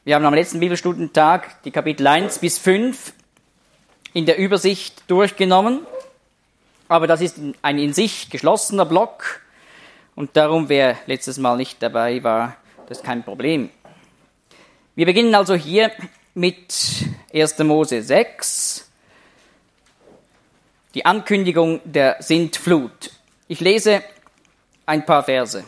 Wir haben am letzten Bibelstundentag die Kapitel 1 bis 5 in der Übersicht durchgenommen, aber das ist ein in sich geschlossener Block und darum, wer letztes Mal nicht dabei war, das ist kein Problem. Wir beginnen also hier mit 1. Mose 6, die Ankündigung der Sintflut. Ich lese ein paar Verse.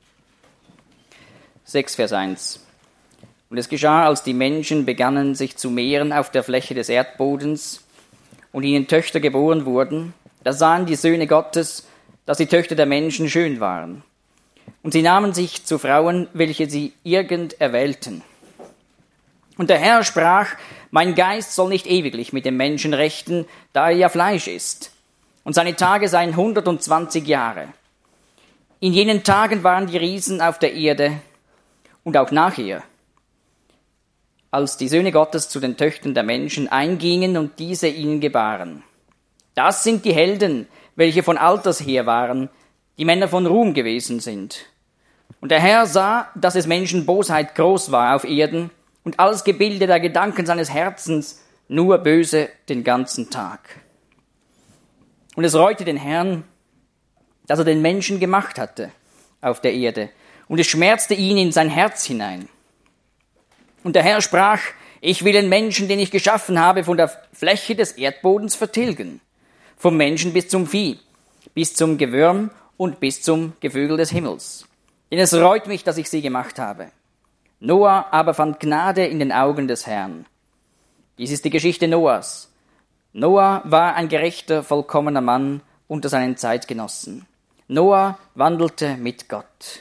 6, Vers 1. Und es geschah, als die Menschen begannen, sich zu mehren auf der Fläche des Erdbodens und ihnen Töchter geboren wurden, da sahen die Söhne Gottes, dass die Töchter der Menschen schön waren. Und sie nahmen sich zu Frauen, welche sie irgend erwählten. Und der Herr sprach, mein Geist soll nicht ewiglich mit dem Menschen rechten, da er ja Fleisch ist. Und seine Tage seien 120 Jahre. In jenen Tagen waren die Riesen auf der Erde und auch nachher, als die Söhne Gottes zu den Töchtern der Menschen eingingen und diese ihnen gebaren. Das sind die Helden, welche von Alters her waren, die Männer von Ruhm gewesen sind. Und der Herr sah, dass des Menschen Bosheit groß war auf Erden und alles Gebilde der Gedanken seines Herzens nur böse den ganzen Tag. Und es reute den Herrn, dass er den Menschen gemacht hatte auf der Erde, und es schmerzte ihn in sein Herz hinein. Und der Herr sprach, ich will den Menschen, den ich geschaffen habe, von der Fläche des Erdbodens vertilgen, vom Menschen bis zum Vieh, bis zum Gewürm und bis zum Gevögel des Himmels. Denn es reut mich, dass ich sie gemacht habe. Noah aber fand Gnade in den Augen des Herrn. Dies ist die Geschichte Noahs. Noah war ein gerechter, vollkommener Mann unter seinen Zeitgenossen. Noah wandelte mit Gott.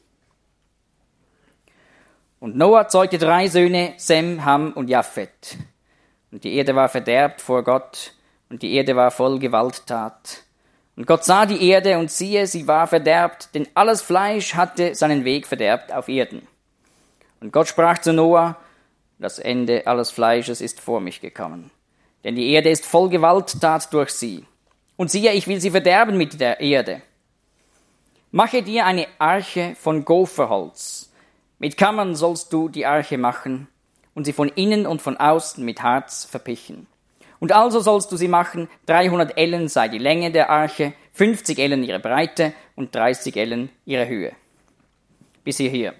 Und Noah zeugte 3 Söhne, Sem, Ham und Japhet. Und die Erde war verderbt vor Gott, und die Erde war voll Gewalttat. Und Gott sah die Erde, und siehe, sie war verderbt, denn alles Fleisch hatte seinen Weg verderbt auf Erden. Und Gott sprach zu Noah, das Ende alles Fleisches ist vor mich gekommen. Denn die Erde ist voll Gewalttat durch sie. Und siehe, ich will sie verderben mit der Erde. Mache dir eine Arche von Gopherholz. Mit Kammern sollst du die Arche machen und sie von innen und von außen mit Harz verpichen. Und also sollst du sie machen, 300 Ellen sei die Länge der Arche, 50 Ellen ihre Breite und 30 Ellen ihre Höhe. Bis hierher.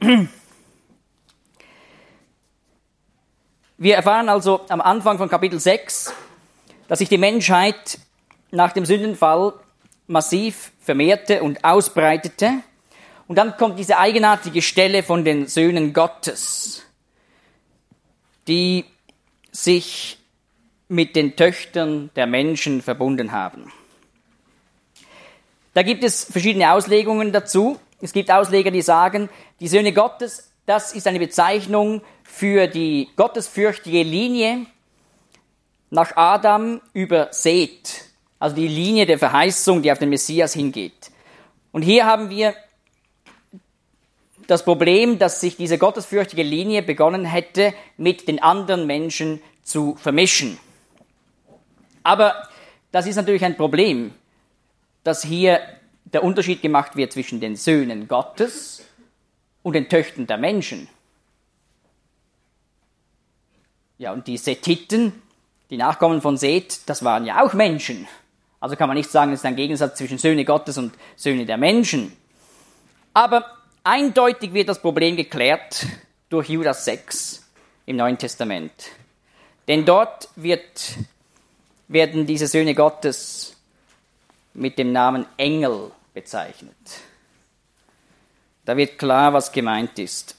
Wir erfahren also am Anfang von Kapitel 6, dass sich die Menschheit nach dem Sündenfall massiv vermehrte und ausbreitete. Und dann kommt diese eigenartige Stelle von den Söhnen Gottes, die sich mit den Töchtern der Menschen verbunden haben. Da gibt es verschiedene Auslegungen dazu. Es gibt Ausleger, die sagen, die Söhne Gottes, das ist eine Bezeichnung für die gottesfürchtige Linie nach Adam über Seth, also die Linie der Verheißung, die auf den Messias hingeht. Und hier haben wir das Problem, dass sich diese gottesfürchtige Linie begonnen hätte, mit den anderen Menschen zu vermischen. Aber das ist natürlich ein Problem, dass hier der Unterschied gemacht wird zwischen den Söhnen Gottes und den Töchtern der Menschen. Ja, und die Sethiten, die Nachkommen von Seth, das waren ja auch Menschen. Also kann man nicht sagen, es ist ein Gegensatz zwischen Söhne Gottes und Söhne der Menschen. Aber eindeutig wird das Problem geklärt durch Judas 6 im Neuen Testament. Denn dort werden diese Söhne Gottes mit dem Namen Engel bezeichnet. Da wird klar, was gemeint ist.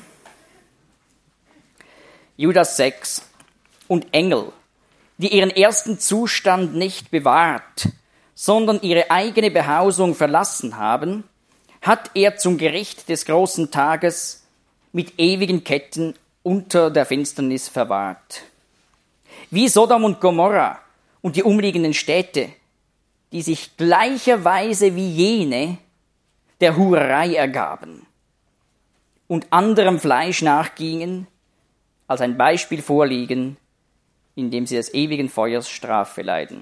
Judas 6 und Engel, die ihren ersten Zustand nicht bewahrt, sondern ihre eigene Behausung verlassen haben, hat er zum Gericht des großen Tages mit ewigen Ketten unter der Finsternis verwahrt. Wie Sodom und Gomorra und die umliegenden Städte, die sich gleicherweise wie jene der Hurerei ergaben und anderem Fleisch nachgingen, als ein Beispiel vorliegen, in dem sie des ewigen Feuers Strafe leiden.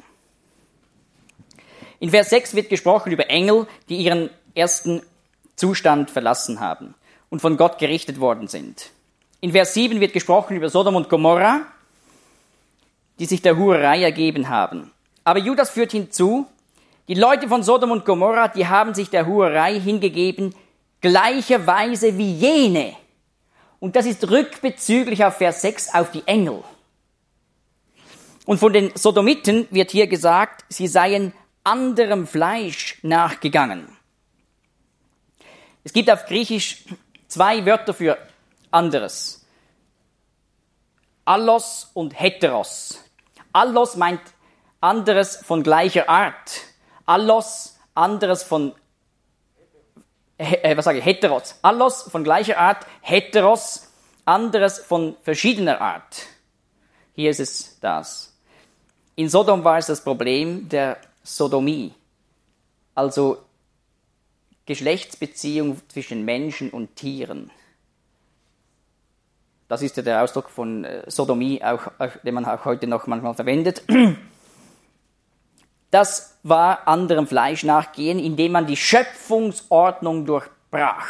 In Vers 6 wird gesprochen über Engel, die ihren ersten Zustand verlassen haben und von Gott gerichtet worden sind. In Vers 7 wird gesprochen über Sodom und Gomorra, die sich der Hurerei ergeben haben. Aber Judas führt hinzu, die Leute von Sodom und Gomorra, die haben sich der Hurerei hingegeben, gleicherweise wie jene. Und das ist rückbezüglich auf Vers 6 auf die Engel. Und von den Sodomiten wird hier gesagt, sie seien anderem Fleisch nachgegangen. Es gibt auf Griechisch 2 Wörter für anderes. Allos und Heteros. Allos meint anderes von gleicher Art. Allos, anderes von, Heteros. Allos von gleicher Art, Heteros, anderes von verschiedener Art. Hier ist es das. In Sodom war es das Problem der Sodomie, also Geschlechtsbeziehung zwischen Menschen und Tieren. Das ist ja der Ausdruck von Sodomie, den man auch heute noch manchmal verwendet. Das war anderem Fleisch nachgehen, indem man die Schöpfungsordnung durchbrach.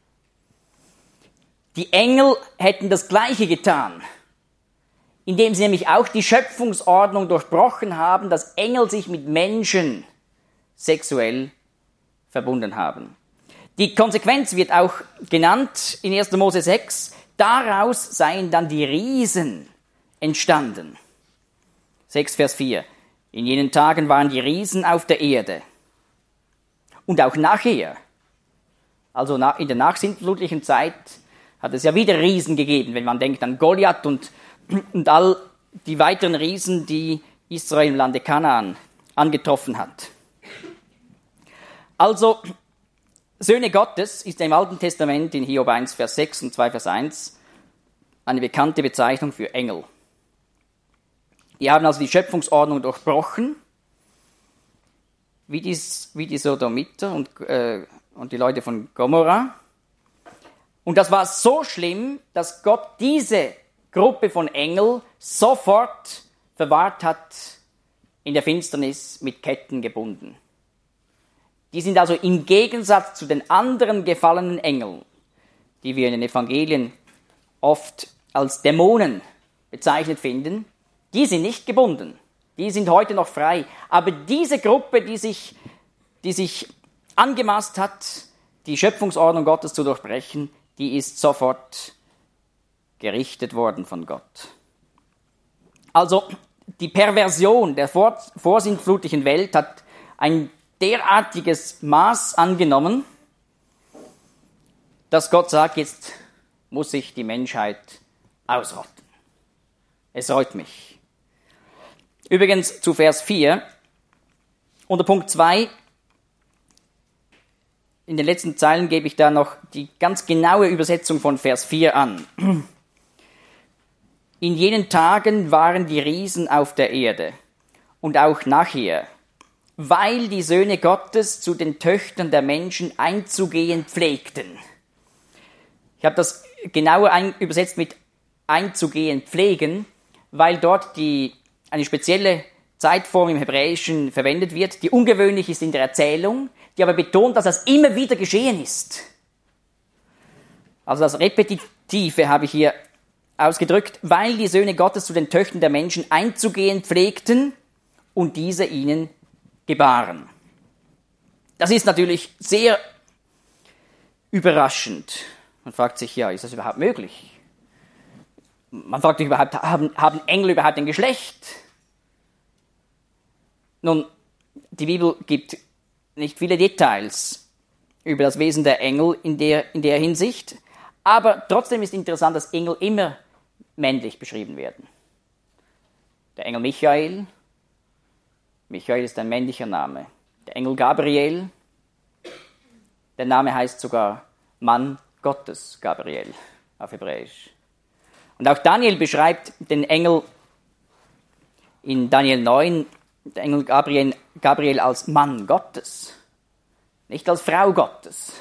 Die Engel hätten das Gleiche getan, indem sie nämlich auch die Schöpfungsordnung durchbrochen haben, dass Engel sich mit Menschen sexuell verbunden haben. Die Konsequenz wird auch genannt in 1. Mose 6. Daraus seien dann die Riesen entstanden. 6 Vers 4. In jenen Tagen waren die Riesen auf der Erde. Und auch nachher, also in der nachsintflutlichen Zeit, hat es ja wieder Riesen gegeben, wenn man denkt an Goliath und all die weiteren Riesen, die Israel im Lande Kanaan angetroffen hat. Also, Söhne Gottes ist im Alten Testament in Hiob 1, Vers 6 und 2, Vers 1 eine bekannte Bezeichnung für Engel. Die haben also die Schöpfungsordnung durchbrochen, wie die Sodomiter und die Leute von Gomorra. Und das war so schlimm, dass Gott diese Gruppe von Engeln sofort verwahrt hat, in der Finsternis mit Ketten gebunden. Die sind also im Gegensatz zu den anderen gefallenen Engeln, die wir in den Evangelien oft als Dämonen bezeichnet finden, die sind nicht gebunden. Die sind heute noch frei. Aber diese Gruppe, die sich angemaßt hat, die Schöpfungsordnung Gottes zu durchbrechen, die ist sofort gerichtet worden von Gott. Also die Perversion der vorsintflutlichen Welt hat ein derartiges Maß angenommen, dass Gott sagt, jetzt muss sich die Menschheit ausrotten. Es reut mich. Übrigens zu Vers 4, unter Punkt 2, in den letzten Zeilen gebe ich da noch die ganz genaue Übersetzung von Vers 4 an. In jenen Tagen waren die Riesen auf der Erde und auch nachher, weil die Söhne Gottes zu den Töchtern der Menschen einzugehen pflegten. Ich habe das genauer übersetzt mit einzugehen pflegen, weil dort eine spezielle Zeitform im Hebräischen verwendet wird, die ungewöhnlich ist in der Erzählung, die aber betont, dass das immer wieder geschehen ist. Also das Repetitive habe ich hier ausgedrückt, weil die Söhne Gottes zu den Töchtern der Menschen einzugehen pflegten und diese ihnen gebaren. Das ist natürlich sehr überraschend. Man fragt sich, ja, ist das überhaupt möglich? Man fragt sich überhaupt, haben Engel überhaupt ein Geschlecht? Nun, die Bibel gibt nicht viele Details über das Wesen der Engel in der Hinsicht, aber trotzdem ist interessant, dass Engel immer männlich beschrieben werden. Der Engel Michael ist ein männlicher Name. Der Engel Gabriel, der Name heißt sogar Mann Gottes, Gabriel auf Hebräisch. Und auch Daniel beschreibt den Engel in Daniel 9, der Engel Gabriel als Mann Gottes, nicht als Frau Gottes.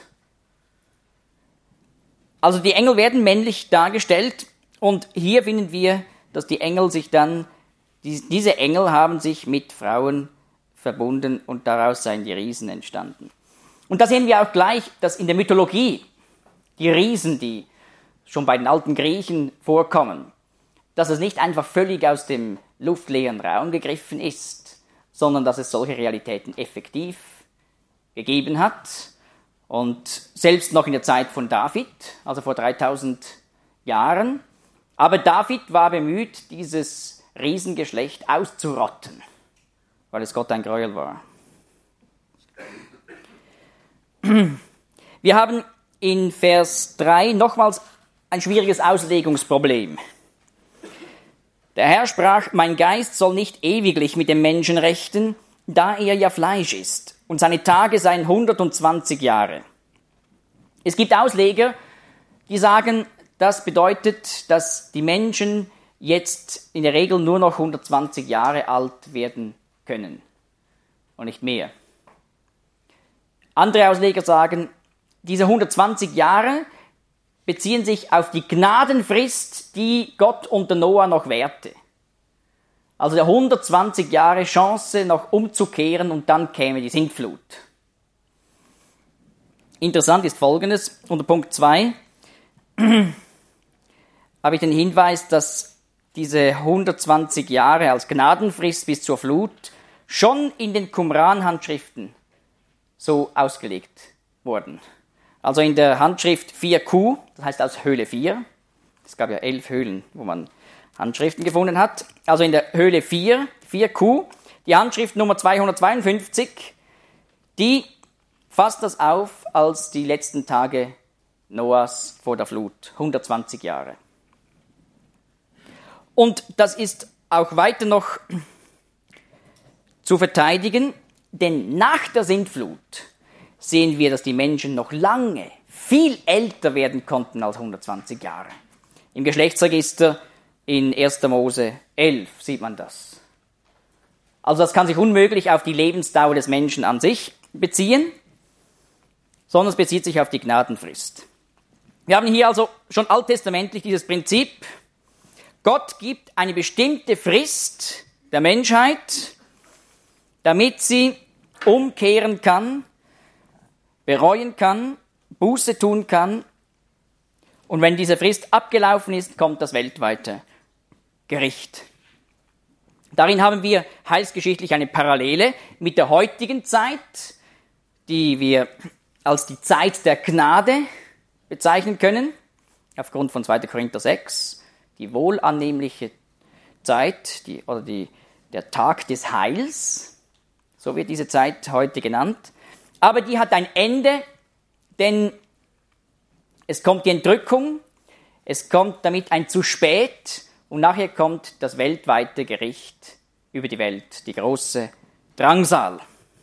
Also die Engel werden männlich dargestellt und hier finden wir, dass die Engel sich dann, diese Engel haben sich mit Frauen verbunden und daraus seien die Riesen entstanden. Und da sehen wir auch gleich, dass in der Mythologie die Riesen, die schon bei den alten Griechen vorkommen, dass es nicht einfach völlig aus dem luftleeren Raum gegriffen ist, sondern dass es solche Realitäten effektiv gegeben hat. Und selbst noch in der Zeit von David, also vor 3000 Jahren. Aber David war bemüht, dieses Riesengeschlecht auszurotten, weil es Gott ein Gräuel war. Wir haben in Vers 3 nochmals ein schwieriges Auslegungsproblem. Der Herr sprach, mein Geist soll nicht ewiglich mit dem Menschen rechten, da er ja Fleisch ist, und seine Tage seien 120 Jahre. Es gibt Ausleger, die sagen, das bedeutet, dass die Menschen jetzt in der Regel nur noch 120 Jahre alt werden können und nicht mehr. Andere Ausleger sagen, diese 120 Jahre beziehen sich auf die Gnadenfrist, die Gott unter Noah noch währte. Also der 120 Jahre Chance, noch umzukehren und dann käme die Sintflut. Interessant ist Folgendes, unter Punkt 2 habe ich den Hinweis, dass diese 120 Jahre als Gnadenfrist bis zur Flut schon in den Qumran-Handschriften so ausgelegt wurden. Also in der Handschrift 4Q, das heißt aus Höhle 4, es gab ja 11 Höhlen, wo man Handschriften gefunden hat, also in der Höhle 4Q, die Handschrift Nummer 252, die fasst das auf als die letzten Tage Noahs vor der Flut, 120 Jahre. Und das ist auch weiter noch zu verteidigen, denn nach der Sintflut sehen wir, dass die Menschen noch lange, viel älter werden konnten als 120 Jahre. Im Geschlechtsregister in 1. Mose 11 sieht man das. Also das kann sich unmöglich auf die Lebensdauer des Menschen an sich beziehen, sondern es bezieht sich auf die Gnadenfrist. Wir haben hier also schon alttestamentlich dieses Prinzip, Gott gibt eine bestimmte Frist der Menschheit, damit sie umkehren kann, bereuen kann, Buße tun kann. Und wenn diese Frist abgelaufen ist, kommt das weltweite Gericht. Darin haben wir heilsgeschichtlich eine Parallele mit der heutigen Zeit, die wir als die Zeit der Gnade bezeichnen können, aufgrund von 2. Korinther 6, die wohlannehmliche Zeit, der Tag des Heils, so wird diese Zeit heute genannt. Aber die hat ein Ende, denn es kommt die Entrückung, es kommt damit ein zu spät und nachher kommt das weltweite Gericht über die Welt, die große Drangsal.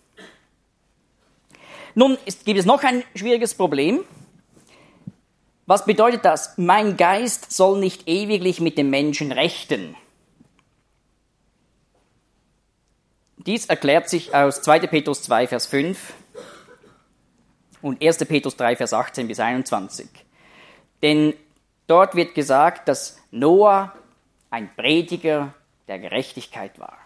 Nun gibt es noch ein schwieriges Problem. Was bedeutet das? Mein Geist soll nicht ewiglich mit dem Menschen rechten. Dies erklärt sich aus 2. Petrus 2, Vers 5 und 1. Petrus 3, Vers 18 bis 21. Denn dort wird gesagt, dass Noah ein Prediger der Gerechtigkeit war.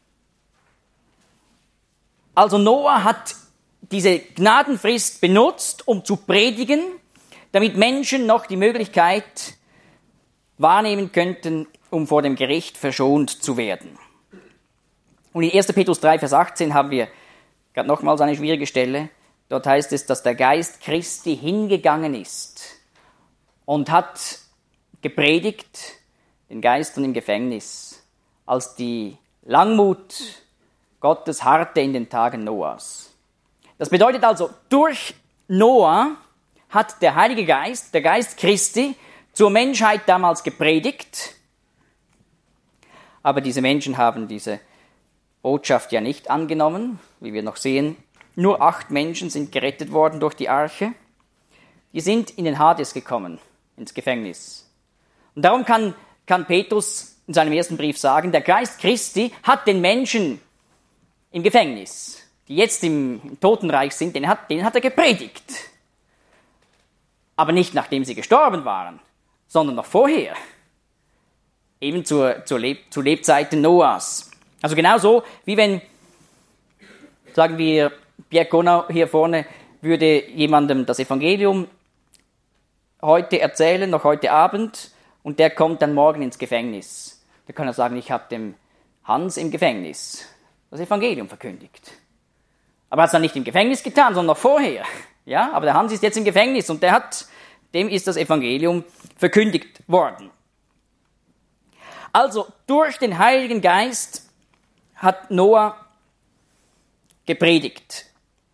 Also Noah hat diese Gnadenfrist benutzt, um zu predigen, damit Menschen noch die Möglichkeit wahrnehmen könnten, um vor dem Gericht verschont zu werden. Und in 1. Petrus 3, Vers 18 haben wir gerade nochmals eine schwierige Stelle. Dort heißt es, dass der Geist Christi hingegangen ist und hat gepredigt den Geistern im Gefängnis, als die Langmut Gottes harrte in den Tagen Noahs. Das bedeutet also, durch Noah hat der Heilige Geist, der Geist Christi, zur Menschheit damals gepredigt. Aber diese Menschen haben diese Botschaft ja nicht angenommen, wie wir noch sehen. Nur 8 Menschen sind gerettet worden durch die Arche. Die sind in den Hades gekommen, ins Gefängnis. Und darum kann Petrus in seinem ersten Brief sagen, der Geist Christi hat den Menschen im Gefängnis, die jetzt im Totenreich sind, denen hat er gepredigt. Aber nicht nachdem sie gestorben waren, sondern noch vorher. Eben zu Lebzeiten Noahs. Also genauso wie wenn, sagen wir, Pierre Conau hier vorne würde jemandem das Evangelium heute erzählen, noch heute Abend, und der kommt dann morgen ins Gefängnis. Da kann er sagen, ich habe dem Hans im Gefängnis das Evangelium verkündigt. Aber er hat es dann nicht im Gefängnis getan, sondern noch vorher. Ja, aber der Hans ist jetzt im Gefängnis und dem ist das Evangelium verkündigt worden. Also durch den Heiligen Geist hat Noah gepredigt.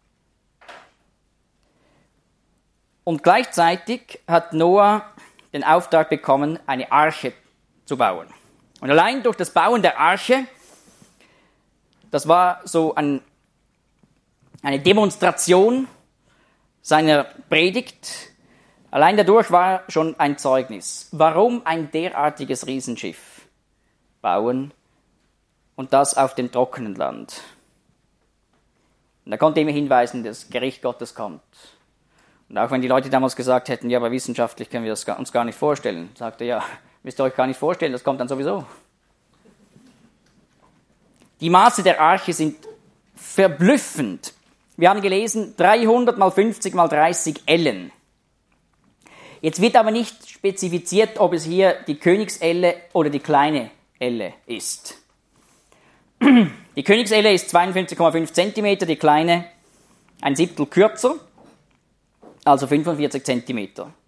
Und gleichzeitig hat Noah den Auftrag bekommen, eine Arche zu bauen. Und allein durch das Bauen der Arche, das war so eine Demonstration seiner Predigt, allein dadurch war schon ein Zeugnis. Warum ein derartiges Riesenschiff bauen und das auf dem trockenen Land? Und er konnte immer hinweisen, das Gericht Gottes kommt. Und auch wenn die Leute damals gesagt hätten, ja, aber wissenschaftlich können wir das uns gar nicht vorstellen, sagte er, ja, müsst ihr euch gar nicht vorstellen, das kommt dann sowieso. Die Maße der Arche sind verblüffend. Wir haben gelesen, 300 mal 50 mal 30 Ellen. Jetzt wird aber nicht spezifiziert, ob es hier die Königselle oder die kleine Elle ist. Die Königselle ist 52,5 cm, die kleine ein Siebtel kürzer, also 45 cm.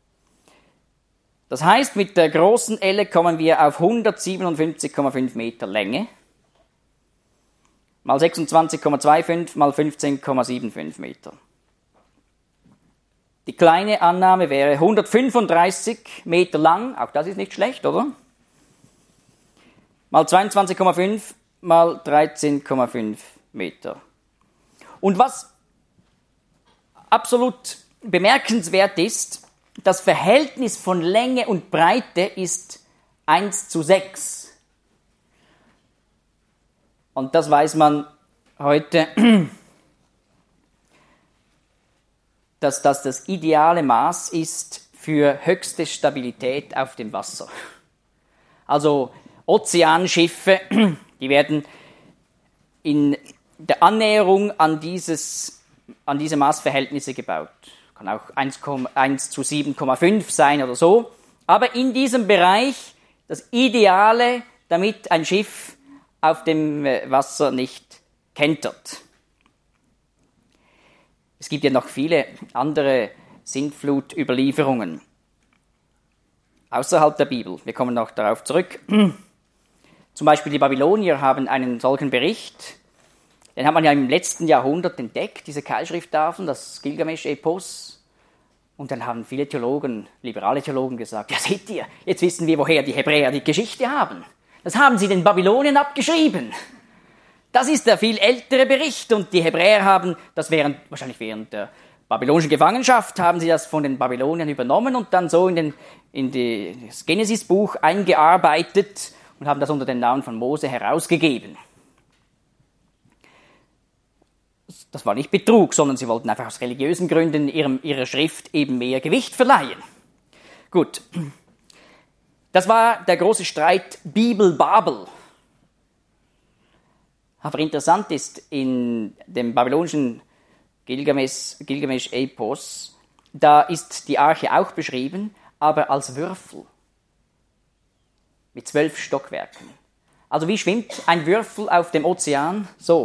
Das heißt, mit der großen Elle kommen wir auf 157,5 Meter Länge, mal 26,25 mal 15,75 Meter. Die kleine Annahme wäre 135 Meter lang, auch das ist nicht schlecht, oder? Mal 22,5 mal 13,5 Meter. Und was absolut bemerkenswert ist, das Verhältnis von Länge und Breite ist 1:6. Und das weiß man heute, dass das ideale Maß ist für höchste Stabilität auf dem Wasser. Also Ozeanschiffe, die werden in der Annäherung an diese Maßverhältnisse gebaut. Kann auch 1:7,5 sein oder so. Aber in diesem Bereich das Ideale, damit ein Schiff auf dem Wasser nicht kentert. Es gibt ja noch viele andere Sintflutüberlieferungen außerhalb der Bibel. Wir kommen noch darauf zurück. Zum Beispiel die Babylonier haben einen solchen Bericht. Den hat man ja im letzten Jahrhundert entdeckt, diese Keilschrifttafeln, das Gilgamesch-Epos. Und dann haben viele Theologen, liberale Theologen gesagt, ja seht ihr, jetzt wissen wir, woher die Hebräer die Geschichte haben. Das haben sie den Babyloniern abgeschrieben. Das ist der viel ältere Bericht und die Hebräer haben das wahrscheinlich während der babylonischen Gefangenschaft, haben sie das von den Babyloniern übernommen und dann so in das Genesis-Buch eingearbeitet und haben das unter dem Namen von Mose herausgegeben. Das war nicht Betrug, sondern sie wollten einfach aus religiösen Gründen ihrer Schrift eben mehr Gewicht verleihen. Gut. Das war der große Streit Bibel-Babel. Aber interessant ist, in dem babylonischen Gilgamesch-Epos, da ist die Arche auch beschrieben, aber als Würfel. Mit 12 Stockwerken. Also wie schwimmt ein Würfel auf dem Ozean? So.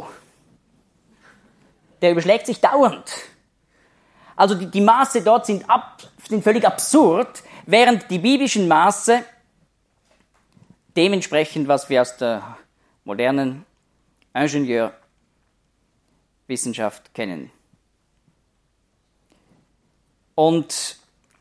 Der überschlägt sich dauernd. Also die Maße dort sind völlig absurd, während die biblischen Maße dementsprechend, was wir aus der modernen Ingenieurwissenschaft kennen. Und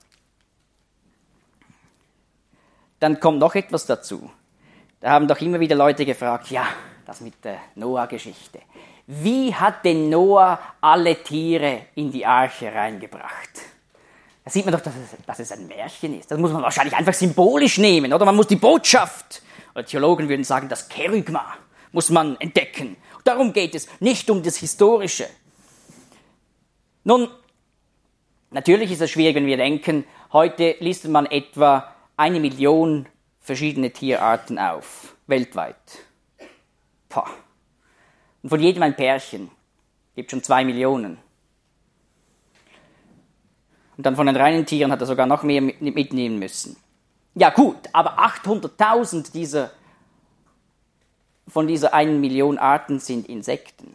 dann kommt noch etwas dazu. Da haben doch immer wieder Leute gefragt, ja, das mit der Noah-Geschichte. Wie hat denn Noah alle Tiere in die Arche reingebracht? Da sieht man doch, dass es ein Märchen ist. Das muss man wahrscheinlich einfach symbolisch nehmen, oder? Man muss die Botschaft, oder Theologen würden sagen, das Kerygma muss man entdecken. Darum geht es, nicht um das Historische. Nun, natürlich ist es schwierig, wenn wir denken, heute listet man etwa 1 Million verschiedene Tierarten auf, weltweit. Pah. Und von jedem ein Pärchen. Gibt schon 2 Millionen. Und dann von den reinen Tieren hat er sogar noch mehr mitnehmen müssen. Ja gut, aber 800.000 von dieser 1 Million Arten sind Insekten.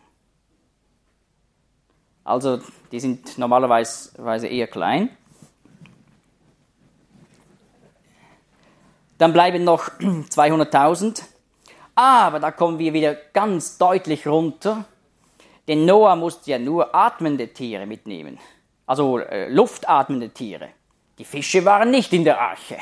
Also die sind normalerweise eher klein. Dann bleiben noch 200.000. Aber da kommen wir wieder ganz deutlich runter, denn Noah musste ja nur atmende Tiere mitnehmen, also luftatmende Tiere. Die Fische waren nicht in der Arche.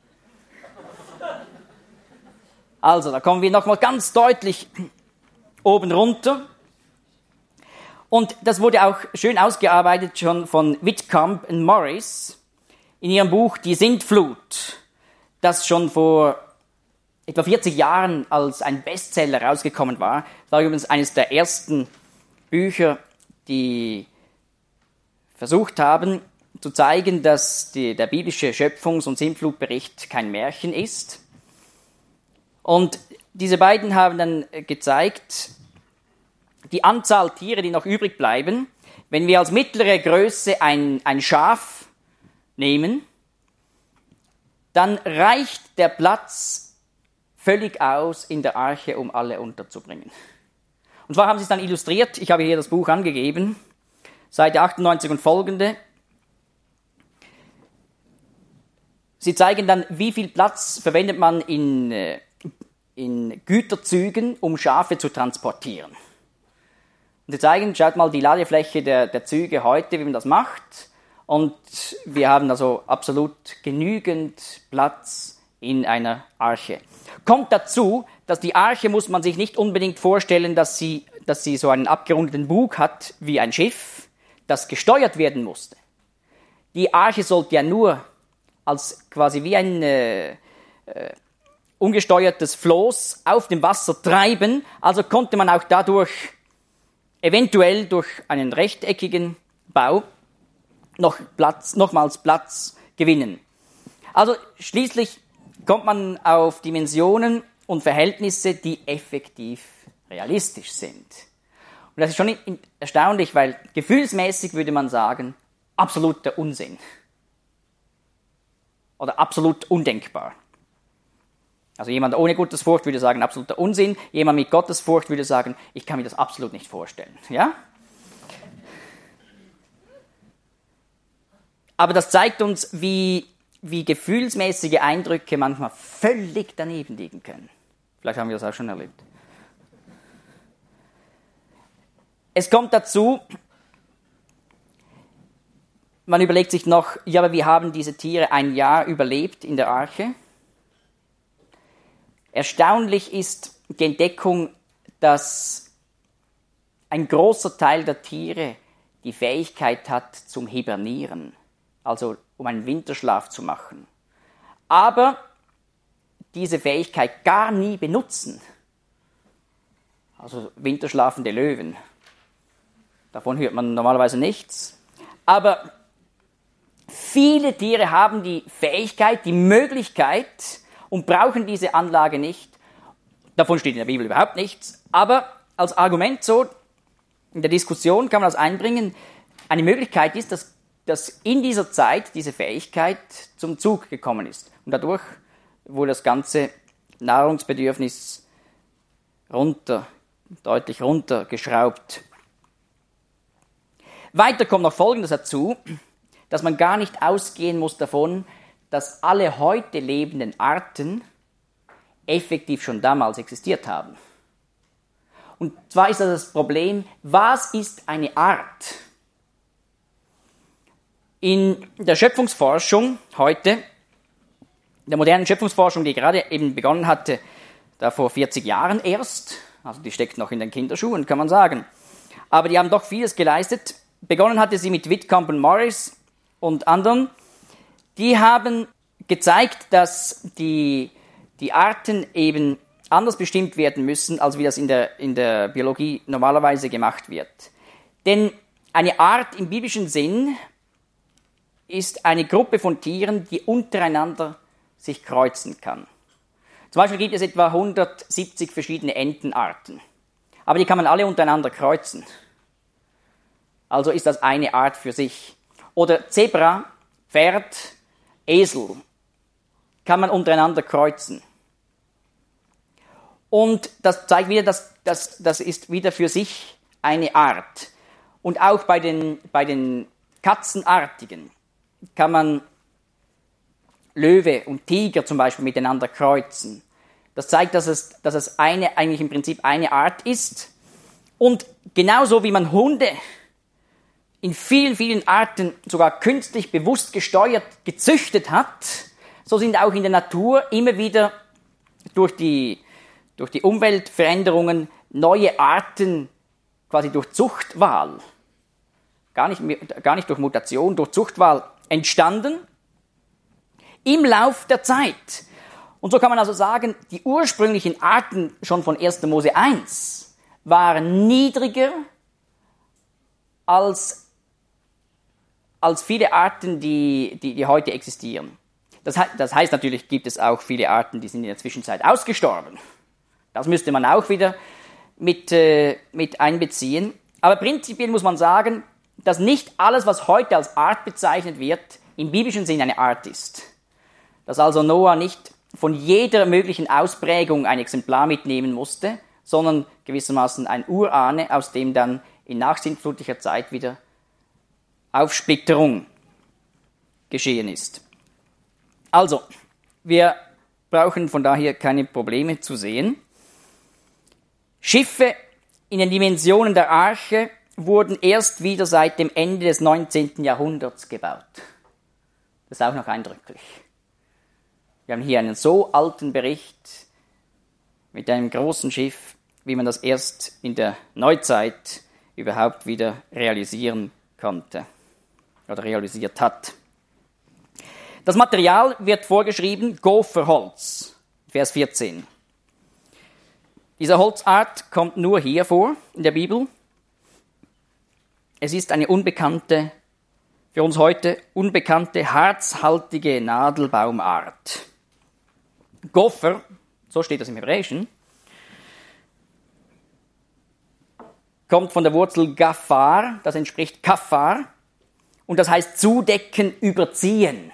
Also da kommen wir nochmal ganz deutlich oben runter. Und das wurde auch schön ausgearbeitet schon von Whitcomb und Morris in ihrem Buch Die Sintflut, das schon vor etwa 40 Jahren als ein Bestseller rausgekommen war. Das war übrigens eines der ersten Bücher, die versucht haben zu zeigen, dass der biblische Schöpfungs- und Sintflutbericht kein Märchen ist. Und diese beiden haben dann gezeigt, die Anzahl Tiere, die noch übrig bleiben, wenn wir als mittlere Größe ein Schaf nehmen, dann reicht der Platz völlig aus in der Arche, um alle unterzubringen. Und zwar haben sie es dann illustriert, ich habe hier das Buch angegeben, Seite 98 und folgende. Sie zeigen dann, wie viel Platz verwendet man in Güterzügen, um Schafe zu transportieren. Und sie zeigen, schaut mal die Ladefläche der Züge heute, wie man das macht. Und wir haben also absolut genügend Platz in einer Arche. Kommt dazu, dass die Arche muss man sich nicht unbedingt vorstellen, dass sie so einen abgerundeten Bug hat wie ein Schiff, das gesteuert werden musste. Die Arche sollte ja nur als quasi wie ein ungesteuertes Floß auf dem Wasser treiben, also konnte man auch dadurch eventuell durch einen rechteckigen Bau nochmals Platz gewinnen. Also schließlich kommt man auf Dimensionen und Verhältnisse, die effektiv realistisch sind. Und das ist schon erstaunlich, weil gefühlsmäßig würde man sagen, absoluter Unsinn. Oder absolut undenkbar. Also jemand ohne Gottesfurcht würde sagen, absoluter Unsinn. Jemand mit Gottesfurcht würde sagen, ich kann mir das absolut nicht vorstellen. Ja? Aber das zeigt uns, wie gefühlsmäßige Eindrücke manchmal völlig daneben liegen können. Vielleicht haben wir das auch schon erlebt. Es kommt dazu, man überlegt sich noch, ja, aber wie haben diese Tiere ein Jahr überlebt in der Arche? Erstaunlich ist die Entdeckung, dass ein großer Teil der Tiere die Fähigkeit hat zum Hibernieren, also um einen Winterschlaf zu machen. Aber diese Fähigkeit gar nie benutzen. Also winterschlafende Löwen. Davon hört man normalerweise nichts. Aber viele Tiere haben die Fähigkeit, die Möglichkeit und brauchen diese Anlage nicht. Davon steht in der Bibel überhaupt nichts. Aber als Argument so, in der Diskussion kann man das einbringen, eine Möglichkeit ist, dass in dieser Zeit diese Fähigkeit zum Zug gekommen ist. Und dadurch wurde das ganze Nahrungsbedürfnis deutlich runtergeschraubt. Weiter kommt noch Folgendes dazu, dass man gar nicht ausgehen muss davon, dass alle heute lebenden Arten effektiv schon damals existiert haben. Und zwar ist das Problem, was ist eine Art? In der Schöpfungsforschung heute, in der modernen Schöpfungsforschung, die gerade eben begonnen hatte, da vor 40 Jahren erst, also die steckt noch in den Kinderschuhen, kann man sagen, aber die haben doch vieles geleistet. Begonnen hatte sie mit Whitcomb und Morris und anderen. Die haben gezeigt, dass die Arten eben anders bestimmt werden müssen, als wie das in der Biologie normalerweise gemacht wird. Denn eine Art im biblischen Sinn ist eine Gruppe von Tieren, die untereinander sich kreuzen kann. Zum Beispiel gibt es etwa 170 verschiedene Entenarten. Aber die kann man alle untereinander kreuzen. Also ist das eine Art für sich. Oder Zebra Pferd, Esel kann man untereinander kreuzen. Und das zeigt wieder, das ist wieder für sich eine Art. Und auch bei den Katzenartigen kann man Löwe und Tiger zum Beispiel miteinander kreuzen. Das zeigt, dass es eigentlich im Prinzip eine Art ist. Und genauso wie man Hunde in vielen, vielen Arten sogar künstlich bewusst gesteuert, gezüchtet hat, so sind auch in der Natur immer wieder durch die Umweltveränderungen neue Arten quasi durch Zuchtwahl, gar nicht durch Mutation, durch Zuchtwahl entstanden im Lauf der Zeit. Und so kann man also sagen, die ursprünglichen Arten schon von 1. Mose 1 waren niedriger als viele Arten, die heute existieren. Das heißt natürlich, gibt es auch viele Arten, die sind in der Zwischenzeit ausgestorben. Das müsste man auch wieder mit einbeziehen. Aber prinzipiell muss man sagen, dass nicht alles, was heute als Art bezeichnet wird, im biblischen Sinn eine Art ist. Dass also Noah nicht von jeder möglichen Ausprägung ein Exemplar mitnehmen musste, sondern gewissermaßen ein Urahne, aus dem dann in nachsintflutlicher Zeit wieder Aufsplitterung geschehen ist. Also, wir brauchen von daher keine Probleme zu sehen. Schiffe in den Dimensionen der Arche wurden erst wieder seit dem Ende des 19. Jahrhunderts gebaut. Das ist auch noch eindrücklich. Wir haben hier einen so alten Bericht mit einem großen Schiff, wie man das erst in der Neuzeit überhaupt wieder realisieren konnte oder realisiert hat. Das Material wird vorgeschrieben, Gopherholz, Vers 14. Diese Holzart kommt nur hier vor in der Bibel. Es ist eine unbekannte, für uns heute unbekannte, harzhaltige Nadelbaumart. Gopher, so steht das im Hebräischen, kommt von der Wurzel Gafar, das entspricht Kafar, und das heißt zudecken, überziehen.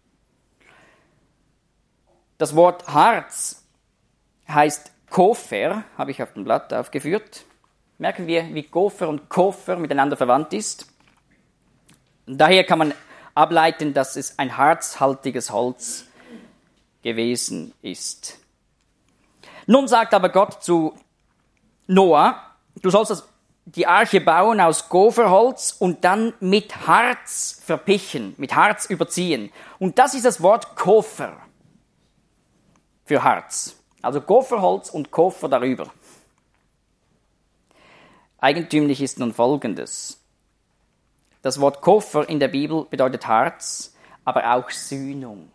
Das Wort Harz heißt Kofer, habe ich auf dem Blatt aufgeführt. Merken wir, wie Gopher und Kofer miteinander verwandt ist. Und daher kann man ableiten, dass es ein harzhaltiges Holz gewesen ist. Nun sagt aber Gott zu Noah, du sollst die Arche bauen aus Gopherholz und dann mit Harz verpichen, mit Harz überziehen. Und das ist das Wort Kofer für Harz. Also Gopherholz und Kofer darüber. Eigentümlich ist nun Folgendes. Das Wort Kofer in der Bibel bedeutet Harz, aber auch Sühnung.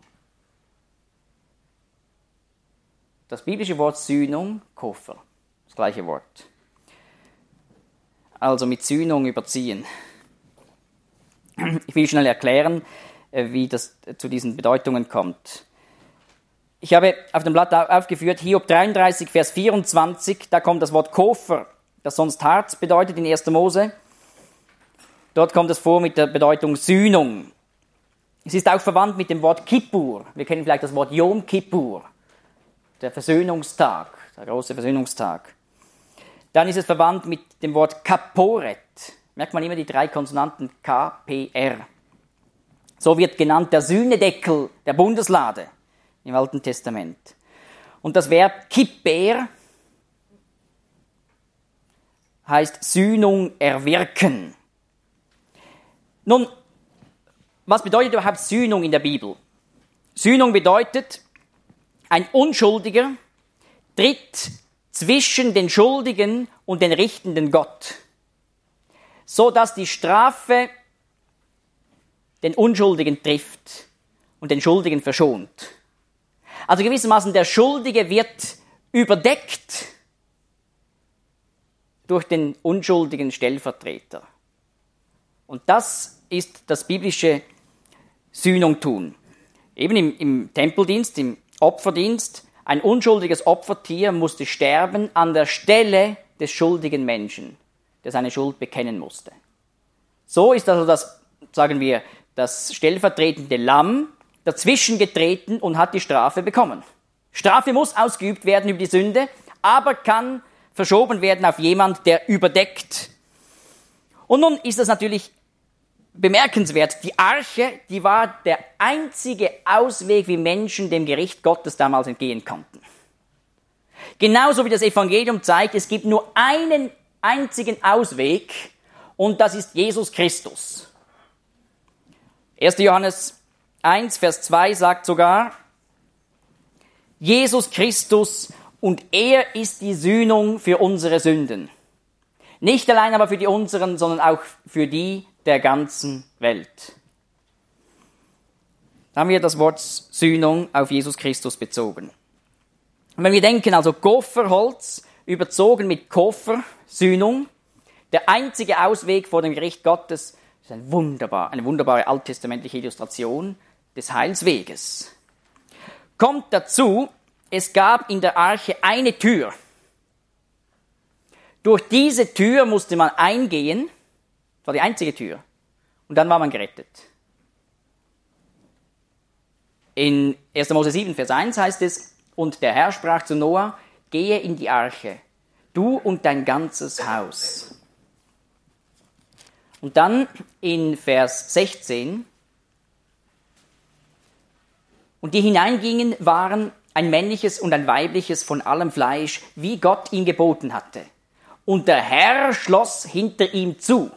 Das biblische Wort Sühnung, Kofer, das gleiche Wort. Also mit Sühnung überziehen. Ich will schnell erklären, wie das zu diesen Bedeutungen kommt. Ich habe auf dem Blatt aufgeführt, Hiob 33, Vers 24, da kommt das Wort Kofer, das sonst Harz bedeutet in 1. Mose. Dort kommt es vor mit der Bedeutung Sühnung. Es ist auch verwandt mit dem Wort Kippur. Wir kennen vielleicht das Wort Yom Kippur, der Versöhnungstag, der große Versöhnungstag. Dann ist es verwandt mit dem Wort Kaporet. Merkt man immer die 3 Konsonanten K, P, R. So wird genannt der Sühnedeckel der Bundeslade im Alten Testament. Und das Verb Kipper heißt Sühnung erwirken. Nun, was bedeutet überhaupt Sühnung in der Bibel? Sühnung bedeutet, ein Unschuldiger tritt zwischen den Schuldigen und den richtenden Gott, so dass die Strafe den Unschuldigen trifft und den Schuldigen verschont. Also gewissermaßen der Schuldige wird überdeckt durch den unschuldigen Stellvertreter. Und das ist das biblische Sühnung tun. Eben im Tempeldienst, im Opferdienst, ein unschuldiges Opfertier musste sterben an der Stelle des schuldigen Menschen, der seine Schuld bekennen musste. So ist also das, sagen wir, das stellvertretende Lamm, dazwischen getreten und hat die Strafe bekommen. Strafe muss ausgeübt werden über die Sünde, aber kann verschoben werden auf jemand, der überdeckt. Und nun ist es natürlich bemerkenswert, die Arche, die war der einzige Ausweg, wie Menschen dem Gericht Gottes damals entgehen konnten. Genauso wie das Evangelium zeigt, es gibt nur einen einzigen Ausweg und das ist Jesus Christus. 1. Johannes 1, Vers 2 sagt sogar, Jesus Christus und er ist die Sühnung für unsere Sünden. Nicht allein aber für die unseren, sondern auch für die der ganzen Welt. Da haben wir das Wort Sühnung auf Jesus Christus bezogen. Und wenn wir denken, also Gopherholz, überzogen mit Koffer, Sühnung, der einzige Ausweg vor dem Gericht Gottes, ist eine wunderbare alttestamentliche Illustration des Heilsweges. Kommt dazu, es gab in der Arche eine Tür. Durch diese Tür musste man eingehen, das war die einzige Tür, und dann war man gerettet. In 1. Mose 7, Vers 1 heißt es, und der Herr sprach zu Noah, gehe in die Arche, du und dein ganzes Haus. Und dann in Vers 16, und die hineingingen, waren ein männliches und ein weibliches von allem Fleisch, wie Gott ihm geboten hatte. Und der Herr schloss hinter ihm zu.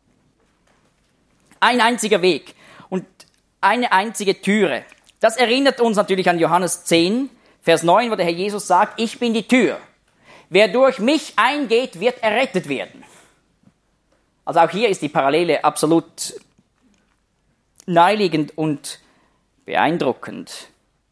Ein einziger Weg und eine einzige Türe. Das erinnert uns natürlich an Johannes 10, Vers 9, wo der Herr Jesus sagt, ich bin die Tür. Wer durch mich eingeht, wird errettet werden. Also auch hier ist die Parallele absolut naheliegend und beeindruckend.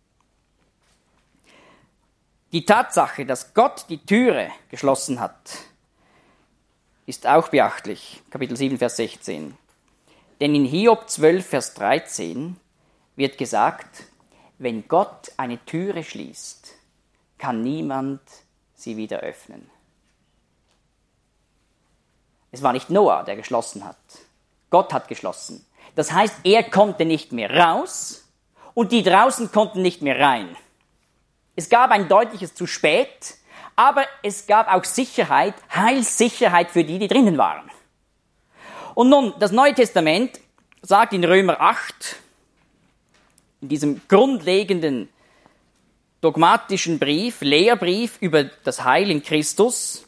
Die Tatsache, dass Gott die Türe geschlossen hat, ist auch beachtlich. Kapitel 7, Vers 16. Denn in Hiob 12, Vers 13 wird gesagt, wenn Gott eine Türe schließt, kann niemand sie wieder öffnen. Es war nicht Noah, der geschlossen hat. Gott hat geschlossen. Das heißt, er konnte nicht mehr raus und die draußen konnten nicht mehr rein. Es gab ein deutliches zu spät, aber es gab auch Sicherheit, Heilssicherheit für die, die drinnen waren. Und nun, das Neue Testament sagt in Römer 8, in diesem grundlegenden dogmatischen Brief, Lehrbrief über das Heil in Christus,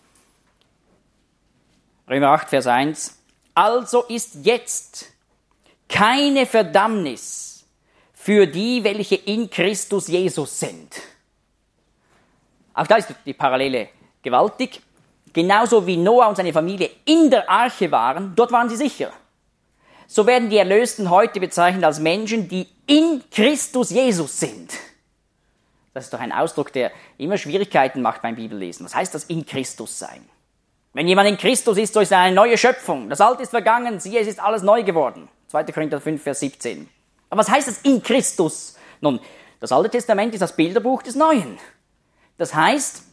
Römer 8, Vers 1, also ist jetzt keine Verdammnis für die, welche in Christus Jesus sind. Auch da ist die Parallele gewaltig. Genauso wie Noah und seine Familie in der Arche waren, dort waren sie sicher. So werden die Erlösten heute bezeichnet als Menschen, die in Christus Jesus sind. Das ist doch ein Ausdruck, der immer Schwierigkeiten macht beim Bibellesen. Was heißt das, in Christus sein? Wenn jemand in Christus ist, so ist er eine neue Schöpfung. Das Alte ist vergangen, siehe, es ist alles neu geworden. 2. Korinther 5, Vers 17. Aber was heißt das in Christus? Nun, das Alte Testament ist das Bilderbuch des Neuen. Das heißt,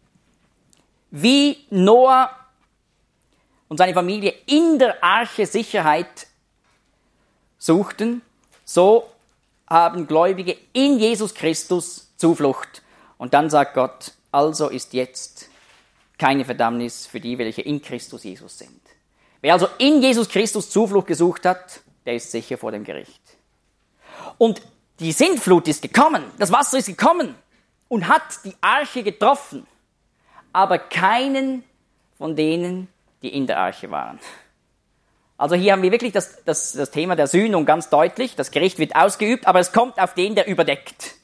wie Noah und seine Familie in der Arche Sicherheit suchten, so haben Gläubige in Jesus Christus Zuflucht. Und dann sagt Gott, also ist jetzt keine Verdammnis für die, welche in Christus Jesus sind. Wer also in Jesus Christus Zuflucht gesucht hat, der ist sicher vor dem Gericht. Und die Sintflut ist gekommen, das Wasser ist gekommen und hat die Arche getroffen, aber keinen von denen, die in der Arche waren. Also hier haben wir wirklich das Thema der Sühnung ganz deutlich. Das Gericht wird ausgeübt, aber es kommt auf den, der überdeckt.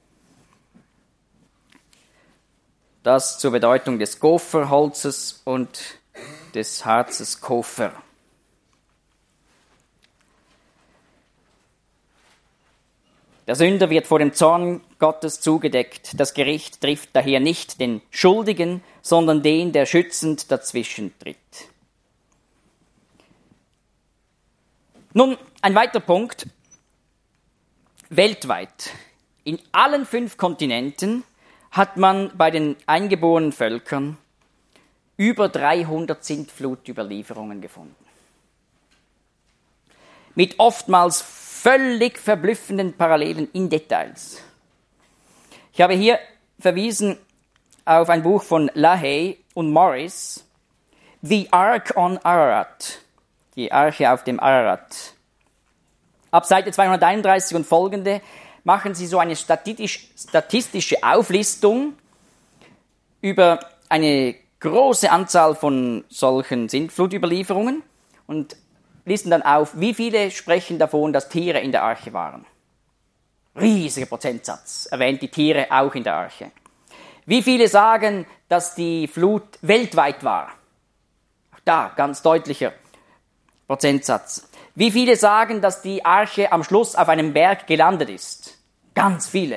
Das zur Bedeutung des Gopherholzes und des Harzes Kofer. Der Sünder wird vor dem Zorn Gottes zugedeckt. Das Gericht trifft daher nicht den Schuldigen, sondern den, der schützend dazwischen tritt. Nun, ein weiterer Punkt. Weltweit, in allen 5 Kontinenten, hat man bei den eingeborenen Völkern über 300 Sintflutüberlieferungen gefunden. mit oftmals völlig verblüffenden Parallelen in Details. Ich habe hier verwiesen auf ein Buch von LaHaye und Morris, The Ark on Ararat, die Arche auf dem Ararat. Ab Seite 231 und folgende machen sie so eine statistische Auflistung über eine große Anzahl von solchen Sintflutüberlieferungen und listen dann auf, wie viele sprechen davon, dass Tiere in der Arche waren. Riesiger Prozentsatz erwähnt die Tiere auch in der Arche. Wie viele sagen, dass die Flut weltweit war? Auch da ganz deutlicher Prozentsatz. Wie viele sagen, dass die Arche am Schluss auf einem Berg gelandet ist? Ganz viele.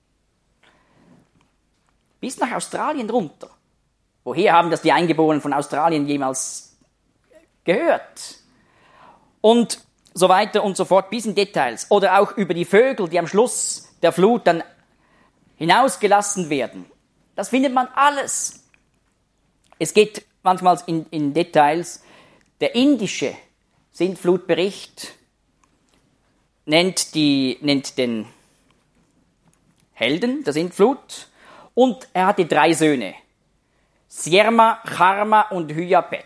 Bis nach Australien runter. Woher haben das die Eingeborenen von Australien jemals gehört? Und so weiter und so fort, bis in Details. Oder auch über die Vögel, die am Schluss der Flut dann hinausgelassen werden. Das findet man alles. Es geht manchmal in Details. Der indische Sintflutbericht nennt den Helden der Sintflut und er hatte 3 Söhne. Sierma, Charma und Hyapet.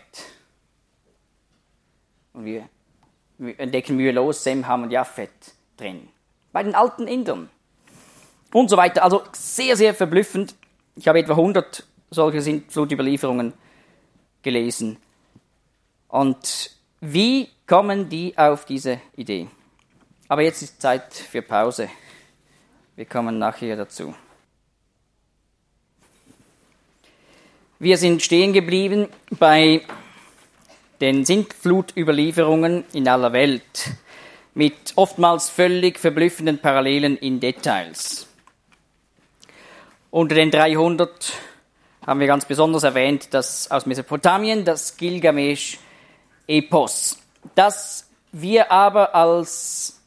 Und wir entdecken mühelos Sem, Ham und Japhet drin. Bei den alten Indern. Und so weiter. Also sehr, sehr verblüffend. Ich habe etwa 100 solche Sintflutüberlieferungen gelesen. Und wie kommen die auf diese Idee? Aber jetzt ist Zeit für Pause. Wir kommen nachher dazu. Wir sind stehen geblieben bei den Sintflutüberlieferungen in aller Welt mit oftmals völlig verblüffenden Parallelen in Details. Unter den 300 haben wir ganz besonders erwähnt, das aus Mesopotamien, das Gilgamesch-Epos, das wir aber als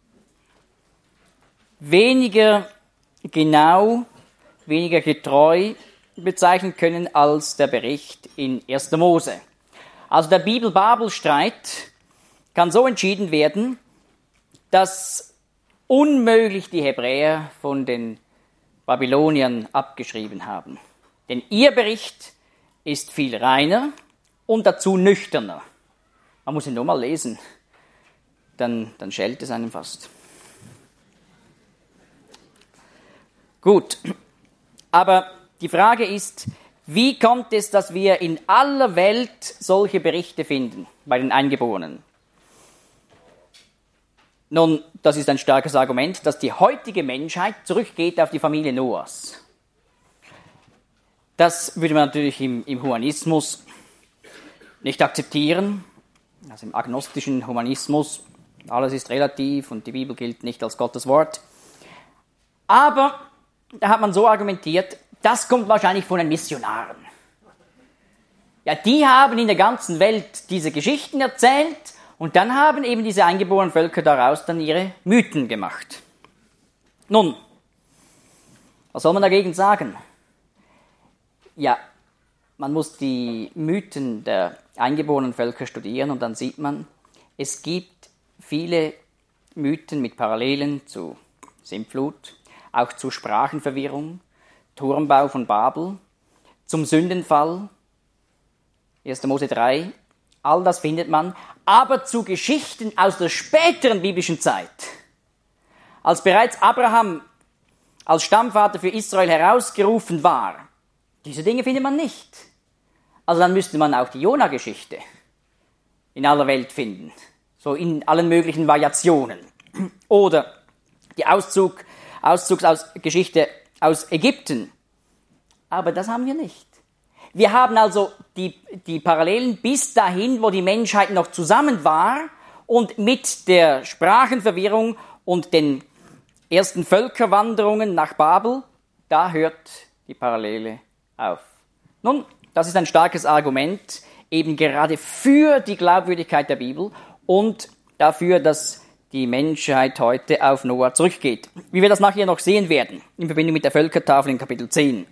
weniger genau, weniger getreu bezeichnen können als der Bericht in 1. Mose. Also der Bibel-Babel-Streit kann so entschieden werden, dass unmöglich die Hebräer von den Babyloniern abgeschrieben haben. Denn ihr Bericht ist viel reiner und dazu nüchterner. Man muss ihn nur mal lesen, dann schält es einem fast. Gut, aber die Frage ist, wie kommt es, dass wir in aller Welt solche Berichte finden bei den Eingeborenen? Nun, das ist ein starkes Argument, dass die heutige Menschheit zurückgeht auf die Familie Noahs. Das würde man natürlich im Humanismus nicht akzeptieren, also im agnostischen Humanismus. Alles ist relativ und die Bibel gilt nicht als Gottes Wort. Aber da hat man so argumentiert, das kommt wahrscheinlich von den Missionaren. Ja, die haben in der ganzen Welt diese Geschichten erzählt und dann haben eben diese eingeborenen Völker daraus dann ihre Mythen gemacht. Nun, was soll man dagegen sagen? Ja, man muss die Mythen der eingeborenen Völker studieren und dann sieht man, es gibt viele Mythen mit Parallelen zu Sintflut, auch zu Sprachenverwirrung, Turmbau von Babel, zum Sündenfall, 1. Mose 3, all das findet man, aber zu Geschichten aus der späteren biblischen Zeit, als bereits Abraham als Stammvater für Israel herausgerufen war, diese Dinge findet man nicht. Also dann müsste man auch die Jona-Geschichte in aller Welt finden, so in allen möglichen Variationen. Oder die Auszugsgeschichte aus Ägypten. Aber das haben wir nicht. Wir haben also die Parallelen bis dahin, wo die Menschheit noch zusammen war und mit der Sprachenverwirrung und den ersten Völkerwanderungen nach Babel, da hört die Parallele auf. Nun, das ist ein starkes Argument, eben gerade für die Glaubwürdigkeit der Bibel und dafür, dass die Menschheit heute auf Noah zurückgeht. Wie wir das nachher noch sehen werden, in Verbindung mit der Völkertafel in Kapitel 10.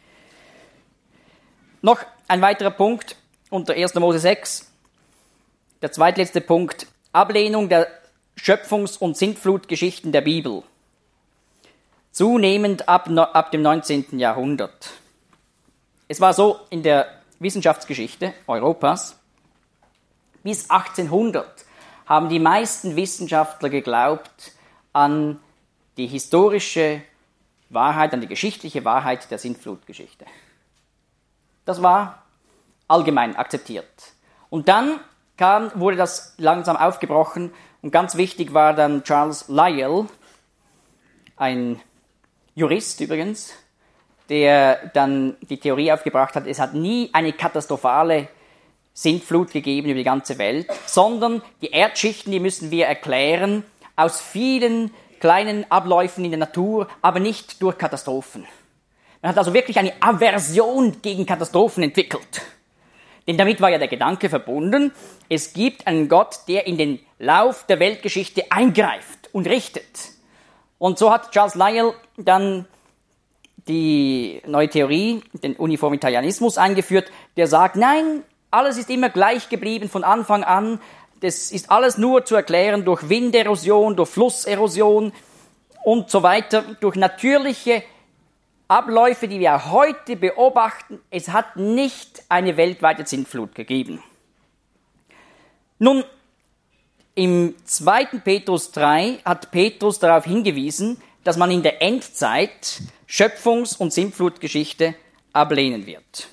Noch ein weiterer Punkt unter 1. Mose 6. Der zweitletzte Punkt, Ablehnung der Schöpfungs- und Sintflutgeschichten der Bibel. Zunehmend ab dem 19. Jahrhundert. Es war so in der Wissenschaftsgeschichte Europas, bis 1800 haben die meisten Wissenschaftler geglaubt an die historische Wahrheit, an die geschichtliche Wahrheit der Sintflutgeschichte. Das war allgemein akzeptiert. Und dann wurde das langsam aufgebrochen und ganz wichtig war dann Charles Lyell, ein Jurist übrigens, der dann die Theorie aufgebracht hat, es hat nie eine katastrophale Sintflut gegeben über die ganze Welt, sondern die Erdschichten, die müssen wir erklären aus vielen kleinen Abläufen in der Natur, aber nicht durch Katastrophen. Man hat also wirklich eine Aversion gegen Katastrophen entwickelt. Denn damit war ja der Gedanke verbunden, es gibt einen Gott, der in den Lauf der Weltgeschichte eingreift und richtet. Und so hat Charles Lyell dann die neue Theorie, den Uniformitarianismus eingeführt, der sagt, nein, alles ist immer gleich geblieben von Anfang an. Das ist alles nur zu erklären durch Winderosion, durch Flusserosion und so weiter, durch natürliche Abläufe, die wir heute beobachten. Es hat nicht eine weltweite Sintflut gegeben. Nun, im 2. Petrus 3 hat Petrus darauf hingewiesen, dass man in der Endzeit Schöpfungs- und Sintflutgeschichte ablehnen wird.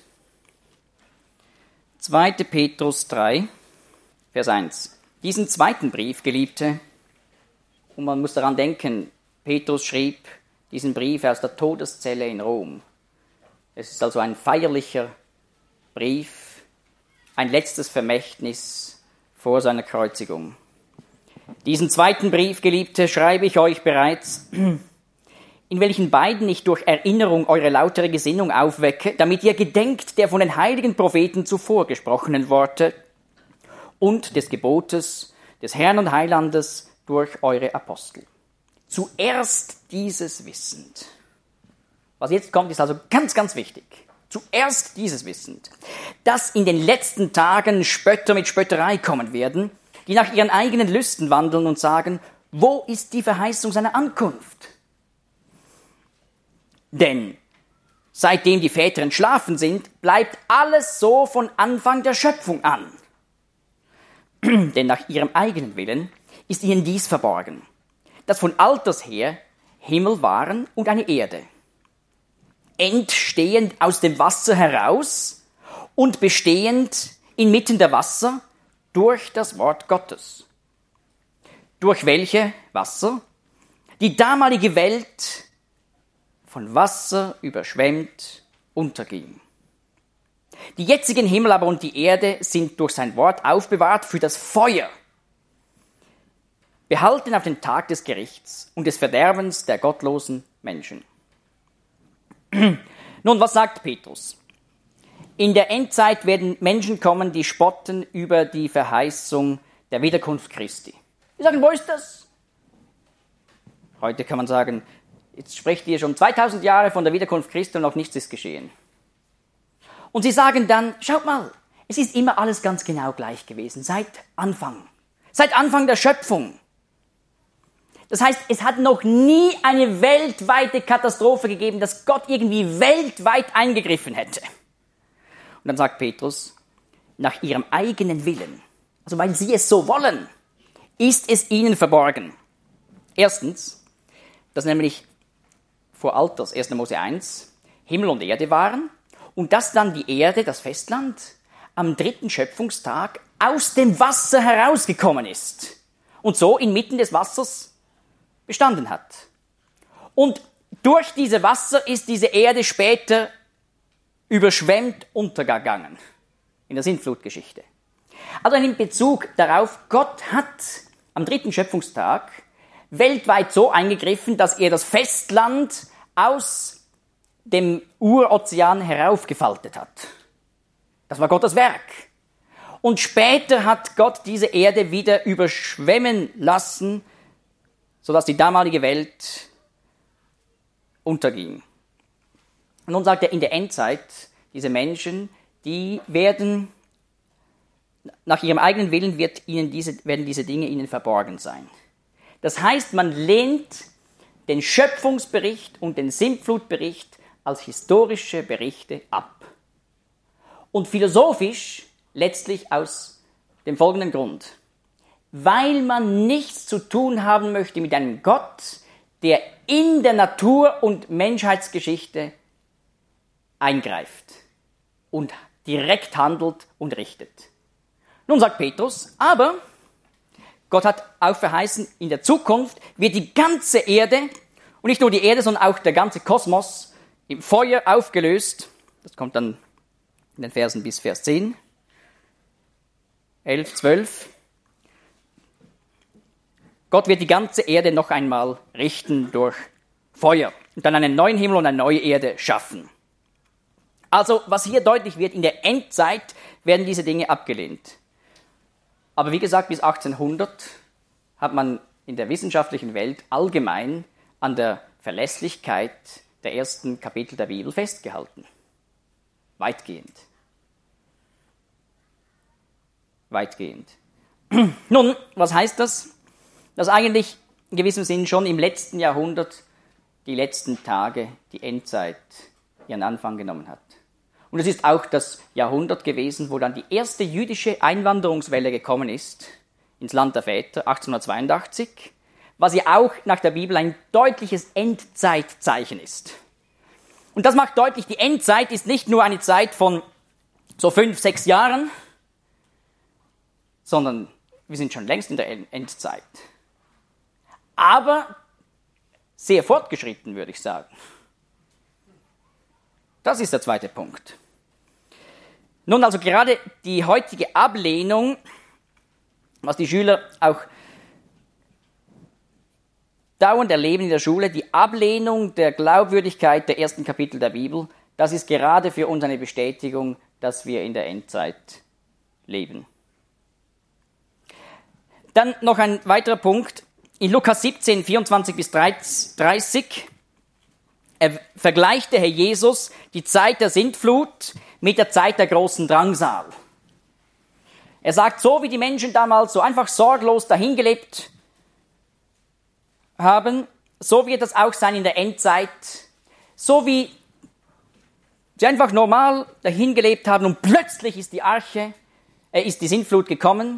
2. Petrus 3, Vers 1. Diesen zweiten Brief, Geliebte, und man muss daran denken, Petrus schrieb diesen Brief aus der Todeszelle in Rom. Es ist also ein feierlicher Brief, ein letztes Vermächtnis vor seiner Kreuzigung. Diesen zweiten Brief, Geliebte, schreibe ich euch bereits, in welchen beiden ich durch Erinnerung eure lautere Gesinnung aufwecke, damit ihr gedenkt der von den heiligen Propheten zuvor gesprochenen Worte und des Gebotes des Herrn und Heilandes durch eure Apostel. Zuerst dieses wissend. Was jetzt kommt, ist also ganz, ganz wichtig. Zuerst dieses wissend, dass in den letzten Tagen Spötter mit Spötterei kommen werden, die nach ihren eigenen Lüsten wandeln und sagen, wo ist die Verheißung seiner Ankunft? Denn seitdem die Väter entschlafen sind, bleibt alles so von Anfang der Schöpfung an. Denn nach ihrem eigenen Willen ist ihnen dies verborgen, dass von alters her Himmel waren und eine Erde, entstehend aus dem Wasser heraus und bestehend inmitten der Wasser durch das Wort Gottes, durch welche Wasser die damalige Welt von Wasser überschwemmt unterging. Die jetzigen Himmel aber und die Erde sind durch sein Wort aufbewahrt für das Feuer, behalten auf den Tag des Gerichts und des Verderbens der gottlosen Menschen. Nun, was sagt Petrus? In der Endzeit werden Menschen kommen, die spotten über die Verheißung der Wiederkunft Christi. Die sagen, wo ist das? Heute kann man sagen, jetzt spricht ihr schon 2000 Jahre von der Wiederkunft Christi und noch nichts ist geschehen. Und sie sagen dann, schaut mal, es ist immer alles ganz genau gleich gewesen, seit Anfang der Schöpfung. Das heißt, es hat noch nie eine weltweite Katastrophe gegeben, dass Gott irgendwie weltweit eingegriffen hätte. Und dann sagt Petrus, nach ihrem eigenen Willen, also weil sie es so wollen, ist es ihnen verborgen. Erstens, dass nämlich vor alters, 1. Mose 1, Himmel und Erde waren und dass dann die Erde, das Festland, am 3. Schöpfungstag aus dem Wasser herausgekommen ist und so inmitten des Wassers bestanden hat. Und durch diese Wasser ist diese Erde später überschwemmt untergegangen in der Sintflutgeschichte. Also in Bezug darauf, Gott hat am 3. Schöpfungstag weltweit so eingegriffen, dass er das Festland aus dem Urozean heraufgefaltet hat. Das war Gottes Werk. Und später hat Gott diese Erde wieder überschwemmen lassen, sodass die damalige Welt unterging. Und nun sagt er, in der Endzeit, diese Menschen, die werden nach ihrem eigenen Willen werden diese Dinge ihnen verborgen sein. Das heißt, man lehnt den Schöpfungsbericht und den Sintflutbericht als historische Berichte ab. Und philosophisch letztlich aus dem folgenden Grund. Weil man nichts zu tun haben möchte mit einem Gott, der in der Natur- und Menschheitsgeschichte eingreift und direkt handelt und richtet. Nun sagt Petrus, aber Gott hat auch verheißen, in der Zukunft wird die ganze Erde, und nicht nur die Erde, sondern auch der ganze Kosmos, im Feuer aufgelöst. Das kommt dann in den Versen bis Vers 10, 11, 12. Gott wird die ganze Erde noch einmal richten durch Feuer und dann einen neuen Himmel und eine neue Erde schaffen. Also, was hier deutlich wird, in der Endzeit werden diese Dinge abgelehnt. Aber wie gesagt, bis 1800 hat man in der wissenschaftlichen Welt allgemein an der Verlässlichkeit der ersten Kapitel der Bibel festgehalten. Weitgehend. Weitgehend. Nun, was heißt das? Dass eigentlich in gewissem Sinn schon im letzten Jahrhundert, die letzten Tage, die Endzeit ihren Anfang genommen hat. Und es ist auch das Jahrhundert gewesen, wo dann die erste jüdische Einwanderungswelle gekommen ist, ins Land der Väter, 1882, was ja auch nach der Bibel ein deutliches Endzeitzeichen ist. Und das macht deutlich, die Endzeit ist nicht nur eine Zeit von so 5, 6 Jahren, sondern wir sind schon längst in der Endzeit. Aber sehr fortgeschritten, würde ich sagen. Das ist der zweite Punkt. Nun, also gerade die heutige Ablehnung, was die Schüler auch dauernd erleben in der Schule, die Ablehnung der Glaubwürdigkeit der ersten Kapitel der Bibel, das ist gerade für uns eine Bestätigung, dass wir in der Endzeit leben. Dann noch ein weiterer Punkt. In Lukas 17, 24 bis 30 vergleicht der Herr Jesus die Zeit der Sintflut mit der Zeit der großen Drangsal. Er sagt, so wie die Menschen damals so einfach sorglos dahingelebt haben, so wird es auch sein in der Endzeit. So wie sie einfach normal dahingelebt haben und plötzlich ist die Sintflut gekommen,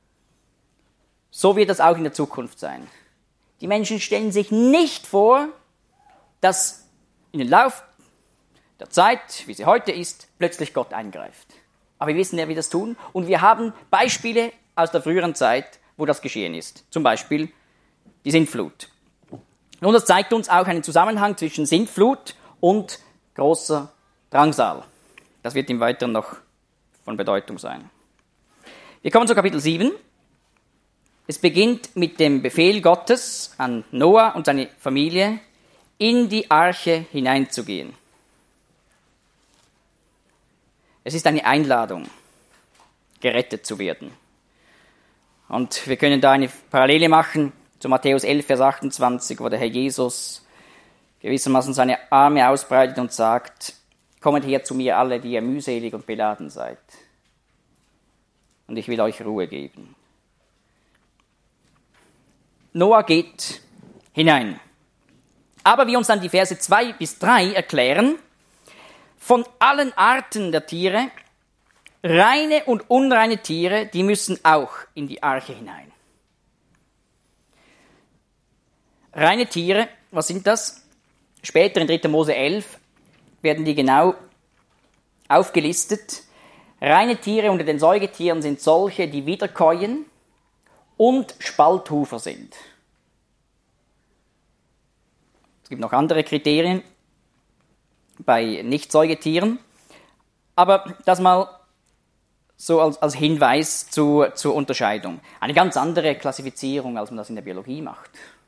so wird es auch in der Zukunft sein. Die Menschen stellen sich nicht vor, dass in den Lauf der Zeit, wie sie heute ist, plötzlich Gott eingreift. Aber wir wissen ja, wie das tun. Und wir haben Beispiele aus der früheren Zeit, wo das geschehen ist. Zum Beispiel die Sintflut. Und das zeigt uns auch einen Zusammenhang zwischen Sintflut und großer Drangsal. Das wird im Weiteren noch von Bedeutung sein. Wir kommen zu Kapitel 7. Es beginnt mit dem Befehl Gottes an Noah und seine Familie, in die Arche hineinzugehen. Es ist eine Einladung, gerettet zu werden. Und wir können da eine Parallele machen zu Matthäus 11, Vers 28, wo der Herr Jesus gewissermaßen seine Arme ausbreitet und sagt, kommt her zu mir alle, die ihr mühselig und beladen seid. Und ich will euch Ruhe geben. Noah geht hinein. Aber wie uns dann die Verse 2 bis 3 erklären, von allen Arten der Tiere, reine und unreine Tiere, die müssen auch in die Arche hinein. Reine Tiere, was sind das? Später in 3. Mose 11 werden die genau aufgelistet. Reine Tiere unter den Säugetieren sind solche, die wiederkäuen und Spalthufer sind. Es gibt noch andere Kriterien bei Nicht-Säugetieren, aber das mal so als Hinweis zur Unterscheidung. Eine ganz andere Klassifizierung, als man das in der Biologie macht.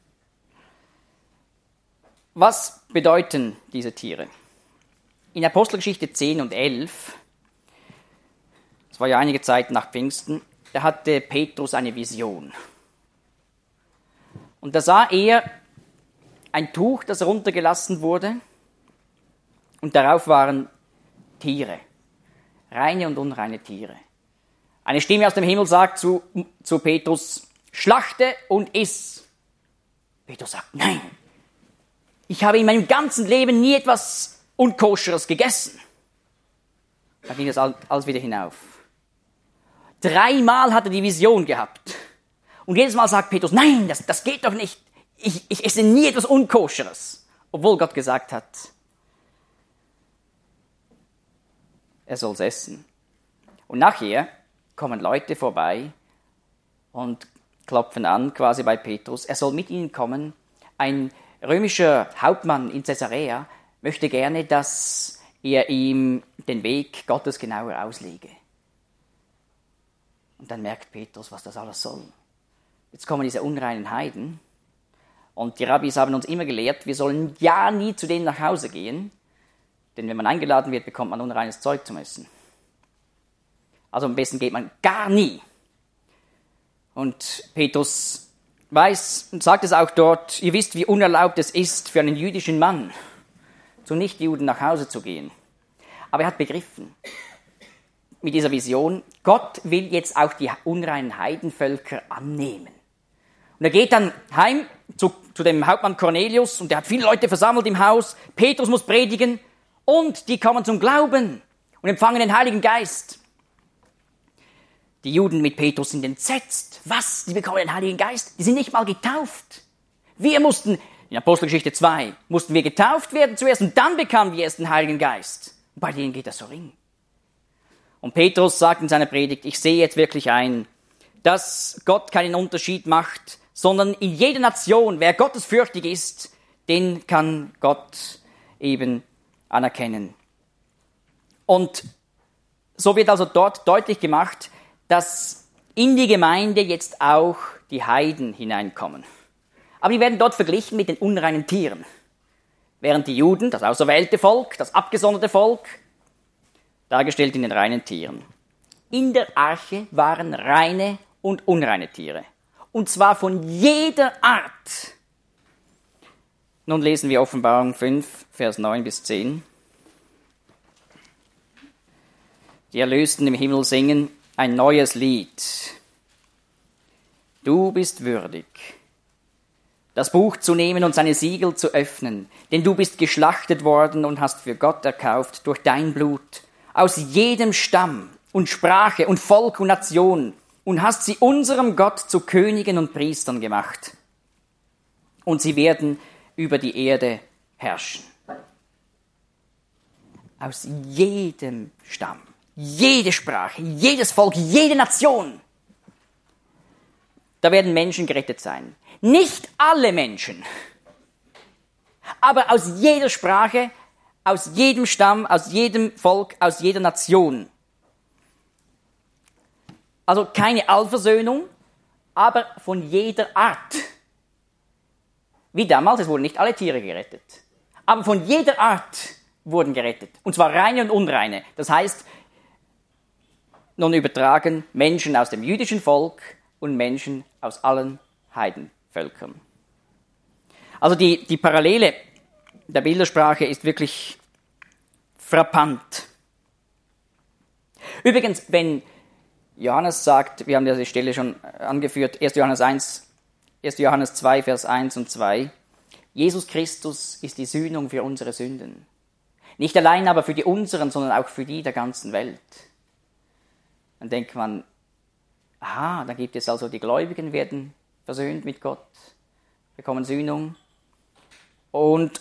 Was bedeuten diese Tiere? In Apostelgeschichte 10 und 11, das war ja einige Zeit nach Pfingsten, da hatte Petrus eine Vision. Und da sah er ein Tuch, das runtergelassen wurde, und darauf waren Tiere, reine und unreine Tiere. Eine Stimme aus dem Himmel sagt zu Petrus, schlachte und iss. Petrus sagt, nein, ich habe in meinem ganzen Leben nie etwas Unkoscheres gegessen. Da ging das alles wieder hinauf. 3-mal hat er die Vision gehabt. Und jedes Mal sagt Petrus, nein, das geht doch nicht. Ich esse nie etwas Unkoscheres. Obwohl Gott gesagt hat, er soll es essen. Und nachher kommen Leute vorbei und klopfen an, quasi bei Petrus. Er soll mit ihnen kommen. Ein römischer Hauptmann in Caesarea möchte gerne, dass er ihm den Weg Gottes genauer auslege. Und dann merkt Petrus, was das alles soll. Jetzt kommen diese unreinen Heiden. Und die Rabbis haben uns immer gelehrt, wir sollen ja nie zu denen nach Hause gehen. Denn wenn man eingeladen wird, bekommt man unreines Zeug zum Essen. Also am besten geht man gar nie. Und Petrus weiß und sagt es auch dort, ihr wisst, wie unerlaubt es ist, für einen jüdischen Mann zu Nichtjuden nach Hause zu gehen. Aber er hat begriffen, mit dieser Vision, Gott will jetzt auch die unreinen Heidenvölker annehmen. Und er geht dann heim zu dem Hauptmann Cornelius und der hat viele Leute versammelt im Haus. Petrus muss predigen und die kommen zum Glauben und empfangen den Heiligen Geist. Die Juden mit Petrus sind entsetzt. Was? Die bekommen den Heiligen Geist? Die sind nicht mal getauft. Wir mussten, in Apostelgeschichte 2, mussten wir getauft werden zuerst und dann bekamen wir erst den Heiligen Geist. Und bei denen geht das so ring. Und Petrus sagt in seiner Predigt, ich sehe jetzt wirklich ein, dass Gott keinen Unterschied macht, sondern in jeder Nation, wer gottesfürchtig ist, den kann Gott eben anerkennen. Und so wird also dort deutlich gemacht, dass in die Gemeinde jetzt auch die Heiden hineinkommen. Aber die werden dort verglichen mit den unreinen Tieren. Während die Juden, das auserwählte Volk, das abgesonderte Volk, dargestellt in den reinen Tieren. In der Arche waren reine und unreine Tiere. Und zwar von jeder Art. Nun lesen wir Offenbarung 5, Vers 9 bis 10. Die Erlösten im Himmel singen ein neues Lied. Du bist würdig, das Buch zu nehmen und seine Siegel zu öffnen, denn du bist geschlachtet worden und hast für Gott erkauft durch dein Blut aus jedem Stamm und Sprache und Volk und Nation und hast sie unserem Gott zu Königen und Priestern gemacht. Und sie werden über die Erde herrschen. Aus jedem Stamm, jede Sprache, jedes Volk, jede Nation. Da werden Menschen gerettet sein. Nicht alle Menschen, aber aus jeder Sprache, aus jedem Stamm, aus jedem Volk, aus jeder Nation. Also keine Allversöhnung, aber von jeder Art. Wie damals, es wurden nicht alle Tiere gerettet, aber von jeder Art wurden gerettet. Und zwar reine und unreine. Das heißt, nun übertragen Menschen aus dem jüdischen Volk und Menschen aus allen Heidenvölkern. Also die Parallele der Bildersprache ist wirklich frappant. Übrigens, wenn Johannes sagt, wir haben diese Stelle schon angeführt, 1. Johannes 2, Vers 1 und 2, Jesus Christus ist die Sühnung für unsere Sünden. Nicht allein aber für die unseren, sondern auch für die der ganzen Welt. Dann denkt man, aha, da gibt es also die Gläubigen werden versöhnt mit Gott, bekommen Sühnung und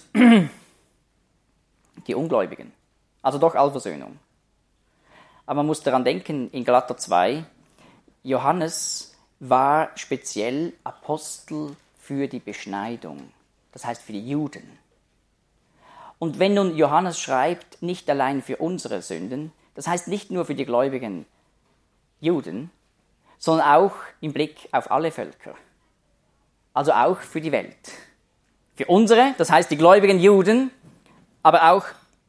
die Ungläubigen, also doch Allversöhnung. Aber man muss daran denken, in Galater 2, Johannes war speziell Apostel für die Beschneidung, das heißt für die Juden. Und wenn nun Johannes schreibt, nicht allein für unsere Sünden, das heißt nicht nur für die gläubigen Juden, sondern auch im Blick auf alle Völker, also auch für die Welt. Für unsere, das heißt die gläubigen Juden, aber auch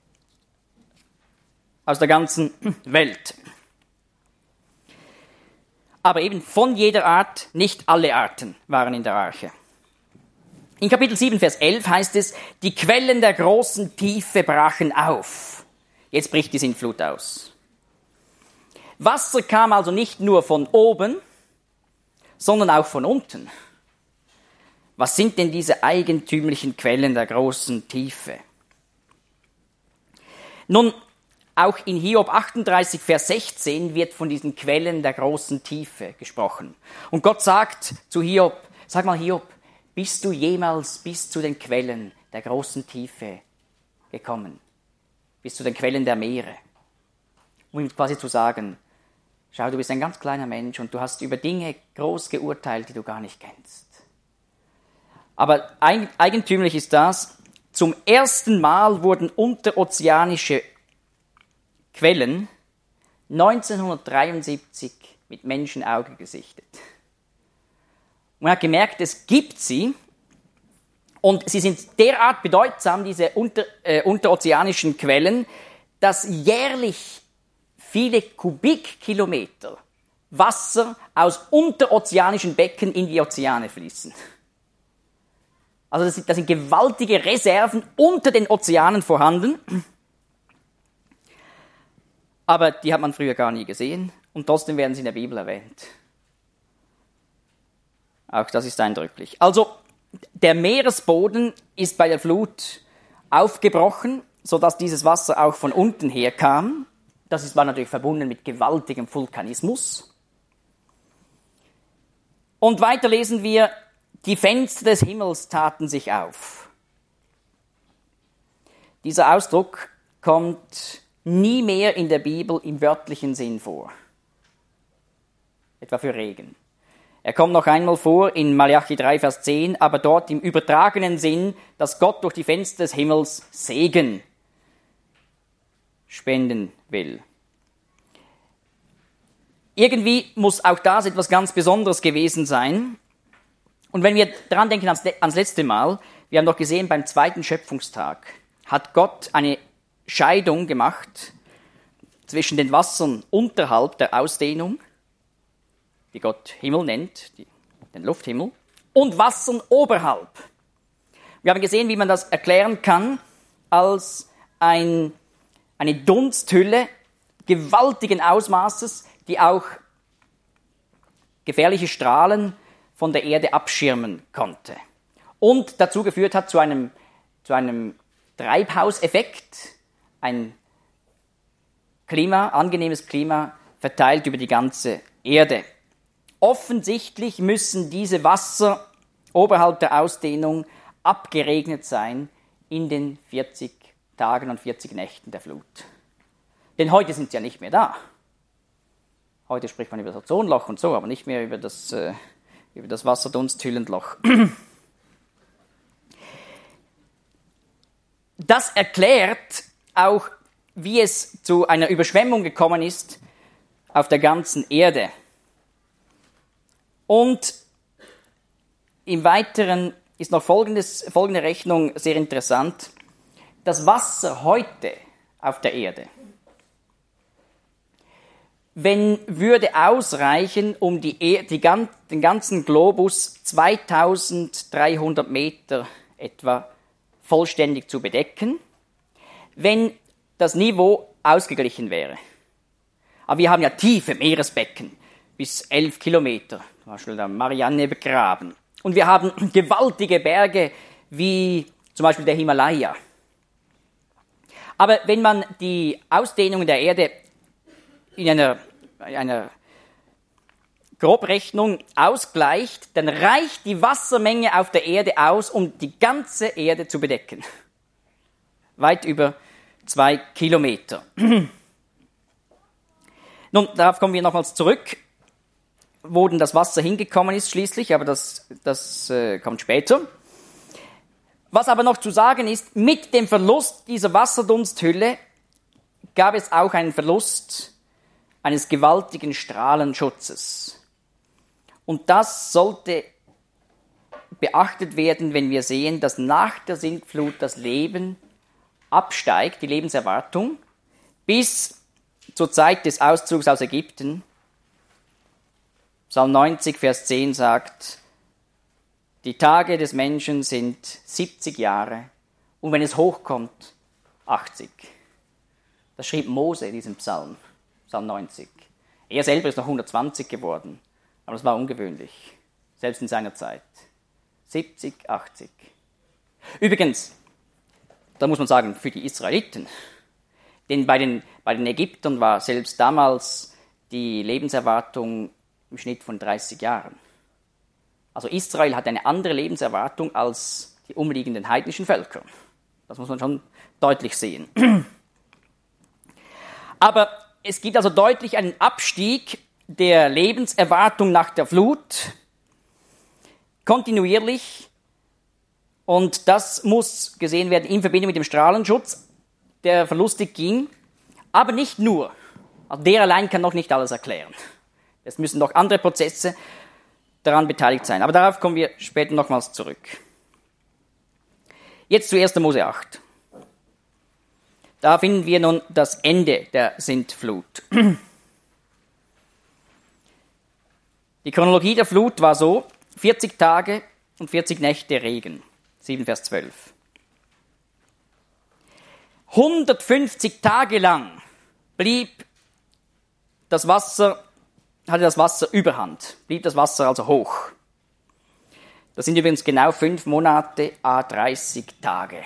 aus der ganzen Welt. Aber eben von jeder Art, nicht alle Arten waren in der Arche. In Kapitel 7, Vers 11 heißt es, die Quellen der großen Tiefe brachen auf. Jetzt bricht die Sintflut aus. Wasser kam also nicht nur von oben, sondern auch von unten. Was sind denn diese eigentümlichen Quellen der großen Tiefe? Nun, auch in Hiob 38, Vers 16 wird von diesen Quellen der großen Tiefe gesprochen. Und Gott sagt zu Hiob, sag mal Hiob, bist du jemals bis zu den Quellen der großen Tiefe gekommen? Bis zu den Quellen der Meere? Um ihm quasi zu sagen, schau, du bist ein ganz kleiner Mensch und du hast über Dinge groß geurteilt, die du gar nicht kennst. Aber eigentümlich ist das, zum ersten Mal wurden unterozeanische Quellen 1973 mit Menschenauge gesichtet. Man hat gemerkt, es gibt sie und sie sind derart bedeutsam, diese unterozeanischen Quellen, dass jährlich viele Kubikkilometer Wasser aus unterozeanischen Becken in die Ozeane fließen. Also das sind gewaltige Reserven unter den Ozeanen vorhanden. Aber die hat man früher gar nie gesehen und trotzdem werden sie in der Bibel erwähnt. Auch das ist eindrücklich. Also der Meeresboden ist bei der Flut aufgebrochen, sodass dieses Wasser auch von unten her kam. War natürlich verbunden mit gewaltigem Vulkanismus. Und weiter lesen wir, die Fenster des Himmels taten sich auf. Dieser Ausdruck kommt nie mehr in der Bibel im wörtlichen Sinn vor. Etwa für Regen. Er kommt noch einmal vor in Malachi 3, Vers 10, aber dort im übertragenen Sinn, dass Gott durch die Fenster des Himmels Segen spenden will. Irgendwie muss auch das etwas ganz Besonderes gewesen sein. Und wenn wir daran denken ans letzte Mal, wir haben doch gesehen, beim zweiten Schöpfungstag hat Gott eine Scheidung gemacht zwischen den Wassern unterhalb der Ausdehnung, die Gott Himmel nennt, den Lufthimmel, und Wassern oberhalb. Wir haben gesehen, wie man das erklären kann als eine Dunsthülle gewaltigen Ausmaßes, die auch gefährliche Strahlen von der Erde abschirmen konnte. Und dazu geführt hat zu einem Treibhauseffekt, ein angenehmes Klima verteilt über die ganze Erde. Offensichtlich müssen diese Wasser oberhalb der Ausdehnung abgeregnet sein in den 40 Tagen und 40 Nächten der Flut. Denn heute sind sie ja nicht mehr da. Heute spricht man über das Ozonloch und so, aber nicht mehr über das Wasserdunsthüllenloch. Das erklärt auch, wie es zu einer Überschwemmung gekommen ist auf der ganzen Erde. Und im Weiteren ist noch folgende Rechnung sehr interessant. Das Wasser heute auf der Erde, würde ausreichen, um den ganzen Globus 2300 Meter etwa vollständig zu bedecken, wenn das Niveau ausgeglichen wäre. Aber wir haben ja tiefe Meeresbecken, bis 11 Kilometer, zum Beispiel der Marianne-Graben. Und wir haben gewaltige Berge, wie zum Beispiel der Himalaya. Aber wenn man die Ausdehnung der Erde in einer Grobrechnung ausgleicht, dann reicht die Wassermenge auf der Erde aus, um die ganze Erde zu bedecken. Weit über 2 Kilometer. Nun, darauf kommen wir nochmals zurück, wo denn das Wasser hingekommen ist schließlich, aber das kommt später. Was aber noch zu sagen ist, mit dem Verlust dieser Wasserdunsthülle gab es auch einen Verlust eines gewaltigen Strahlenschutzes. Und das sollte beachtet werden, wenn wir sehen, dass nach der Sintflut das Leben absteigt, die Lebenserwartung, bis zur Zeit des Auszugs aus Ägypten. Psalm 90, Vers 10 sagt, die Tage des Menschen sind 70 Jahre und wenn es hochkommt, 80. Das schrieb Mose in diesem Psalm 90. Er selber ist noch 120 geworden, aber das war ungewöhnlich, selbst in seiner Zeit. 70, 80. Übrigens, da muss man sagen, für die Israeliten, denn bei den Ägyptern war selbst damals die Lebenserwartung im Schnitt von 30 Jahren. Also Israel hat eine andere Lebenserwartung als die umliegenden heidnischen Völker. Das muss man schon deutlich sehen. Aber es gibt also deutlich einen Abstieg der Lebenserwartung nach der Flut, kontinuierlich, und das muss gesehen werden in Verbindung mit dem Strahlenschutz, der verlustig ging, aber nicht nur. Also der allein kann noch nicht alles erklären. Es müssen noch andere Prozesse daran beteiligt sein. Aber darauf kommen wir später nochmals zurück. Jetzt zu 1. Mose 8. Da finden wir nun das Ende der Sintflut. Die Chronologie der Flut war so: 40 Tage und 40 Nächte Regen. 7 Vers 12. 150 Tage lang hatte das Wasser Überhand, blieb das Wasser also hoch. Das sind übrigens genau 5 Monate, 30 Tage.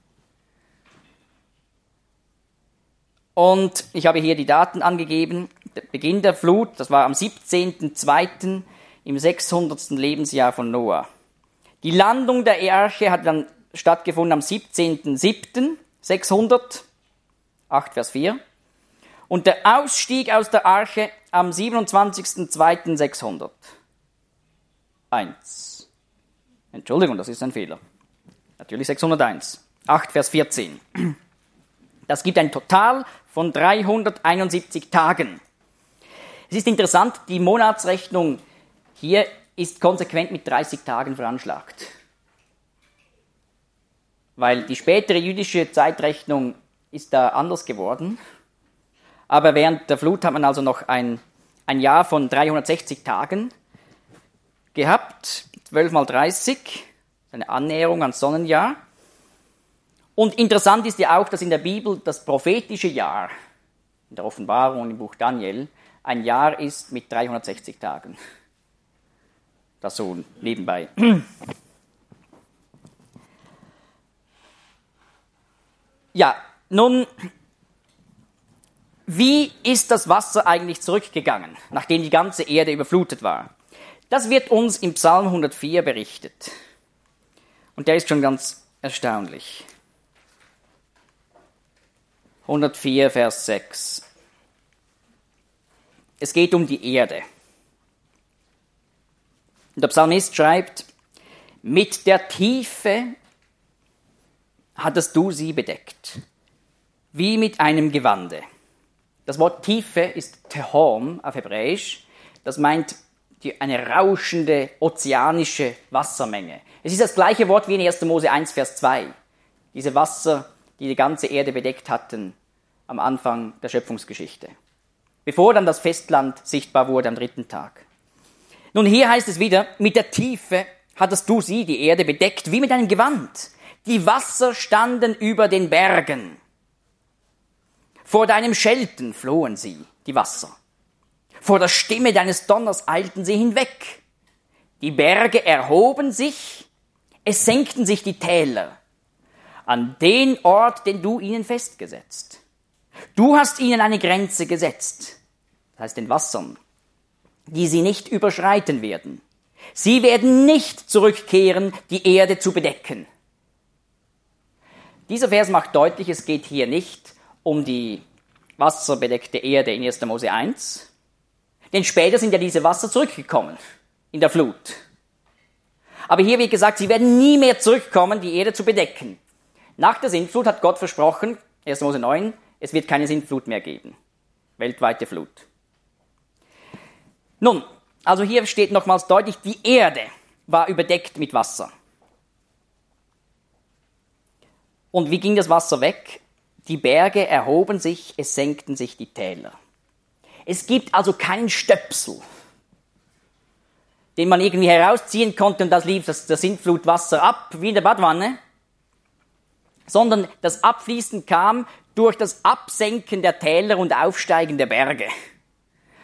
Und ich habe hier die Daten angegeben. Der Beginn der Flut, das war am 17.02. im 600. Lebensjahr von Noah. Die Landung der Arche hat dann stattgefunden am 17.07.600, 8 Vers 4. Und der Ausstieg aus der Arche am 27.02.600. 1. Entschuldigung, das ist ein Fehler. Natürlich 601. 8 Vers 14. Das gibt ein Total von 371 Tagen. Es ist interessant, die Monatsrechnung hier ist konsequent mit 30 Tagen veranschlagt. Weil die spätere jüdische Zeitrechnung ist da anders geworden. Aber während der Flut hat man also noch ein Jahr von 360 Tagen gehabt. 12 mal 30, eine Annäherung ans Sonnenjahr. Und interessant ist ja auch, dass in der Bibel das prophetische Jahr, in der Offenbarung und im Buch Daniel, ein Jahr ist mit 360 Tagen. Das so nebenbei. Ja, nun, wie ist das Wasser eigentlich zurückgegangen, nachdem die ganze Erde überflutet war? Das wird uns im Psalm 104 berichtet. Und der ist schon ganz erstaunlich. 104, Vers 6. Es geht um die Erde. Und der Psalmist schreibt: Mit der Tiefe hattest du sie bedeckt, wie mit einem Gewande. Das Wort Tiefe ist Tehom auf Hebräisch. Das meint eine rauschende, ozeanische Wassermenge. Es ist das gleiche Wort wie in 1. Mose 1, Vers 2. Diese Wasser, die die ganze Erde bedeckt hatten am Anfang der Schöpfungsgeschichte. Bevor dann das Festland sichtbar wurde am 3. Tag. Nun, hier heißt es wieder: Mit der Tiefe hattest du sie, die Erde, bedeckt, wie mit einem Gewand. Die Wasser standen über den Bergen. Vor deinem Schelten flohen sie, die Wasser. Vor der Stimme deines Donners eilten sie hinweg. Die Berge erhoben sich, es senkten sich die Täler an den Ort, den du ihnen festgesetzt. Du hast ihnen eine Grenze gesetzt, das heißt den Wassern, die sie nicht überschreiten werden. Sie werden nicht zurückkehren, die Erde zu bedecken. Dieser Vers macht deutlich, es geht hier nicht um die wasserbedeckte Erde in 1. Mose 1, denn später sind ja diese Wasser zurückgekommen in der Flut. Aber hier wird gesagt, sie werden nie mehr zurückkommen, die Erde zu bedecken. Nach der Sintflut hat Gott versprochen, 1. Mose 9, es wird keine Sintflut mehr geben. Weltweite Flut. Nun, also hier steht nochmals deutlich, die Erde war überdeckt mit Wasser. Und wie ging das Wasser weg? Die Berge erhoben sich, es senkten sich die Täler. Es gibt also keinen Stöpsel, den man irgendwie herausziehen konnte und das lief das Sintflutwasser ab, wie in der Badwanne, sondern das Abfließen kam durch das Absenken der Täler und Aufsteigen der Berge.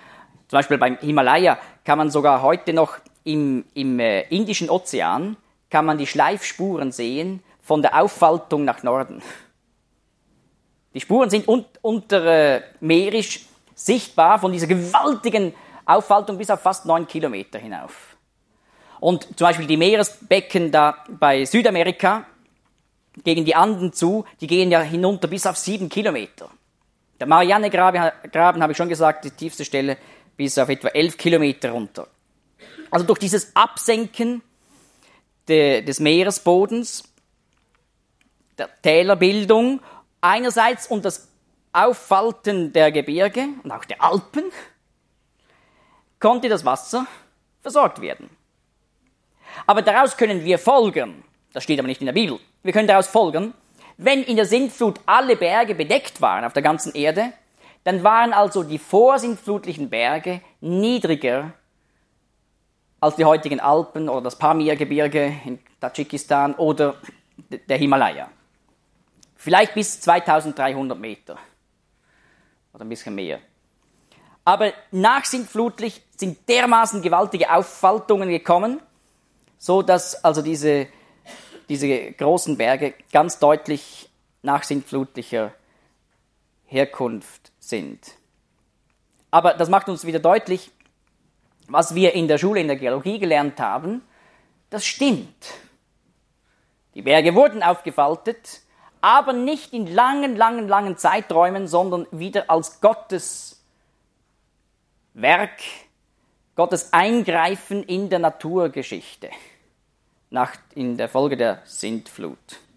Zum Beispiel beim Himalaya kann man sogar heute noch im Indischen Ozean kann man die Schleifspuren sehen von der Auffaltung nach Norden. Die Spuren sind untermeerisch sichtbar von dieser gewaltigen Auffaltung bis auf fast 9 Kilometer hinauf. Und zum Beispiel die Meeresbecken da bei Südamerika gegen die Anden zu, die gehen ja hinunter bis auf 7 Kilometer. Der Marianne-Graben, habe ich schon gesagt, die tiefste Stelle, bis auf etwa 11 Kilometer runter. Also durch dieses Absenken des Meeresbodens, der Tälerbildung einerseits und das Auffalten der Gebirge und auch der Alpen, konnte das Wasser versorgt werden. Aber daraus können wir folgern, das steht aber nicht in der Bibel, wir können daraus folgern, wenn in der Sintflut alle Berge bedeckt waren auf der ganzen Erde, dann waren also die vorsintflutlichen Berge niedriger als die heutigen Alpen oder das Pamir-Gebirge in Tadschikistan oder der Himalaya. Vielleicht bis 2300 Meter oder ein bisschen mehr. Aber nachsintflutlich sind dermaßen gewaltige Auffaltungen gekommen, so dass also diese großen Berge ganz deutlich nachsintflutlicher Herkunft sind. Aber das macht uns wieder deutlich, was wir in der Schule, in der Geologie gelernt haben, das stimmt. Die Berge wurden aufgefaltet, aber nicht in langen Zeiträumen, sondern wieder als Gottes Werk, Gottes Eingreifen in der Naturgeschichte, in der Folge der Sintflut.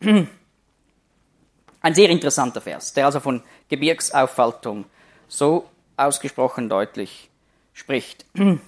Ein sehr interessanter Vers, der also von Gebirgsauffaltung so ausgesprochen deutlich spricht.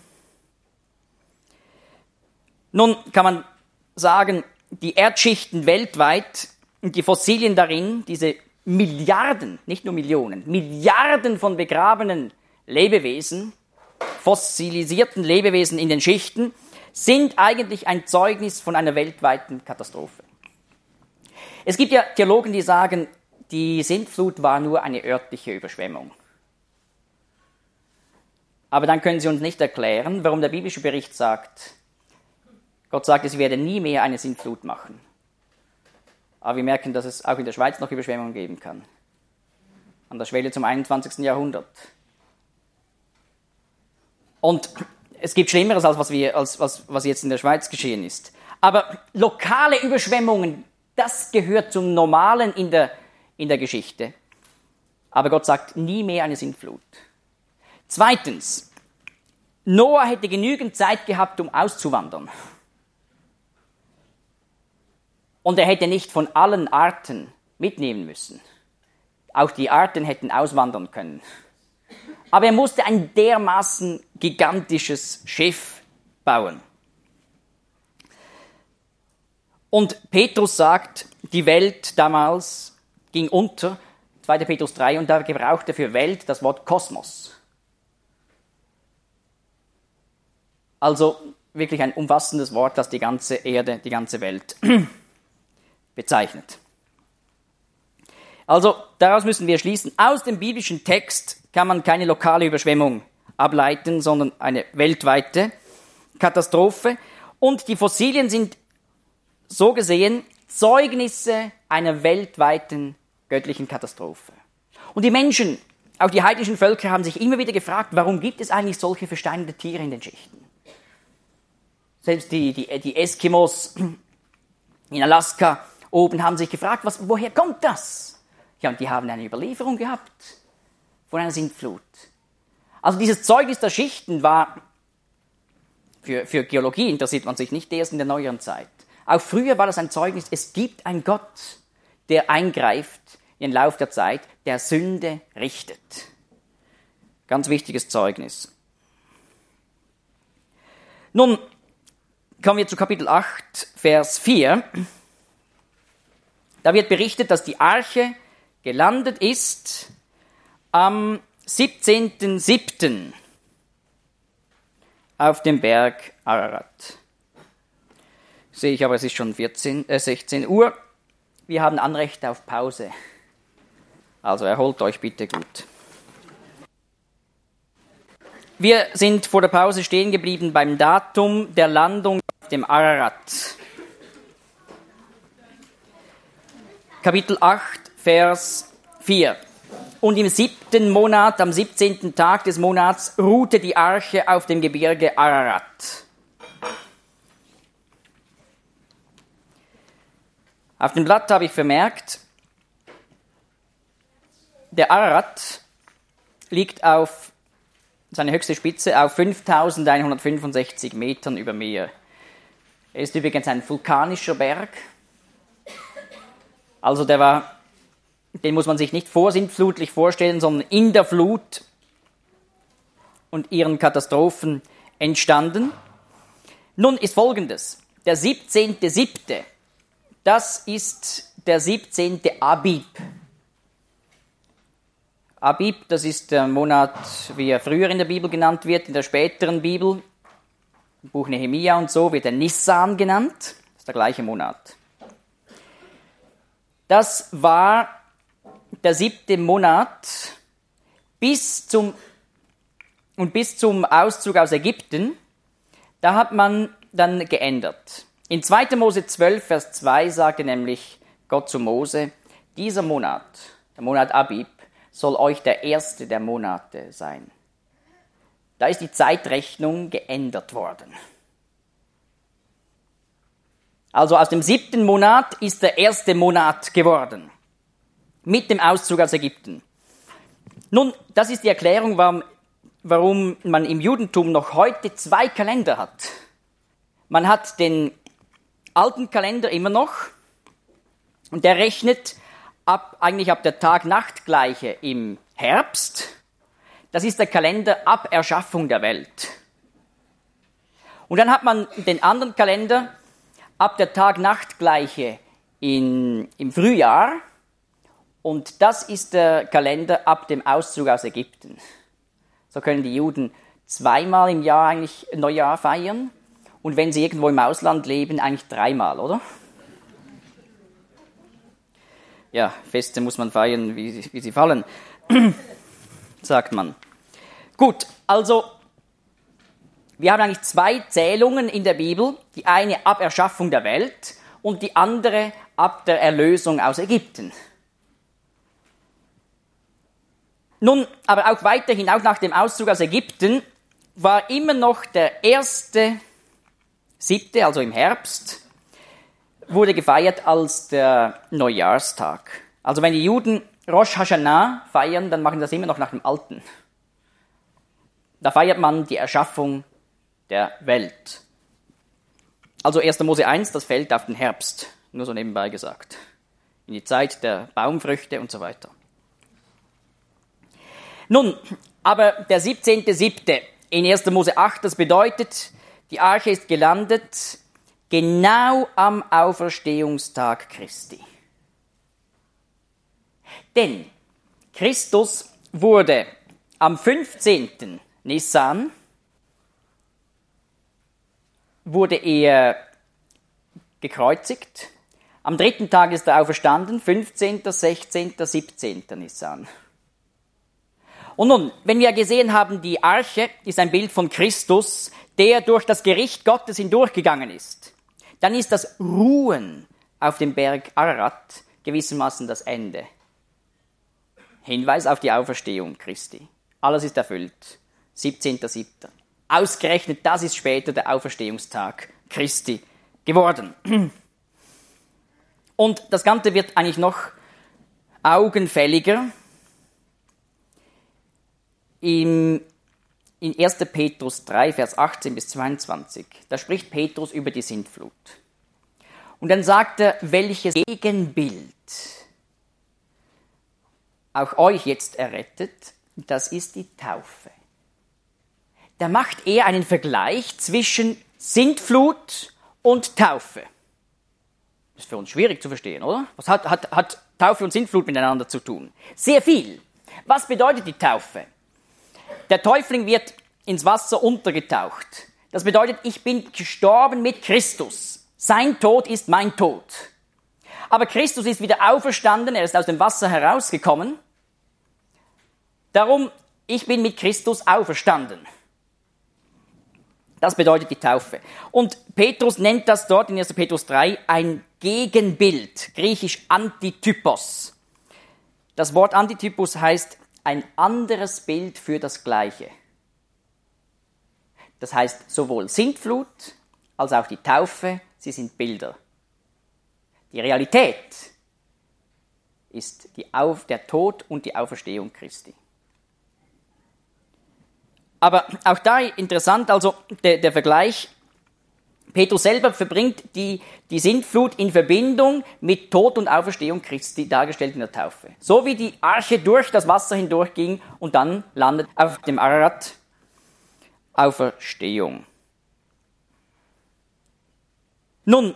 Nun kann man sagen, die Erdschichten weltweit und die Fossilien darin, diese Milliarden, nicht nur Millionen, Milliarden von begrabenen Lebewesen, fossilisierten Lebewesen in den Schichten, sind eigentlich ein Zeugnis von einer weltweiten Katastrophe. Es gibt ja Theologen, die sagen, die Sintflut war nur eine örtliche Überschwemmung. Aber dann können sie uns nicht erklären, warum der biblische Bericht sagt, Gott sagt, es werde nie mehr eine Sintflut machen. Aber wir merken, dass es auch in der Schweiz noch Überschwemmungen geben kann. An der Schwelle zum 21. Jahrhundert. Und es gibt Schlimmeres, als was jetzt in der Schweiz geschehen ist. Aber lokale Überschwemmungen, das gehört zum Normalen in der Geschichte. Aber Gott sagt, nie mehr eine Sintflut. Zweitens, Noah hätte genügend Zeit gehabt, um auszuwandern. Und er hätte nicht von allen Arten mitnehmen müssen. Auch die Arten hätten auswandern können. Aber er musste ein dermaßen gigantisches Schiff bauen. Und Petrus sagt, die Welt damals ging unter, 2. Petrus 3, und da gebraucht er für Welt das Wort Kosmos. Also wirklich ein umfassendes Wort, das die ganze Erde, die ganze Welt bezeichnet. Also daraus müssen wir schließen, aus dem biblischen Text kann man keine lokale Überschwemmung ableiten, sondern eine weltweite Katastrophe. Und die Fossilien sind so gesehen Zeugnisse einer weltweiten göttlichen Katastrophe. Und die Menschen, auch die heidnischen Völker, haben sich immer wieder gefragt, warum gibt es eigentlich solche versteinerte Tiere in den Schichten? Selbst die Eskimos in Alaska oben haben sich gefragt, woher kommt das? Ja, und die haben eine Überlieferung gehabt von einer Sintflut. Also dieses Zeugnis der Schichten war, für Geologie interessiert man sich nicht erst in der neueren Zeit. Auch früher war das ein Zeugnis, es gibt einen Gott, der eingreift in den Lauf der Zeit, der Sünde richtet. Ganz wichtiges Zeugnis. Nun kommen wir zu Kapitel 8, Vers 4. Da wird berichtet, dass die Arche gelandet ist am 17.07. auf dem Berg Ararat. Sehe ich aber, es ist schon 16 Uhr. Wir haben Anrecht auf Pause. Also erholt euch bitte gut. Wir sind vor der Pause stehen geblieben beim Datum der Landung auf dem Ararat. Kapitel 8, Vers 4. Und im 7. Monat, am 17. Tag des Monats, ruhte die Arche auf dem Gebirge Ararat. Auf dem Blatt habe ich vermerkt, der Ararat liegt auf seine höchste Spitze auf 5165 Metern über Meer. Er ist übrigens ein vulkanischer Berg. Also den muss man sich nicht vorsintflutlich vorstellen, sondern in der Flut und ihren Katastrophen entstanden. Nun ist Folgendes: Der 17.7., das ist der 17. Abib. Abib, das ist der Monat, wie er früher in der Bibel genannt wird, in der späteren Bibel, im Buch Nehemia und so, wird er Nissan genannt. Das ist der gleiche Monat. Das war der 7. Monat bis zum Auszug aus Ägypten. Da hat man dann geändert. In 2. Mose 12, Vers 2 sagte nämlich Gott zu Mose: Dieser Monat, der Monat Abib, soll euch der erste der Monate sein. Da ist die Zeitrechnung geändert worden. Also aus dem 7. Monat ist der erste Monat geworden. Mit dem Auszug aus Ägypten. Nun, das ist die Erklärung, warum man im Judentum noch heute 2 Kalender hat. Man hat den alten Kalender immer noch und der rechnet eigentlich ab der Tag-Nacht-Gleiche im Herbst. Das ist der Kalender ab Erschaffung der Welt. Und dann hat man den anderen Kalender ab der Tag-Nacht-Gleiche im Frühjahr. Und das ist der Kalender ab dem Auszug aus Ägypten. So können die Juden 2-mal im Jahr eigentlich Neujahr feiern. Und wenn sie irgendwo im Ausland leben, eigentlich 3-mal, oder? Ja, Feste muss man feiern, wie sie fallen, sagt man. Gut, also wir haben eigentlich 2 Zählungen in der Bibel. Die eine ab Erschaffung der Welt und die andere ab der Erlösung aus Ägypten. Nun, aber auch weiterhin, auch nach dem Auszug aus Ägypten, war immer noch der 1.7., also im Herbst, wurde gefeiert als der Neujahrstag. Also wenn die Juden Rosh Hashanah feiern, dann machen sie das immer noch nach dem Alten. Da feiert man die Erschaffung der Welt. Also 1. Mose 1, das fällt auf den Herbst, nur so nebenbei gesagt. In die Zeit der Baumfrüchte und so weiter. Nun, aber der 17.7. in 1. Mose 8, das bedeutet, die Arche ist gelandet genau am Auferstehungstag Christi. Denn Christus wurde am 15. Nissan, wurde er gekreuzigt. Am 3. Tag ist er auferstanden, 15., 16., 17. Nissan. Und nun, wenn wir gesehen haben, die Arche ist ein Bild von Christus, der durch das Gericht Gottes hindurchgegangen ist, dann ist das Ruhen auf dem Berg Ararat gewissermaßen das Ende. Hinweis auf die Auferstehung Christi. Alles ist erfüllt. 17.7. Ausgerechnet, das ist später der Auferstehungstag Christi geworden. Und das Ganze wird eigentlich noch augenfälliger. In 1. Petrus 3, Vers 18 bis 22, da spricht Petrus über die Sintflut. Und dann sagt er, welches Gegenbild auch euch jetzt errettet, das ist die Taufe. Da macht er einen Vergleich zwischen Sintflut und Taufe. Das ist für uns schwierig zu verstehen, oder? Was hat Taufe und Sintflut miteinander zu tun? Sehr viel. Was bedeutet die Taufe? Der Täufling wird ins Wasser untergetaucht. Das bedeutet, ich bin gestorben mit Christus. Sein Tod ist mein Tod. Aber Christus ist wieder auferstanden, er ist aus dem Wasser herausgekommen. Darum, ich bin mit Christus auferstanden. Das bedeutet die Taufe. Und Petrus nennt das dort in 1. Petrus 3 ein Gegenbild, griechisch Antitypos. Das Wort Antitypus heißt ein anderes Bild für das Gleiche. Das heißt, sowohl Sintflut als auch die Taufe, sie sind Bilder. Die Realität ist der Tod und die Auferstehung Christi. Aber auch da interessant, also der Vergleich, Petrus selber verbringt die Sintflut in Verbindung mit Tod und Auferstehung Christi, dargestellt in der Taufe. So wie die Arche durch das Wasser hindurchging und dann landet auf dem Ararat Auferstehung. Nun,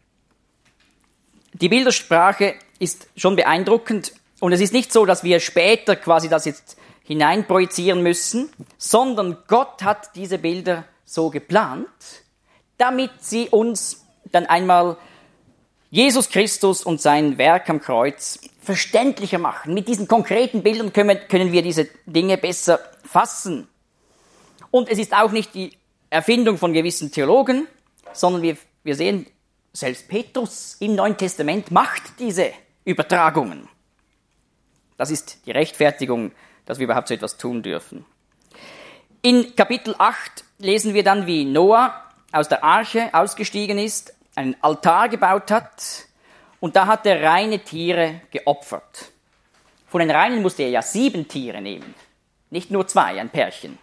die Bildersprache ist schon beeindruckend und es ist nicht so, dass wir später quasi das jetzt hineinprojizieren müssen, sondern Gott hat diese Bilder so geplant, damit sie uns dann einmal Jesus Christus und sein Werk am Kreuz verständlicher machen. Mit diesen konkreten Bildern können wir diese Dinge besser fassen. Und es ist auch nicht die Erfindung von gewissen Theologen, sondern wir sehen, selbst Petrus im Neuen Testament macht diese Übertragungen. Das ist die Rechtfertigung, dass wir überhaupt so etwas tun dürfen. In Kapitel 8 lesen wir dann, wie Noah aus der Arche ausgestiegen ist, einen Altar gebaut hat und da hat er reine Tiere geopfert. Von den reinen musste er ja 7 Tiere nehmen, nicht nur 2, ein Pärchen.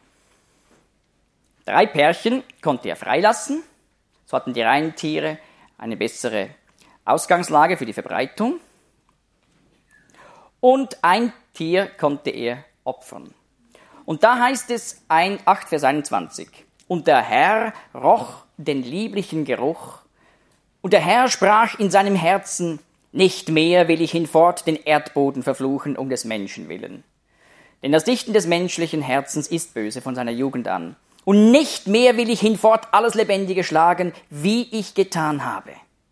3 Pärchen konnte er freilassen, so hatten die reinen Tiere eine bessere Ausgangslage für die Verbreitung. Und ein Tier konnte er opfern. Und da heißt es 8 Vers 21. Und der Herr roch den lieblichen Geruch. Und der Herr sprach in seinem Herzen, nicht mehr will ich hinfort den Erdboden verfluchen um des Menschen willen. Denn das Dichten des menschlichen Herzens ist böse von seiner Jugend an. Und nicht mehr will ich hinfort alles Lebendige schlagen, wie ich getan habe.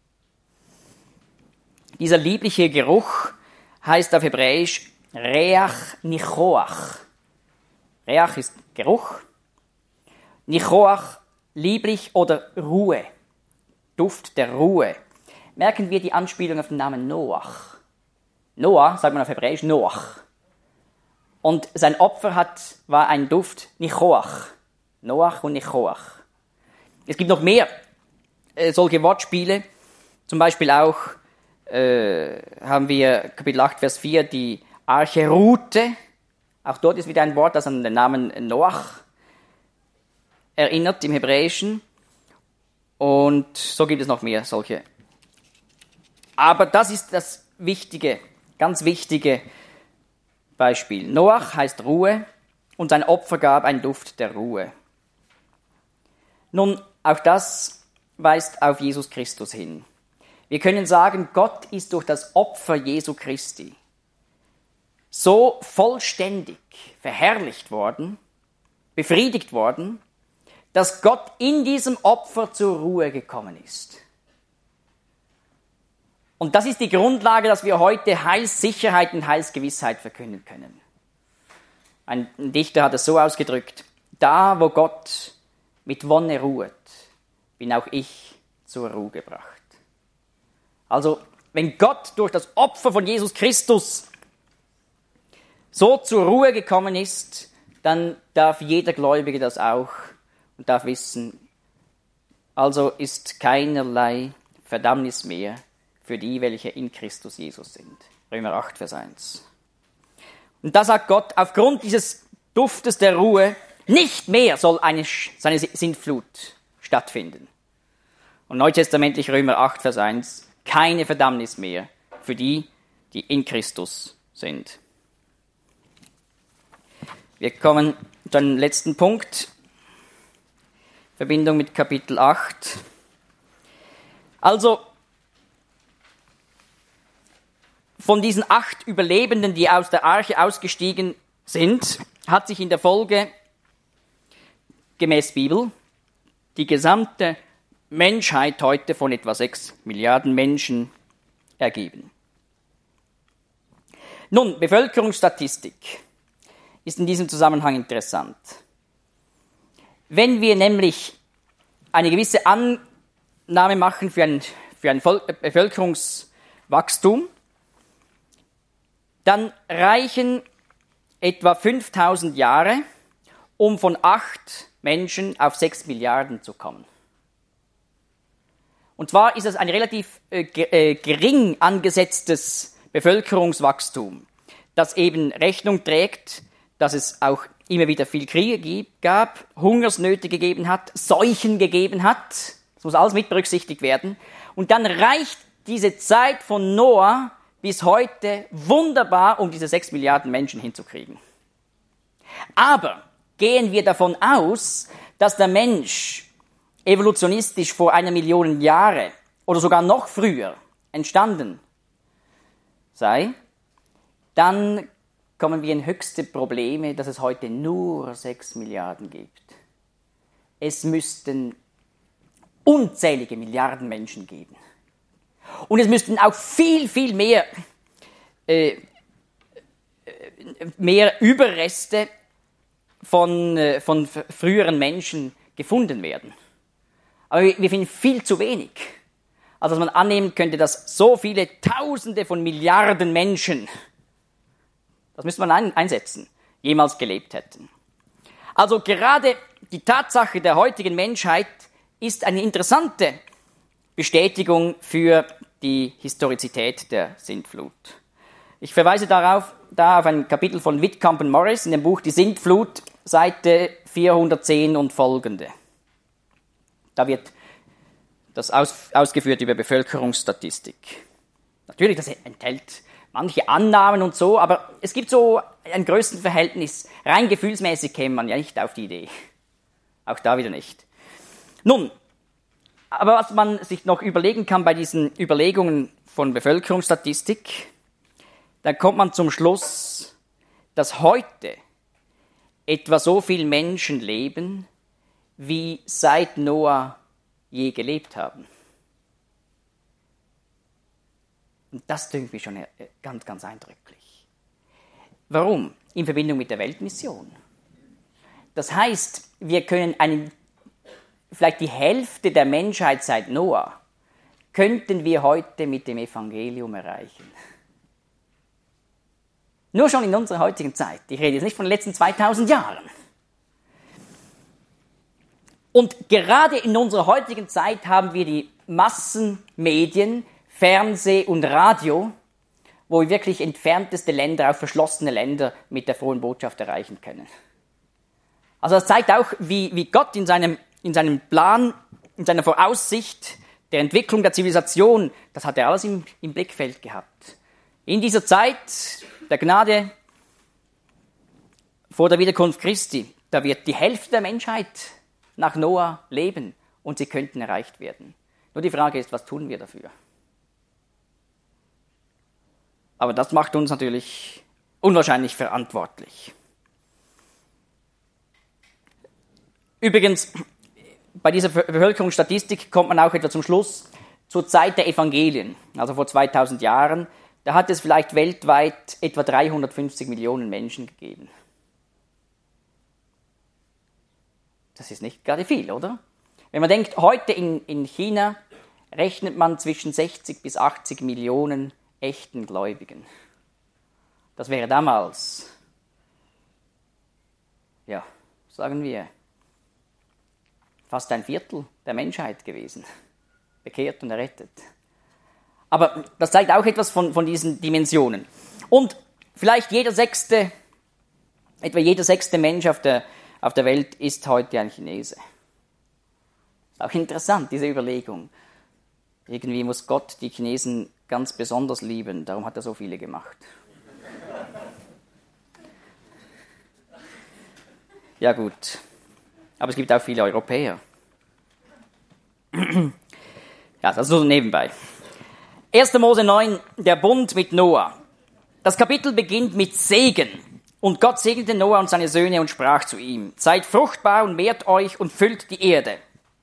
Dieser liebliche Geruch heißt auf Hebräisch Reach Nichoach. Reach ist Geruch. Nichoach, lieblich oder Ruhe. Duft der Ruhe. Merken wir die Anspielung auf den Namen Noach. Noah, sagt man auf Hebräisch, Noach. Und sein Opfer war ein Duft Nichoach. Noach und Nichoach. Es gibt noch mehr solche Wortspiele. Zum Beispiel auch haben wir Kapitel 8, Vers 4, die Arche ruhte. Auch dort ist wieder ein Wort, das an den Namen Noach erinnert im Hebräischen. Und so gibt es noch mehr solche. Aber das ist das wichtige, ganz wichtige Beispiel. Noach heißt Ruhe und sein Opfer gab einen Duft der Ruhe. Nun, auch das weist auf Jesus Christus hin. Wir können sagen, Gott ist durch das Opfer Jesu Christi so vollständig verherrlicht worden, befriedigt worden, dass Gott in diesem Opfer zur Ruhe gekommen ist. Und das ist die Grundlage, dass wir heute Heilssicherheit und Heilsgewissheit verkünden können. Ein Dichter hat es so ausgedrückt, da wo Gott mit Wonne ruhet, bin auch ich zur Ruhe gebracht. Also, wenn Gott durch das Opfer von Jesus Christus so zur Ruhe gekommen ist, dann darf jeder Gläubige das auch und darf wissen, also ist keinerlei Verdammnis mehr für die, welche in Christus Jesus sind. Römer 8, Vers 1. Und da sagt Gott, aufgrund dieses Duftes der Ruhe, nicht mehr soll seine Sintflut stattfinden. Und neutestamentlich Römer 8, Vers 1, keine Verdammnis mehr für die, die in Christus sind. Wir kommen zu einem letzten Punkt. Verbindung mit Kapitel 8. Also, von diesen 8 Überlebenden, die aus der Arche ausgestiegen sind, hat sich in der Folge, gemäß Bibel, die gesamte Menschheit heute von etwa 6 Milliarden Menschen ergeben. Nun, Bevölkerungsstatistik ist in diesem Zusammenhang interessant. Wenn wir nämlich eine gewisse Annahme machen für ein Bevölkerungswachstum, dann reichen etwa 5000 Jahre, um von 8 Menschen auf 6 Milliarden zu kommen. Und zwar ist es ein relativ gering angesetztes Bevölkerungswachstum, das eben Rechnung trägt, dass es auch immer wieder viel Kriege gab, Hungersnöte gegeben hat, Seuchen gegeben hat. Das muss alles mit berücksichtigt werden. Und dann reicht diese Zeit von Noah bis heute wunderbar, um diese 6 Milliarden Menschen hinzukriegen. Aber gehen wir davon aus, dass der Mensch evolutionistisch vor 1 Million Jahre oder sogar noch früher entstanden sei, dann kommen wir in höchste Probleme, dass es heute nur 6 Milliarden gibt. Es müssten unzählige Milliarden Menschen geben. Und es müssten auch viel, viel mehr Überreste von früheren Menschen gefunden werden. Aber wir finden viel zu wenig. Also dass man annehmen könnte, dass so viele Tausende von Milliarden Menschen, das müsste man einsetzen, jemals gelebt hätten. Also gerade die Tatsache der heutigen Menschheit ist eine interessante Bestätigung für die Historizität der Sintflut. Ich verweise da auf ein Kapitel von Whitcomb und Morris in dem Buch Die Sintflut, Seite 410 und folgende. Da wird das ausgeführt über Bevölkerungsstatistik. Natürlich, das enthält manche Annahmen und so, aber es gibt so ein Größenverhältnis. Rein gefühlsmäßig käme man ja nicht auf die Idee. Auch da wieder nicht. Nun, aber was man sich noch überlegen kann bei diesen Überlegungen von Bevölkerungsstatistik, dann kommt man zum Schluss, dass heute etwa so viele Menschen leben, wie seit Noah je gelebt haben. Und das dünkt mich schon ganz, ganz eindrücklich. Warum? In Verbindung mit der Weltmission. Das heißt, wir können vielleicht die Hälfte der Menschheit seit Noah, könnten wir heute mit dem Evangelium erreichen. Nur schon in unserer heutigen Zeit. Ich rede jetzt nicht von den letzten 2000 Jahren. Und gerade in unserer heutigen Zeit haben wir die Massenmedien, Fernseh und Radio, wo wir wirklich entfernteste Länder, auch verschlossene Länder mit der frohen Botschaft erreichen können. Also das zeigt auch, wie Gott in seinem Plan, in seiner Voraussicht der Entwicklung der Zivilisation, das hat er alles im Blickfeld gehabt. In dieser Zeit der Gnade vor der Wiederkunft Christi, da wird die Hälfte der Menschheit nach Noah leben und sie könnten erreicht werden. Nur die Frage ist, was tun wir dafür? Aber das macht uns natürlich unwahrscheinlich verantwortlich. Übrigens, bei dieser Bevölkerungsstatistik kommt man auch etwa zum Schluss zur Zeit der Evangelien, also vor 2000 Jahren. Da hat es vielleicht weltweit etwa 350 Millionen Menschen gegeben. Das ist nicht gerade viel, oder? Wenn man denkt, heute in China rechnet man zwischen 60 bis 80 Millionen echten Gläubigen. Das wäre damals, ja, sagen wir, fast ein Viertel der Menschheit gewesen, bekehrt und errettet. Aber das zeigt auch etwas von diesen Dimensionen. Und vielleicht etwa jeder sechste Mensch auf der Welt ist heute ein Chinese. Ist auch interessant, diese Überlegung. Irgendwie muss Gott die Chinesen ganz besonders lieben, darum hat er so viele gemacht. Ja gut, aber es gibt auch viele Europäer. Ja, das ist so nebenbei. 1. Mose 9, der Bund mit Noah. Das Kapitel beginnt mit Segen. Und Gott segnete Noah und seine Söhne und sprach zu ihm: Seid fruchtbar und mehrt euch und füllt die Erde.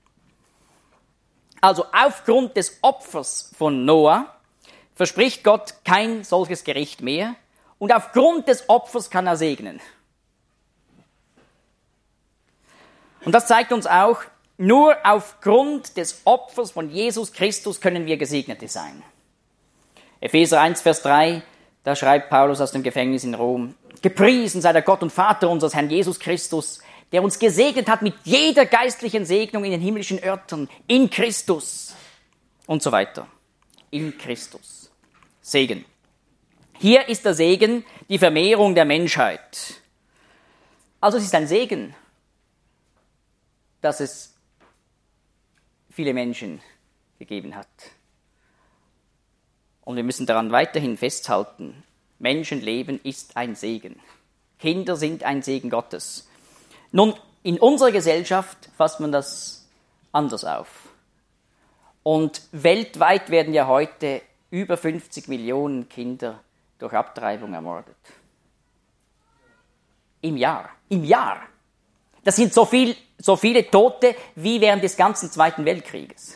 Also aufgrund des Opfers von Noah verspricht Gott kein solches Gericht mehr. Und aufgrund des Opfers kann er segnen. Und das zeigt uns auch, nur aufgrund des Opfers von Jesus Christus können wir Gesegnete sein. Epheser 1, Vers 3, da schreibt Paulus aus dem Gefängnis in Rom: Gepriesen sei der Gott und Vater unseres Herrn Jesus Christus, der uns gesegnet hat mit jeder geistlichen Segnung in den himmlischen Örtern, in Christus und so weiter. In Christus. Segen. Hier ist der Segen die Vermehrung der Menschheit. Also es ist ein Segen, dass es viele Menschen gegeben hat. Und wir müssen daran weiterhin festhalten, Menschenleben ist ein Segen. Kinder sind ein Segen Gottes. Nun, in unserer Gesellschaft fasst man das anders auf. Und weltweit werden ja heute über 50 Millionen Kinder durch Abtreibung ermordet. Im Jahr. Im Jahr. Das sind so viele Tote wie während des ganzen Zweiten Weltkrieges.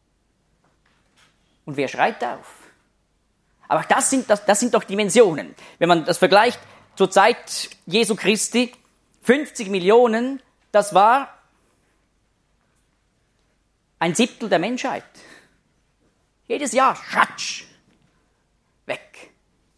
Und wer schreit auf? Aber das sind doch Dimensionen. Wenn man das vergleicht zur Zeit Jesu Christi, 50 Millionen, das war ein Siebtel der Menschheit. Jedes Jahr, schatsch, weg.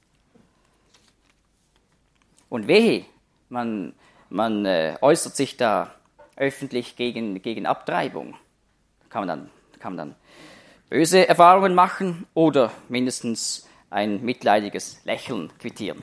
Und wehe, man äußert sich da öffentlich gegen Abtreibung. Da kann man dann böse Erfahrungen machen oder mindestens ein mitleidiges Lächeln quittieren.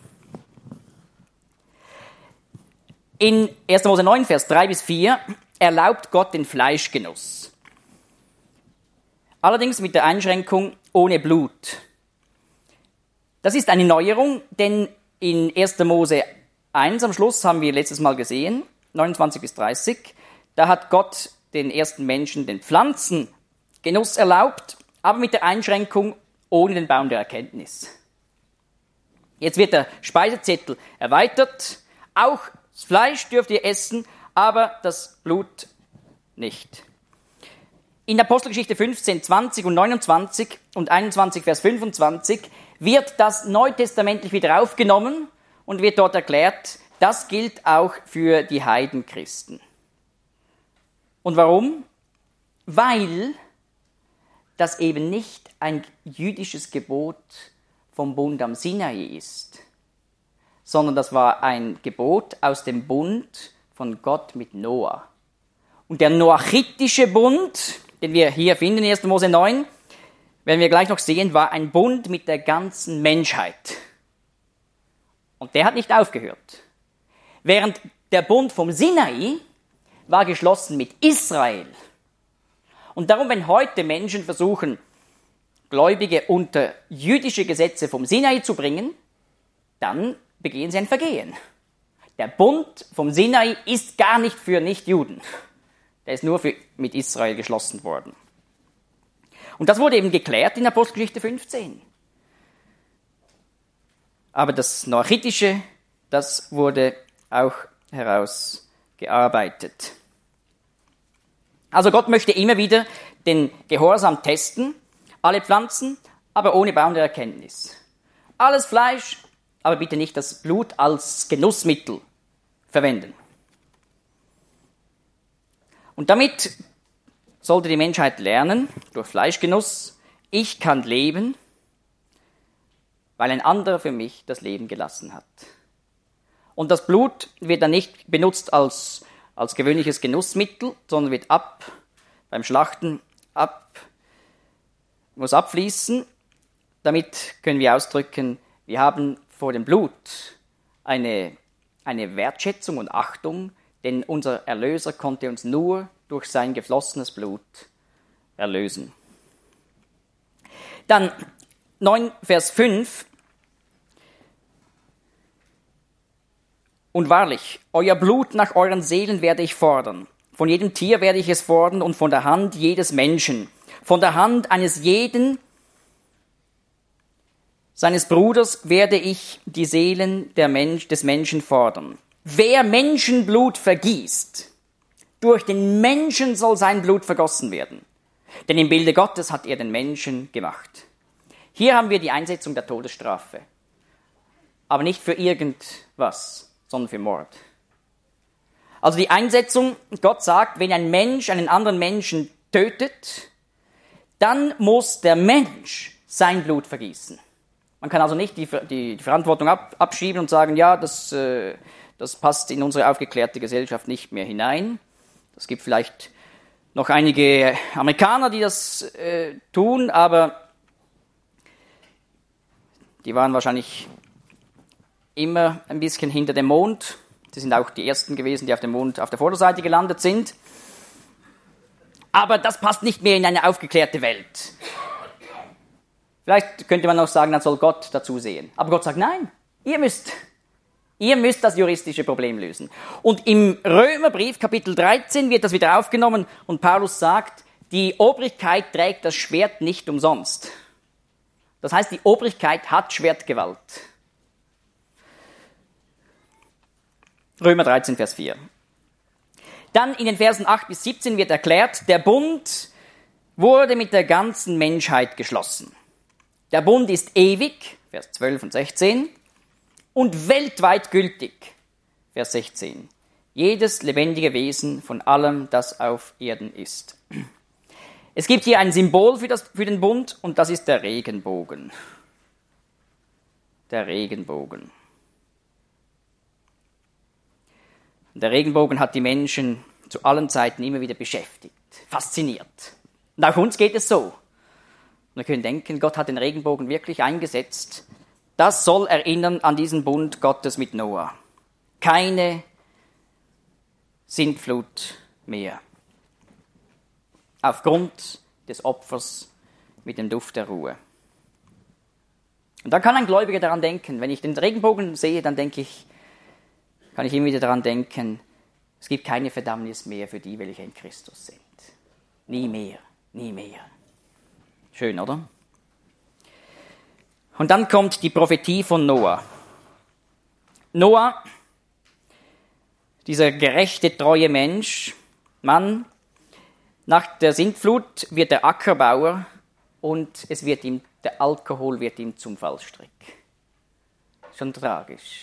In 1. Mose 9, Vers 3 bis 4 erlaubt Gott den Fleischgenuss. Allerdings mit der Einschränkung ohne Blut. Das ist eine Neuerung, denn in 1. Mose 1 am Schluss haben wir letztes Mal gesehen, 29 bis 30, da hat Gott den ersten Menschen den Pflanzengenuss erlaubt, aber mit der Einschränkung ohne den Baum der Erkenntnis. Jetzt wird der Speisezettel erweitert. Auch das Fleisch dürft ihr essen, aber das Blut nicht. In Apostelgeschichte 15, 20 und 29 und 21, Vers 25 wird das neutestamentlich wieder aufgenommen und wird dort erklärt, das gilt auch für die Heidenchristen. Und warum? Weil das eben nicht ein jüdisches Gebot vom Bund am Sinai ist, sondern das war ein Gebot aus dem Bund von Gott mit Noah. Und der noachitische Bund, den wir hier finden in 1. Mose 9, werden wir gleich noch sehen, war ein Bund mit der ganzen Menschheit. Und der hat nicht aufgehört. Während der Bund vom Sinai war geschlossen mit Israel. Und darum, wenn heute Menschen versuchen, Gläubige unter jüdische Gesetze vom Sinai zu bringen, dann begehen sie ein Vergehen. Der Bund vom Sinai ist gar nicht für Nichtjuden. Der ist nur mit Israel geschlossen worden. Und das wurde eben geklärt in Apostelgeschichte 15. Aber das Noachitische, das wurde auch herausgearbeitet. Also Gott möchte immer wieder den Gehorsam testen, alle Pflanzen, aber ohne Baum der Erkenntnis. Alles Fleisch, aber bitte nicht das Blut als Genussmittel verwenden. Und damit sollte die Menschheit lernen, durch Fleischgenuss, ich kann leben, weil ein anderer für mich das Leben gelassen hat. Und das Blut wird dann nicht benutzt als gewöhnliches Genussmittel, sondern wird beim Schlachten muss abfließen. Damit können wir ausdrücken, wir haben vor dem Blut eine Wertschätzung und Achtung, denn unser Erlöser konnte uns nur durch sein geflossenes Blut erlösen. Dann 9, Vers 5. Und wahrlich, euer Blut nach euren Seelen werde ich fordern. Von jedem Tier werde ich es fordern und von der Hand jedes Menschen. Von der Hand eines jeden seines Bruders werde ich die Seelen des Menschen fordern. Wer Menschenblut vergießt, durch den Menschen soll sein Blut vergossen werden. Denn im Bilde Gottes hat er den Menschen gemacht. Hier haben wir die Einsetzung der Todesstrafe. Aber nicht für irgendwas, sondern für Mord. Also die Einsetzung, Gott sagt, wenn ein Mensch einen anderen Menschen tötet, dann muss der Mensch sein Blut vergießen. Man kann also nicht die Verantwortung abschieben und sagen, ja, das passt in unsere aufgeklärte Gesellschaft nicht mehr hinein. Es gibt vielleicht noch einige Amerikaner, die das tun, aber die waren wahrscheinlich immer ein bisschen hinter dem Mond. Sie sind auch die Ersten gewesen, die auf dem Mond auf der Vorderseite gelandet sind. Aber das passt nicht mehr in eine aufgeklärte Welt. Vielleicht könnte man auch sagen, dann soll Gott dazu sehen. Aber Gott sagt, nein, ihr müsst das juristische Problem lösen. Und im Römerbrief, Kapitel 13, wird das wieder aufgenommen und Paulus sagt, die Obrigkeit trägt das Schwert nicht umsonst. Das heißt, die Obrigkeit hat Schwertgewalt. Römer 13, Vers 4. Dann in den Versen 8 bis 17 wird erklärt, der Bund wurde mit der ganzen Menschheit geschlossen. Der Bund ist ewig, Vers 12 und 16, und weltweit gültig, Vers 16. Jedes lebendige Wesen von allem, das auf Erden ist. Es gibt hier ein Symbol für den Bund und das ist der Regenbogen. Der Regenbogen. Der Regenbogen hat die Menschen zu allen Zeiten immer wieder beschäftigt, fasziniert. Und auch uns geht es so. Und wir können denken, Gott hat den Regenbogen wirklich eingesetzt. Das soll erinnern an diesen Bund Gottes mit Noah. Keine Sintflut mehr. Aufgrund des Opfers mit dem Duft der Ruhe. Und dann kann ein Gläubiger daran denken, wenn ich den Regenbogen sehe, dann kann ich immer wieder daran denken, es gibt keine Verdammnis mehr für die, welche in Christus sind. Nie mehr, nie mehr. Schön, oder? Und dann kommt die Prophetie von Noah. Noah, dieser gerechte, treue Mann, nach der Sintflut wird er Ackerbauer und der Alkohol wird ihm zum Fallstrick. Schon tragisch.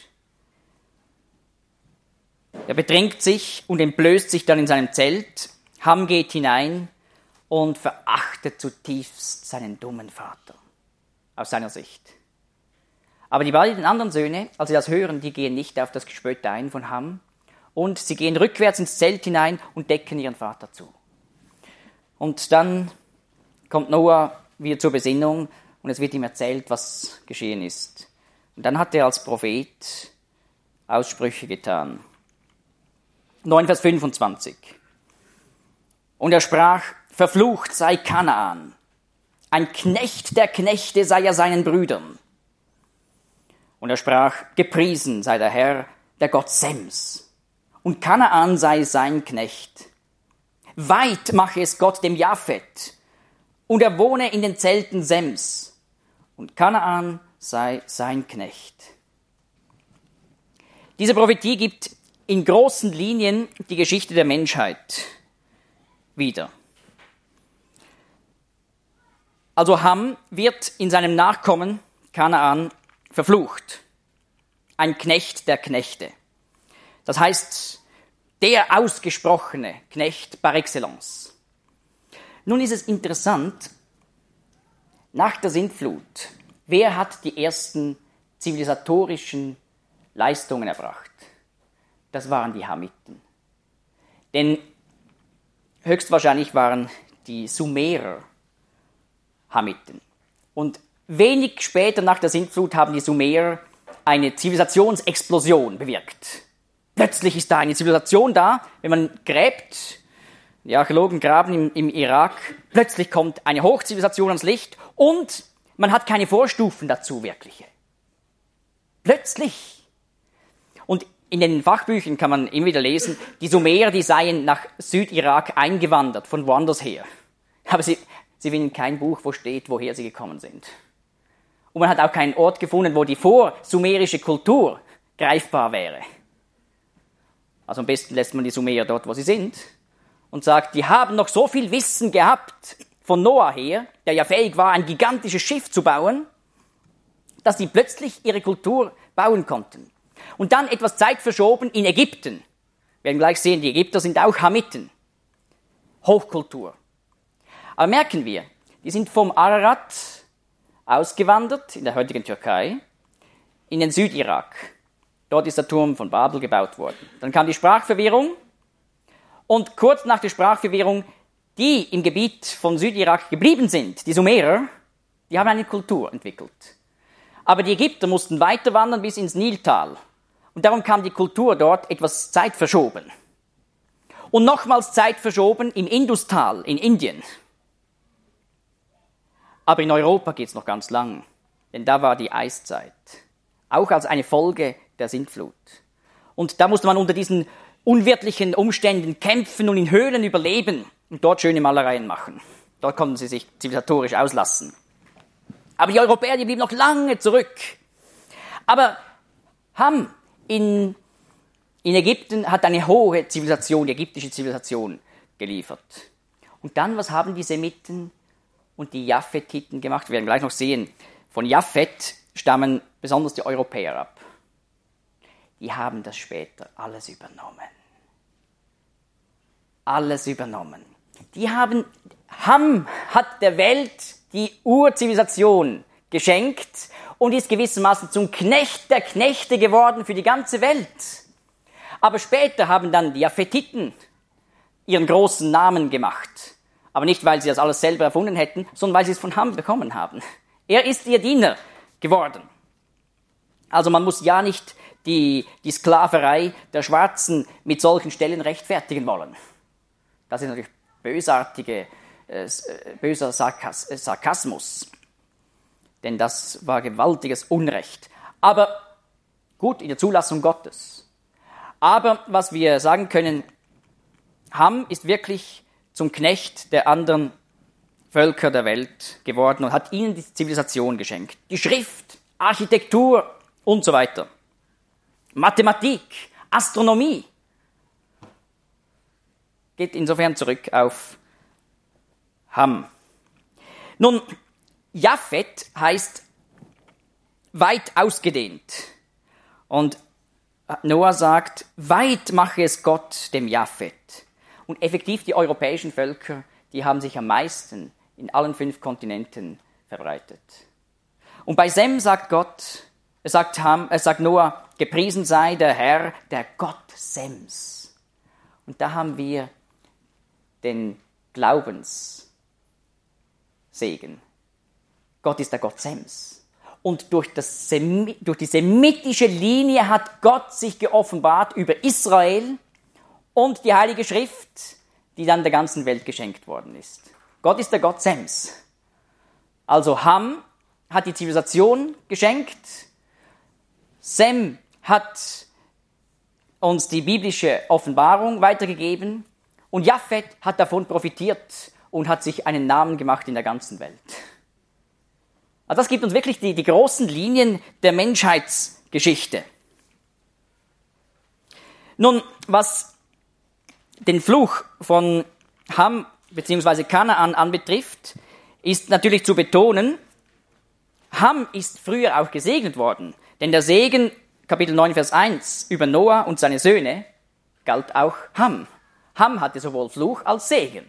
Er betrinkt sich und entblößt sich dann in seinem Zelt. Ham geht hinein und verachtet zutiefst seinen dummen Vater. Aus seiner Sicht. Aber die beiden anderen Söhne, als sie das hören, die gehen nicht auf das Gespött ein von Ham und sie gehen rückwärts ins Zelt hinein und decken ihren Vater zu. Und dann kommt Noah wieder zur Besinnung und es wird ihm erzählt, was geschehen ist. Und dann hat er als Prophet Aussprüche getan. 9, Vers 25. Und er sprach, verflucht sei Kanaan. Ein Knecht der Knechte sei er seinen Brüdern. Und er sprach, gepriesen sei der Herr, der Gott Sems. Und Kanaan sei sein Knecht. Weit mache es Gott dem Japhet. Und er wohne in den Zelten Sems. Und Kanaan sei sein Knecht. Diese Prophetie gibt in großen Linien die Geschichte der Menschheit wieder. Also Ham wird in seinem Nachkommen Kanaan verflucht. Ein Knecht der Knechte. Das heißt, der ausgesprochene Knecht par excellence. Nun ist es interessant, nach der Sintflut, wer hat die ersten zivilisatorischen Leistungen erbracht? Das waren die Hamiten. Denn höchstwahrscheinlich waren die Sumerer Hamiten. Und wenig später nach der Sintflut haben die Sumerer eine Zivilisationsexplosion bewirkt. Plötzlich ist da eine Zivilisation da, wenn man gräbt, die Archäologen graben im Irak, plötzlich kommt eine Hochzivilisation ans Licht und man hat keine Vorstufen dazu wirkliche. Plötzlich. Und in den Fachbüchern kann man immer wieder lesen, die Sumerer, die seien nach Südirak eingewandert, von woanders her. Aber sie finden kein Buch, wo steht, woher sie gekommen sind. Und man hat auch keinen Ort gefunden, wo die vorsumerische Kultur greifbar wäre. Also am besten lässt man die Sumerer dort, wo sie sind, und sagt, die haben noch so viel Wissen gehabt von Noah her, der ja fähig war, ein gigantisches Schiff zu bauen, dass die plötzlich ihre Kultur bauen konnten. Und dann etwas Zeit verschoben in Ägypten Wir werden gleich sehen, die Ägypter sind auch Hamiten. Hochkultur. Aber merken wir, die sind vom Ararat ausgewandert, in der heutigen Türkei, in den Südirak. Dort ist der Turm von Babel gebaut worden. Dann kam die Sprachverwirrung und kurz nach der Sprachverwirrung, die im Gebiet von Südirak geblieben sind, die Sumerer, die haben eine Kultur entwickelt. Aber die Ägypter mussten weiter wandern bis ins Niltal. Und darum kam die Kultur dort etwas zeitverschoben. Und nochmals zeitverschoben im Industal in Indien. Aber in Europa geht es noch ganz lang, denn da war die Eiszeit. Auch als eine Folge der Sintflut. Und da musste man unter diesen unwirtlichen Umständen kämpfen und in Höhlen überleben und dort schöne Malereien machen. Dort konnten sie sich zivilisatorisch auslassen. Aber die Europäer, die blieben noch lange zurück. Aber Ham in Ägypten hat eine hohe Zivilisation, die ägyptische Zivilisation, geliefert. Und dann, was haben die Semiten und die Japhetiten gemacht? Wir werden gleich noch sehen, von Japhet stammen besonders die Europäer ab. Die haben das später alles übernommen. Alles übernommen. Ham hat der Welt die Urzivilisation geschenkt und ist gewissermaßen zum Knecht der Knechte geworden für die ganze Welt. Aber später haben dann die Japhetiten ihren großen Namen gemacht. Aber nicht, weil sie das alles selber erfunden hätten, sondern weil sie es von Ham bekommen haben. Er ist ihr Diener geworden. Also man muss ja nicht die Sklaverei der Schwarzen mit solchen Stellen rechtfertigen wollen. Das ist natürlich böser Sarkasmus. Denn das war gewaltiges Unrecht. Aber gut, in der Zulassung Gottes. Aber was wir sagen können, Ham ist wirklich zum Knecht der anderen Völker der Welt geworden und hat ihnen die Zivilisation geschenkt. Die Schrift, Architektur und so weiter. Mathematik, Astronomie. Geht insofern zurück auf Ham. Nun, Japhet heißt weit ausgedehnt. Und Noah sagt, weit mache es Gott dem Japhet. Und effektiv die europäischen Völker, die haben sich am meisten in allen 5 Kontinenten verbreitet. Und bei Sem sagt sagt Noah, gepriesen sei der Herr, der Gott Sems. Und da haben wir den Glaubenssegen. Gott ist der Gott Sems. Und durch die semitische Linie hat Gott sich geoffenbart über Israel und die Heilige Schrift, die dann der ganzen Welt geschenkt worden ist. Gott ist der Gott Sems. Also Ham hat die Zivilisation geschenkt, Sem hat uns die biblische Offenbarung weitergegeben und Japhet hat davon profitiert und hat sich einen Namen gemacht in der ganzen Welt. Also das gibt uns wirklich die großen Linien der Menschheitsgeschichte. Nun, was den Fluch von Ham bzw. Kanaan anbetrifft, ist natürlich zu betonen, Ham ist früher auch gesegnet worden. Denn der Segen, Kapitel 9, Vers 1, über Noah und seine Söhne, galt auch Ham. Ham hatte sowohl Fluch als Segen.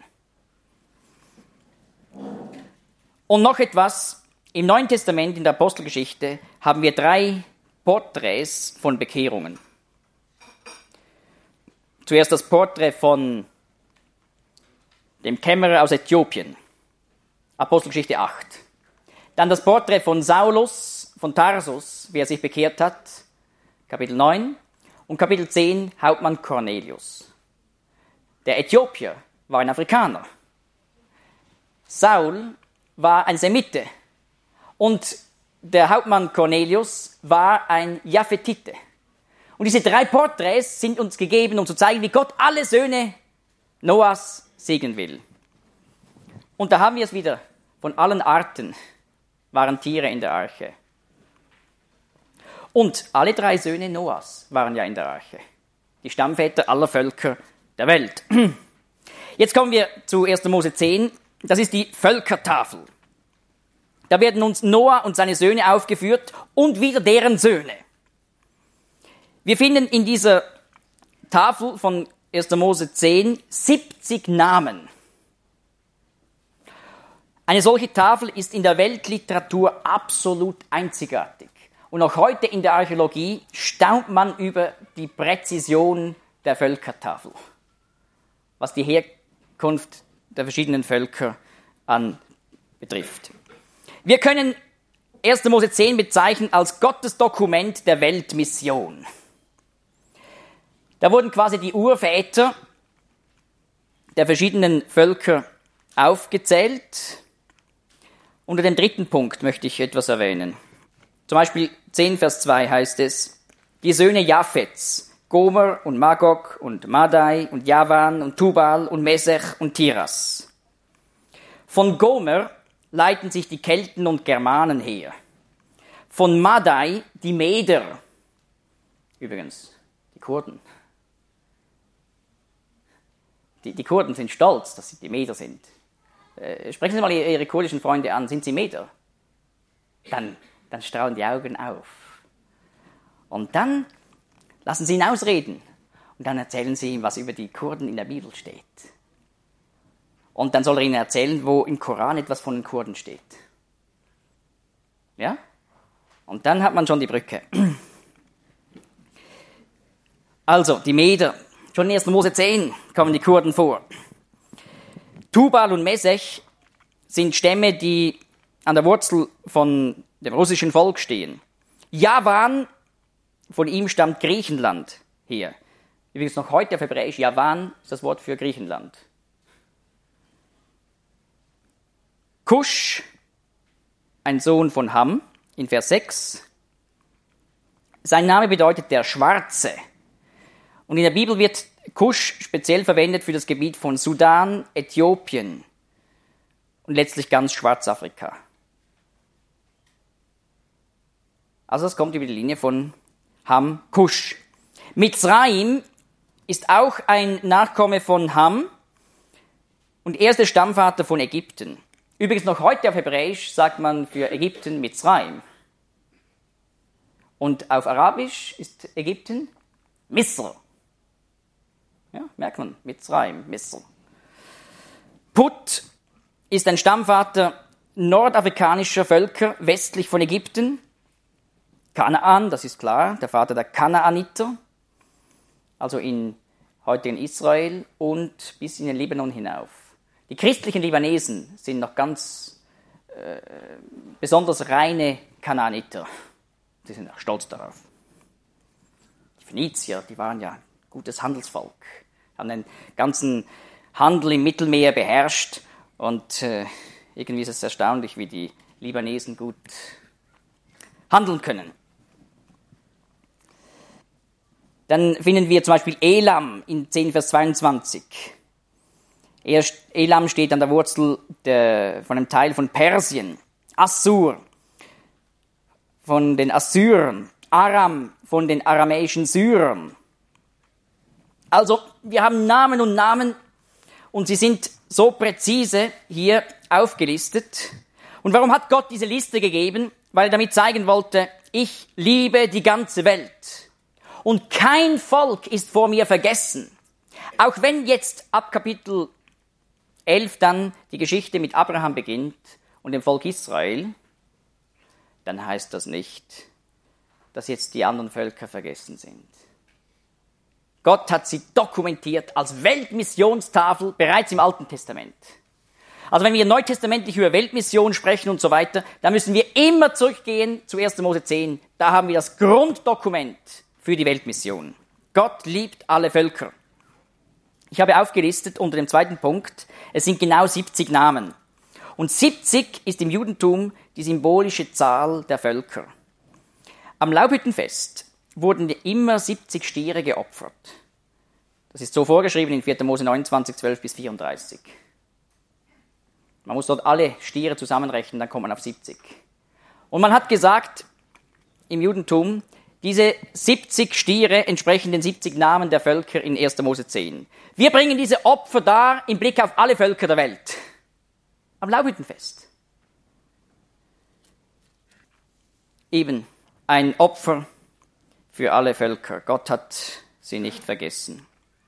Und noch etwas, im Neuen Testament, in der Apostelgeschichte, haben wir 3 Porträts von Bekehrungen. Zuerst das Porträt von dem Kämmerer aus Äthiopien, Apostelgeschichte 8. Dann das Porträt von Saulus von Tarsus, wie er sich bekehrt hat, Kapitel 9. Und Kapitel 10, Hauptmann Cornelius. Der Äthiopier war ein Afrikaner. Saul war ein Semite. Und der Hauptmann Cornelius war ein Japhetite. Und diese 3 Porträts sind uns gegeben, um zu zeigen, wie Gott alle Söhne Noahs segnen will. Und da haben wir es wieder. Von allen Arten waren Tiere in der Arche. Und alle 3 Söhne Noahs waren ja in der Arche. Die Stammväter aller Völker der Welt. Jetzt kommen wir zu 1. Mose 10. Das ist die Völkertafel. Da werden uns Noah und seine Söhne aufgeführt und wieder deren Söhne. Wir finden in dieser Tafel von 1. Mose 10 70 Namen. Eine solche Tafel ist in der Weltliteratur absolut einzigartig. Und auch heute in der Archäologie staunt man über die Präzision der Völkertafel, was die Herkunft der verschiedenen Völker betrifft. Wir können 1. Mose 10 bezeichnen als Gottes Dokument der Weltmission. Da wurden quasi die Urväter der verschiedenen Völker aufgezählt. Unter dem dritten Punkt möchte ich etwas erwähnen. Zum Beispiel 10 Vers 2 heißt es, die Söhne Japhets, Gomer und Magog und Madai und Javan und Tubal und Mesech und Tiras. Von Gomer leiten sich die Kelten und Germanen her. Von Madai die Meder, übrigens die Kurden. Die Kurden sind stolz, dass sie die Meder sind. Sprechen Sie mal Ihre kurdischen Freunde an, sind Sie Meder? Dann strahlen die Augen auf. Und dann lassen Sie ihn ausreden. Und dann erzählen Sie ihm, was über die Kurden in der Bibel steht. Und dann soll er Ihnen erzählen, wo im Koran etwas von den Kurden steht. Ja? Und dann hat man schon die Brücke. Also, die Meder. Schon in 1. Mose 10 kommen die Kurden vor. Tubal und Mesech sind Stämme, die an der Wurzel von dem russischen Volk stehen. Javan, von ihm stammt Griechenland her. Übrigens noch heute auf Hebräisch, Javan ist das Wort für Griechenland. Kusch, ein Sohn von Ham, in Vers 6. Sein Name bedeutet der Schwarze. Und in der Bibel wird Kusch speziell verwendet für das Gebiet von Sudan, Äthiopien und letztlich ganz Schwarzafrika. Also es kommt über die Linie von Ham, Kusch. Mizraim ist auch ein Nachkomme von Ham und er ist der Stammvater von Ägypten. Übrigens noch heute auf Hebräisch sagt man für Ägypten Mizraim. Und auf Arabisch ist Ägypten Misr. Ja, merkt man, Mizraim, Misr. Put ist ein Stammvater nordafrikanischer Völker westlich von Ägypten. Kanaan, das ist klar, der Vater der Kanaaniter, also heute in Israel und bis in den Libanon hinauf. Die christlichen Libanesen sind noch ganz besonders reine Kanaaniter. Die sind auch stolz darauf. Die Phönizier, die waren ja ein gutes Handelsvolk, haben den ganzen Handel im Mittelmeer beherrscht und irgendwie ist es erstaunlich, wie die Libanesen gut handeln können. Dann finden wir zum Beispiel Elam in 10 Vers 22. Elam steht an der Wurzel von einem Teil von Persien. Assur von den Assyrern. Aram von den aramäischen Syrern. Also, wir haben Namen und Namen und sie sind so präzise hier aufgelistet. Und warum hat Gott diese Liste gegeben? Weil er damit zeigen wollte, ich liebe die ganze Welt. Und kein Volk ist vor mir vergessen. Auch wenn jetzt ab Kapitel 11 dann die Geschichte mit Abraham beginnt und dem Volk Israel, dann heißt das nicht, dass jetzt die anderen Völker vergessen sind. Gott hat sie dokumentiert als Weltmissionstafel bereits im Alten Testament. Also wenn wir neutestamentlich über Weltmission sprechen und so weiter, dann müssen wir immer zurückgehen zu 1. Mose 10. Da haben wir das Grunddokument für die Weltmission. Gott liebt alle Völker. Ich habe aufgelistet unter dem zweiten Punkt, es sind genau 70 Namen. Und 70 ist im Judentum die symbolische Zahl der Völker. Am Laubhüttenfest wurden immer 70 Stiere geopfert. Das ist so vorgeschrieben in 4. Mose 29, 12 bis 34. Man muss dort alle Stiere zusammenrechnen, dann kommt man auf 70. Und man hat gesagt, im Judentum, diese 70 Stiere entsprechen den 70 Namen der Völker in 1. Mose 10. Wir bringen diese Opfer dar im Blick auf alle Völker der Welt. Am Laubhüttenfest. Eben ein Opfer für alle Völker. Gott hat sie nicht vergessen.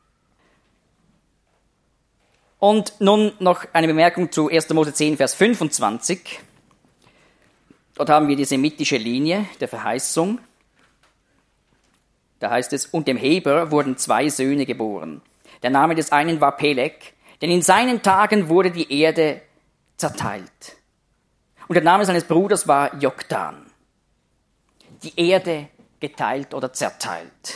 Und nun noch eine Bemerkung zu 1. Mose 10, Vers 25. Dort haben wir die semitische Linie der Verheißung. Da heißt es, und dem Heber wurden 2 Söhne geboren. Der Name des einen war Peleg, denn in seinen Tagen wurde die Erde zerteilt. Und der Name seines Bruders war Joktan. Die Erde geteilt oder zerteilt.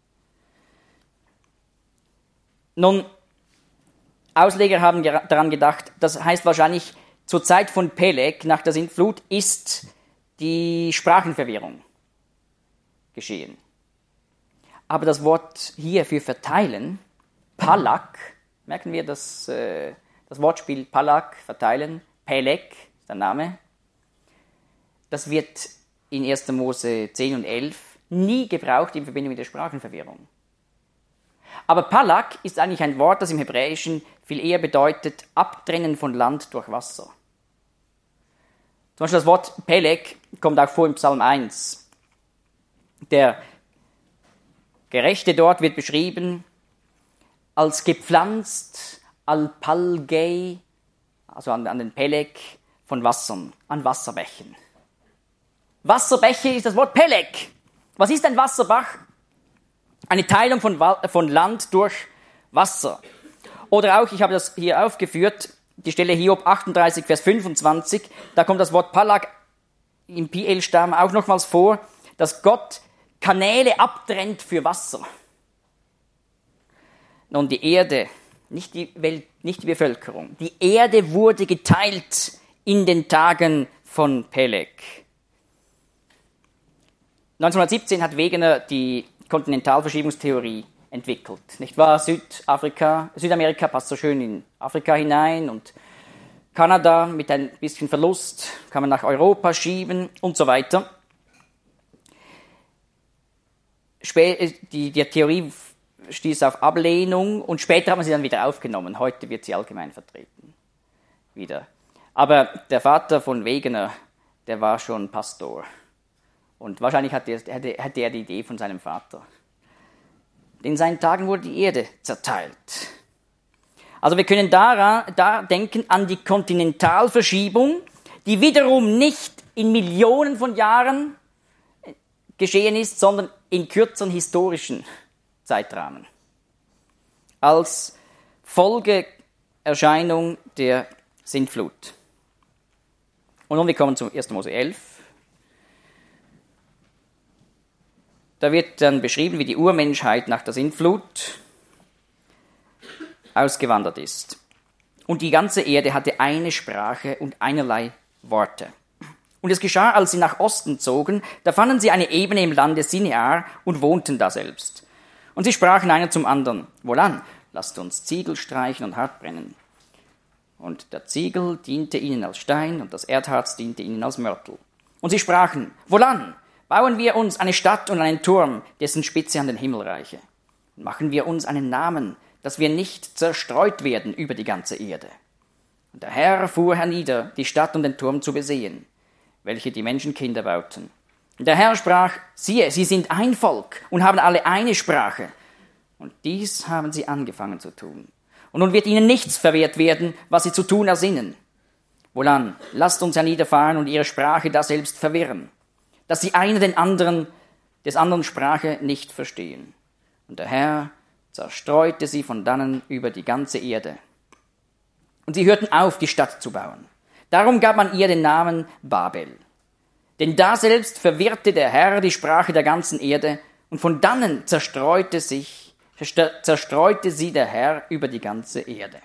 Nun, Ausleger haben daran gedacht, das heißt wahrscheinlich, zur Zeit von Peleg, nach der Sintflut, ist die Sprachenverwirrung geschehen. Aber das Wort hier für verteilen, Palak, merken wir das Wortspiel Palak, verteilen, Peleg, ist der Name, das wird in 1. Mose 10 und 11 nie gebraucht in Verbindung mit der Sprachenverwirrung. Aber Palak ist eigentlich ein Wort, das im Hebräischen viel eher bedeutet, abtrennen von Land durch Wasser. Zum Beispiel das Wort Peleg kommt auch vor im Psalm 1. Der Gerechte dort wird beschrieben als gepflanzt al-Palgei, also an den Peleg von Wassern, an Wasserbächen. Wasserbäche ist das Wort Peleg. Was ist ein Wasserbach? Eine Teilung von Land durch Wasser. Oder auch, ich habe das hier aufgeführt, die Stelle Hiob 38, Vers 25, da kommt das Wort Palak im Piel-Stamm auch nochmals vor, dass Gott Kanäle abtrennt für Wasser. Nun, die Erde, nicht die Welt, nicht die Bevölkerung, die Erde wurde geteilt in den Tagen von Peleg. 1917 hat Wegener die Kontinentalverschiebungstheorie entwickelt. Nicht wahr? Südamerika passt so schön in Afrika hinein und Kanada mit ein bisschen Verlust kann man nach Europa schieben und so weiter. Die Theorie stieß auf Ablehnung und später haben sie dann wieder aufgenommen. Heute wird sie allgemein vertreten. Wieder. Aber der Vater von Wegener, der war schon Pastor. Und wahrscheinlich hatte er die Idee von seinem Vater. In seinen Tagen wurde die Erde zerteilt. Also wir können da denken an die Kontinentalverschiebung, die wiederum nicht in Millionen von Jahren geschehen ist, sondern in kürzeren historischen Zeitrahmen. Als Folgeerscheinung der Sintflut. Und nun wir kommen zu 1. Mose 11. Da wird dann beschrieben, wie die Urmenschheit nach der Sintflut ausgewandert ist. Und die ganze Erde hatte eine Sprache und einerlei Worte. Und es geschah, als sie nach Osten zogen, da fanden sie eine Ebene im Lande Sinear und wohnten da selbst. Und sie sprachen einer zum anderen, wohlan, lasst uns Ziegel streichen und hart brennen. Und der Ziegel diente ihnen als Stein und das Erdharz diente ihnen als Mörtel. Und sie sprachen, wohlan, bauen wir uns eine Stadt und einen Turm, dessen Spitze an den Himmel reiche. Und machen wir uns einen Namen, dass wir nicht zerstreut werden über die ganze Erde. Und der Herr fuhr hernieder, die Stadt und den Turm zu besehen, welche die Menschenkinder bauten. Und der Herr sprach, siehe, sie sind ein Volk und haben alle eine Sprache. Und dies haben sie angefangen zu tun. Und nun wird ihnen nichts verwehrt werden, was sie zu tun ersinnen. Wohlan, lasst uns herniederfahren und ihre Sprache daselbst verwirren, dass sie einer des anderen Sprache nicht verstehen. Und der Herr zerstreute sie von dannen über die ganze Erde. Und sie hörten auf, die Stadt zu bauen. Darum gab man ihr den Namen Babel. Denn daselbst verwirrte der Herr die Sprache der ganzen Erde, und von dannen zerstreute sie der Herr über die ganze Erde.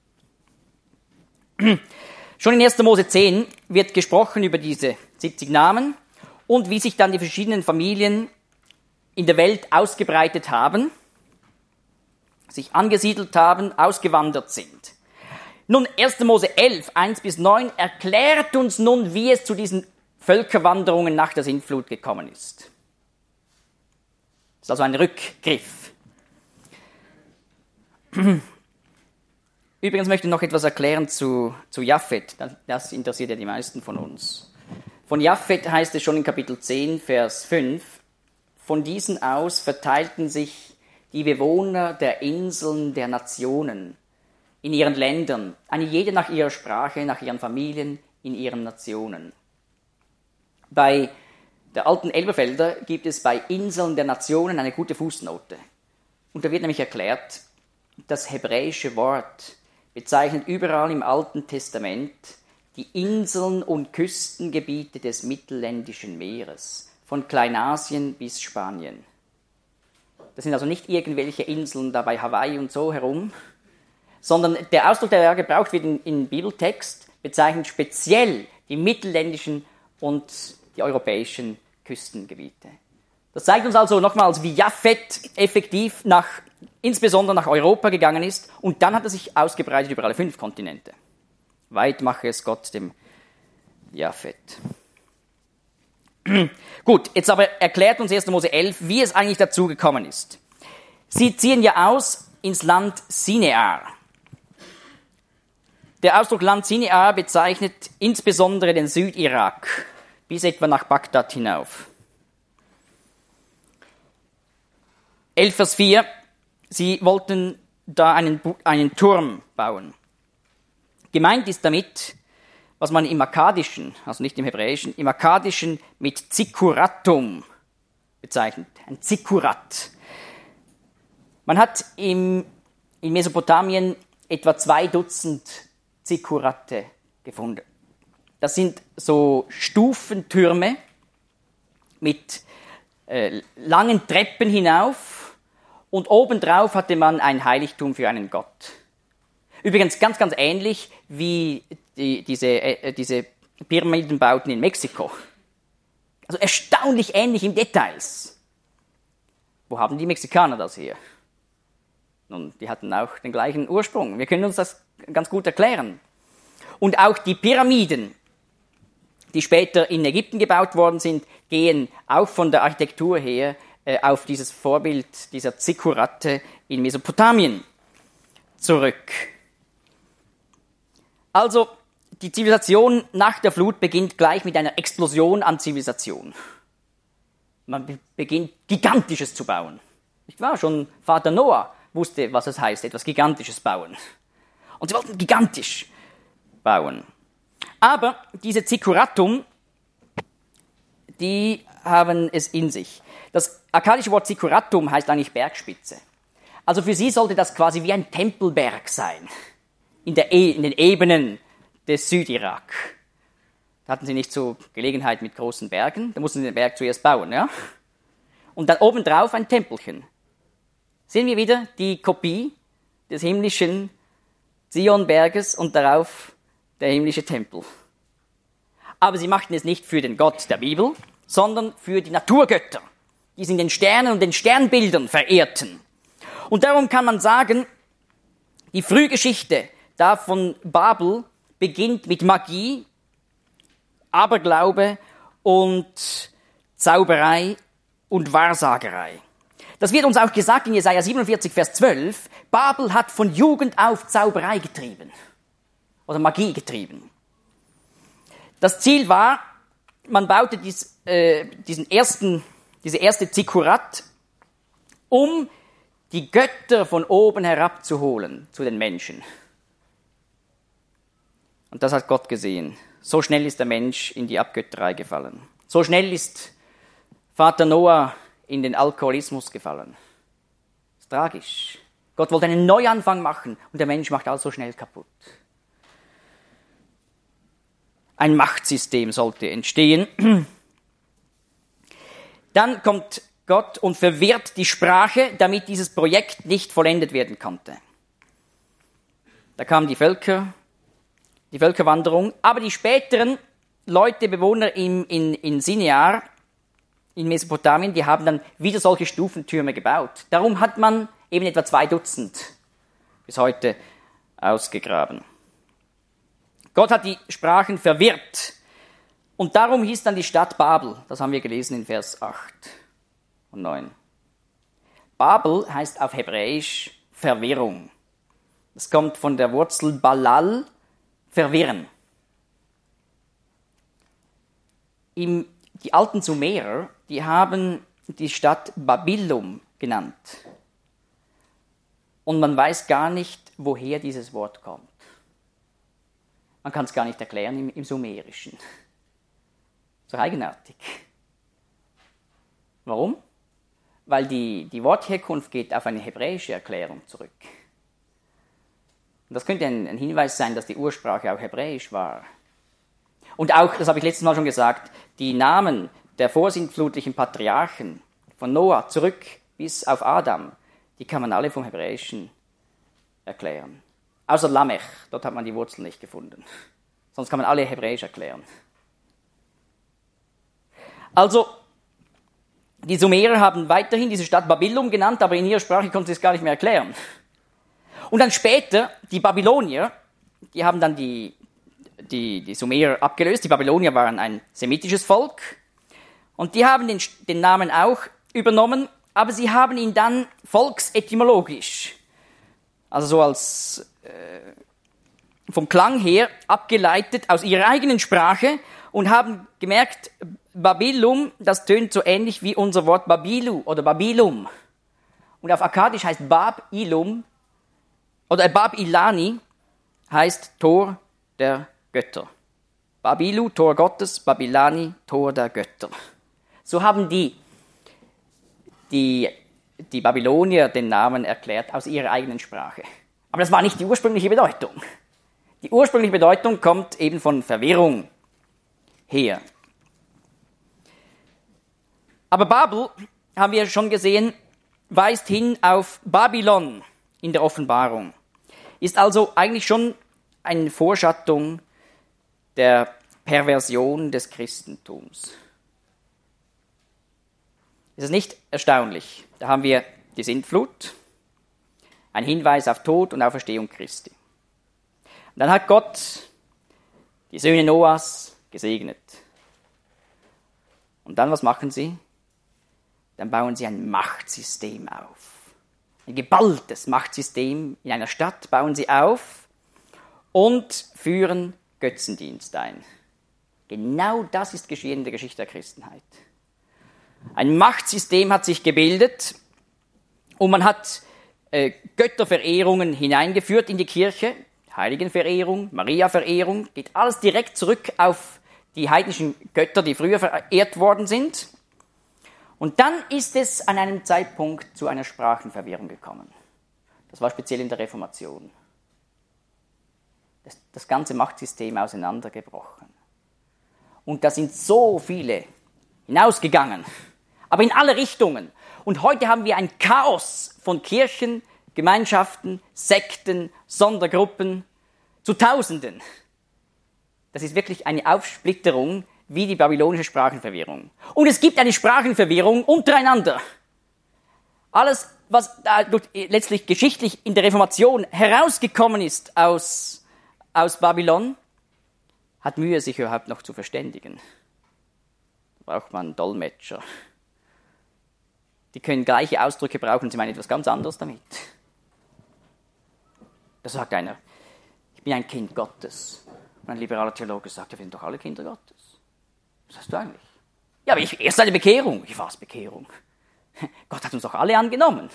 Schon in 1. Mose 10 wird gesprochen über diese 70 Namen und wie sich dann die verschiedenen Familien in der Welt ausgebreitet haben, sich angesiedelt haben, ausgewandert sind. Nun, 1. Mose 11, 1-9 erklärt uns nun, wie es zu diesen Völkerwanderungen nach der Sintflut gekommen ist. Das ist also ein Rückgriff. Übrigens möchte ich noch etwas erklären zu Japhet. Das interessiert ja die meisten von uns. Von Japhet heißt es schon in Kapitel 10, Vers 5, von diesen aus verteilten sich die Bewohner der Inseln der Nationen in ihren Ländern, jede nach ihrer Sprache, nach ihren Familien, in ihren Nationen. Bei der alten Elberfelder gibt es bei Inseln der Nationen eine gute Fußnote. Und da wird nämlich erklärt, das hebräische Wort bezeichnet überall im Alten Testament die Inseln und Küstengebiete des Mittelländischen Meeres, von Kleinasien bis Spanien. Das sind also nicht irgendwelche Inseln da bei Hawaii und so herum, sondern der Ausdruck, der da gebraucht wird im Bibeltext, bezeichnet speziell die mittelländischen und die europäischen Küstengebiete. Das zeigt uns also nochmals, wie Japhet effektiv insbesondere nach Europa gegangen ist, und dann hat er sich ausgebreitet über alle 5 Kontinente. Weit mache es Gott dem Japhet. Gut, jetzt aber erklärt uns 1. Mose 11, wie es eigentlich dazu gekommen ist. Sie ziehen ja aus ins Land Sinear. Der Ausdruck Land Sinear bezeichnet insbesondere den Südirak, bis etwa nach Bagdad hinauf. 11 Vers 4, sie wollten da einen Turm bauen. Gemeint ist damit, was man im Akkadischen, also nicht im Hebräischen, im Akkadischen mit Zikkuratum bezeichnet. Ein Zikkurat. Man hat in Mesopotamien etwa 2 Dutzend Zikkurate gefunden. Das sind so Stufentürme mit langen Treppen hinauf, und obendrauf hatte man ein Heiligtum für einen Gott. Übrigens ganz, ganz ähnlich wie diese Pyramidenbauten in Mexiko. Also erstaunlich ähnlich im Details. Wo haben die Mexikaner das her? Nun, die hatten auch den gleichen Ursprung. Wir können uns das ganz gut erklären. Und auch die Pyramiden, die später in Ägypten gebaut worden sind, gehen auch von der Architektur her auf dieses Vorbild dieser Zikkurate in Mesopotamien zurück. Also, die Zivilisation nach der Flut beginnt gleich mit einer Explosion an Zivilisation. Man beginnt Gigantisches zu bauen. Nicht wahr? Schon Vater Noah wusste, was es heißt, etwas Gigantisches bauen. Und sie wollten gigantisch bauen. Aber diese Zikkuratum, die haben es in sich. Das akkadische Wort Zikkuratum heißt eigentlich Bergspitze. Also für sie sollte das quasi wie ein Tempelberg sein, in den Ebenen des Südirak. Da hatten sie nicht so Gelegenheit mit großen Bergen, da mussten sie den Berg zuerst bauen, ja? Und dann obendrauf ein Tempelchen. Sehen wir wieder die Kopie des himmlischen Zionberges und darauf der himmlische Tempel. Aber sie machten es nicht für den Gott der Bibel, sondern für die Naturgötter, die sie in den Sternen und den Sternbildern verehrten. Und darum kann man sagen, die Frühgeschichte da von Babel beginnt mit Magie, Aberglaube und Zauberei und Wahrsagerei. Das wird uns auch gesagt in Jesaja 47, Vers 12. Babel hat von Jugend auf Zauberei getrieben oder Magie getrieben. Das Ziel war, man baute diese erste Zikkurat, um die Götter von oben herabzuholen zu den Menschen. Und das hat Gott gesehen. So schnell ist der Mensch in die Abgötterei gefallen. So schnell ist Vater Noah in den Alkoholismus gefallen. Das ist tragisch. Gott wollte einen Neuanfang machen und der Mensch macht alles so schnell kaputt. Ein Machtsystem sollte entstehen. Dann kommt Gott und verwirrt die Sprache, damit dieses Projekt nicht vollendet werden konnte. Da kamen die Völkerwanderung, aber die späteren Leute, Bewohner in Sinear, in Mesopotamien, die haben dann wieder solche Stufentürme gebaut. Darum hat man eben etwa 2 Dutzend bis heute ausgegraben. Gott hat die Sprachen verwirrt. Und darum hieß dann die Stadt Babel. Das haben wir gelesen in Vers 8 und 9. Babel heißt auf Hebräisch Verwirrung. Das kommt von der Wurzel Balal, verwirren. Die alten Sumerer, die haben die Stadt Babylum genannt. und man weiß gar nicht, woher dieses Wort kommt. Man kann es gar nicht erklären im Sumerischen. So eigenartig. Warum? Weil die Wortherkunft geht auf eine hebräische Erklärung zurück. Und das könnte ein Hinweis sein, dass die Ursprache auch hebräisch war. Und auch, das habe ich letztes Mal schon gesagt, die Namen der vorsintflutlichen Patriarchen von Noah zurück bis auf Adam, die kann man alle vom Hebräischen erklären. Außer Lamech, dort hat man die Wurzel nicht gefunden. Sonst kann man alle hebräisch erklären. Also, die Sumerer haben weiterhin diese Stadt Babylon genannt, aber in ihrer Sprache konnten sie es gar nicht mehr erklären. Und dann später, die Babylonier, die haben dann die Sumerer abgelöst. Die Babylonier waren ein semitisches Volk. Und die haben den Namen auch übernommen, aber sie haben ihn dann volksetymologisch, also so als vom Klang her abgeleitet aus ihrer eigenen Sprache und haben gemerkt, Babylum, das tönt so ähnlich wie unser Wort Babilu oder Babilum. Und auf Akkadisch heißt Bab-Ilum oder Bab-Ilani heißt Tor der Götter. Babilu, Tor Gottes, Babilani, Tor der Götter. So haben die Babylonier den Namen erklärt aus ihrer eigenen Sprache. Aber das war nicht die ursprüngliche Bedeutung. Die ursprüngliche Bedeutung kommt eben von Verwirrung her. Aber Babel, haben wir schon gesehen, weist hin auf Babylon in der Offenbarung. Ist also eigentlich schon eine Vorschattung der Perversion des Christentums. Ist es nicht erstaunlich? Da haben wir die Sintflut, ein Hinweis auf Tod und Auferstehung Christi. Und dann hat Gott die Söhne Noahs gesegnet. Und dann, was machen sie? Dann bauen sie ein Machtsystem auf. Ein geballtes Machtsystem in einer Stadt bauen sie auf und führen Götzendienst ein. Genau das ist geschehen in der Geschichte der Christenheit. Ein Machtsystem hat sich gebildet und man hat Götterverehrungen hineingeführt in die Kirche, Heiligenverehrung, Mariaverehrung, geht alles direkt zurück auf die heidnischen Götter, die früher verehrt worden sind. Und dann ist es an einem Zeitpunkt zu einer Sprachenverwirrung gekommen. Das war speziell in der Reformation. Das ganze Machtsystem auseinandergebrochen. Und da sind so viele hinausgegangen, aber in alle Richtungen. Und heute haben wir ein Chaos von Kirchen, Gemeinschaften, Sekten, Sondergruppen zu Tausenden. Das ist wirklich eine Aufsplitterung wie die babylonische Sprachenverwirrung. Und es gibt eine Sprachenverwirrung untereinander. Alles, was letztlich geschichtlich in der Reformation herausgekommen ist aus Babylon, hat Mühe, sich überhaupt noch zu verständigen. Da braucht man Dolmetscher. Die können gleiche Ausdrücke brauchen, sie meinen etwas ganz anderes damit. Da sagt einer, ich bin ein Kind Gottes. Und ein liberaler Theologe sagt, ja, wir sind doch alle Kinder Gottes. Was hast du eigentlich? Ja, aber erst eine Bekehrung. Ich war's Bekehrung. Gott hat uns doch alle angenommen.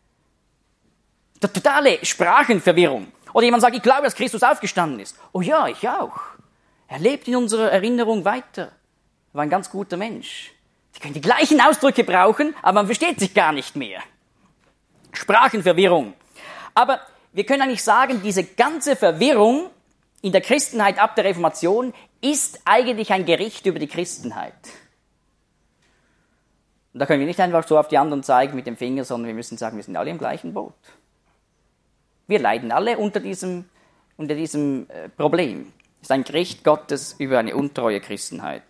Totale Sprachenverwirrung. Oder jemand sagt, ich glaube, dass Christus aufgestanden ist. Oh ja, ich auch. Er lebt in unserer Erinnerung weiter. Er war ein ganz guter Mensch. Sie können die gleichen Ausdrücke brauchen, aber man versteht sich gar nicht mehr. Sprachenverwirrung. Aber wir können eigentlich sagen, diese ganze Verwirrung in der Christenheit ab der Reformation ist eigentlich ein Gericht über die Christenheit. Und da können wir nicht einfach so auf die anderen zeigen mit dem Finger, sondern wir müssen sagen, wir sind alle im gleichen Boot. Wir leiden alle unter diesem Problem. Es ist ein Gericht Gottes über eine untreue Christenheit.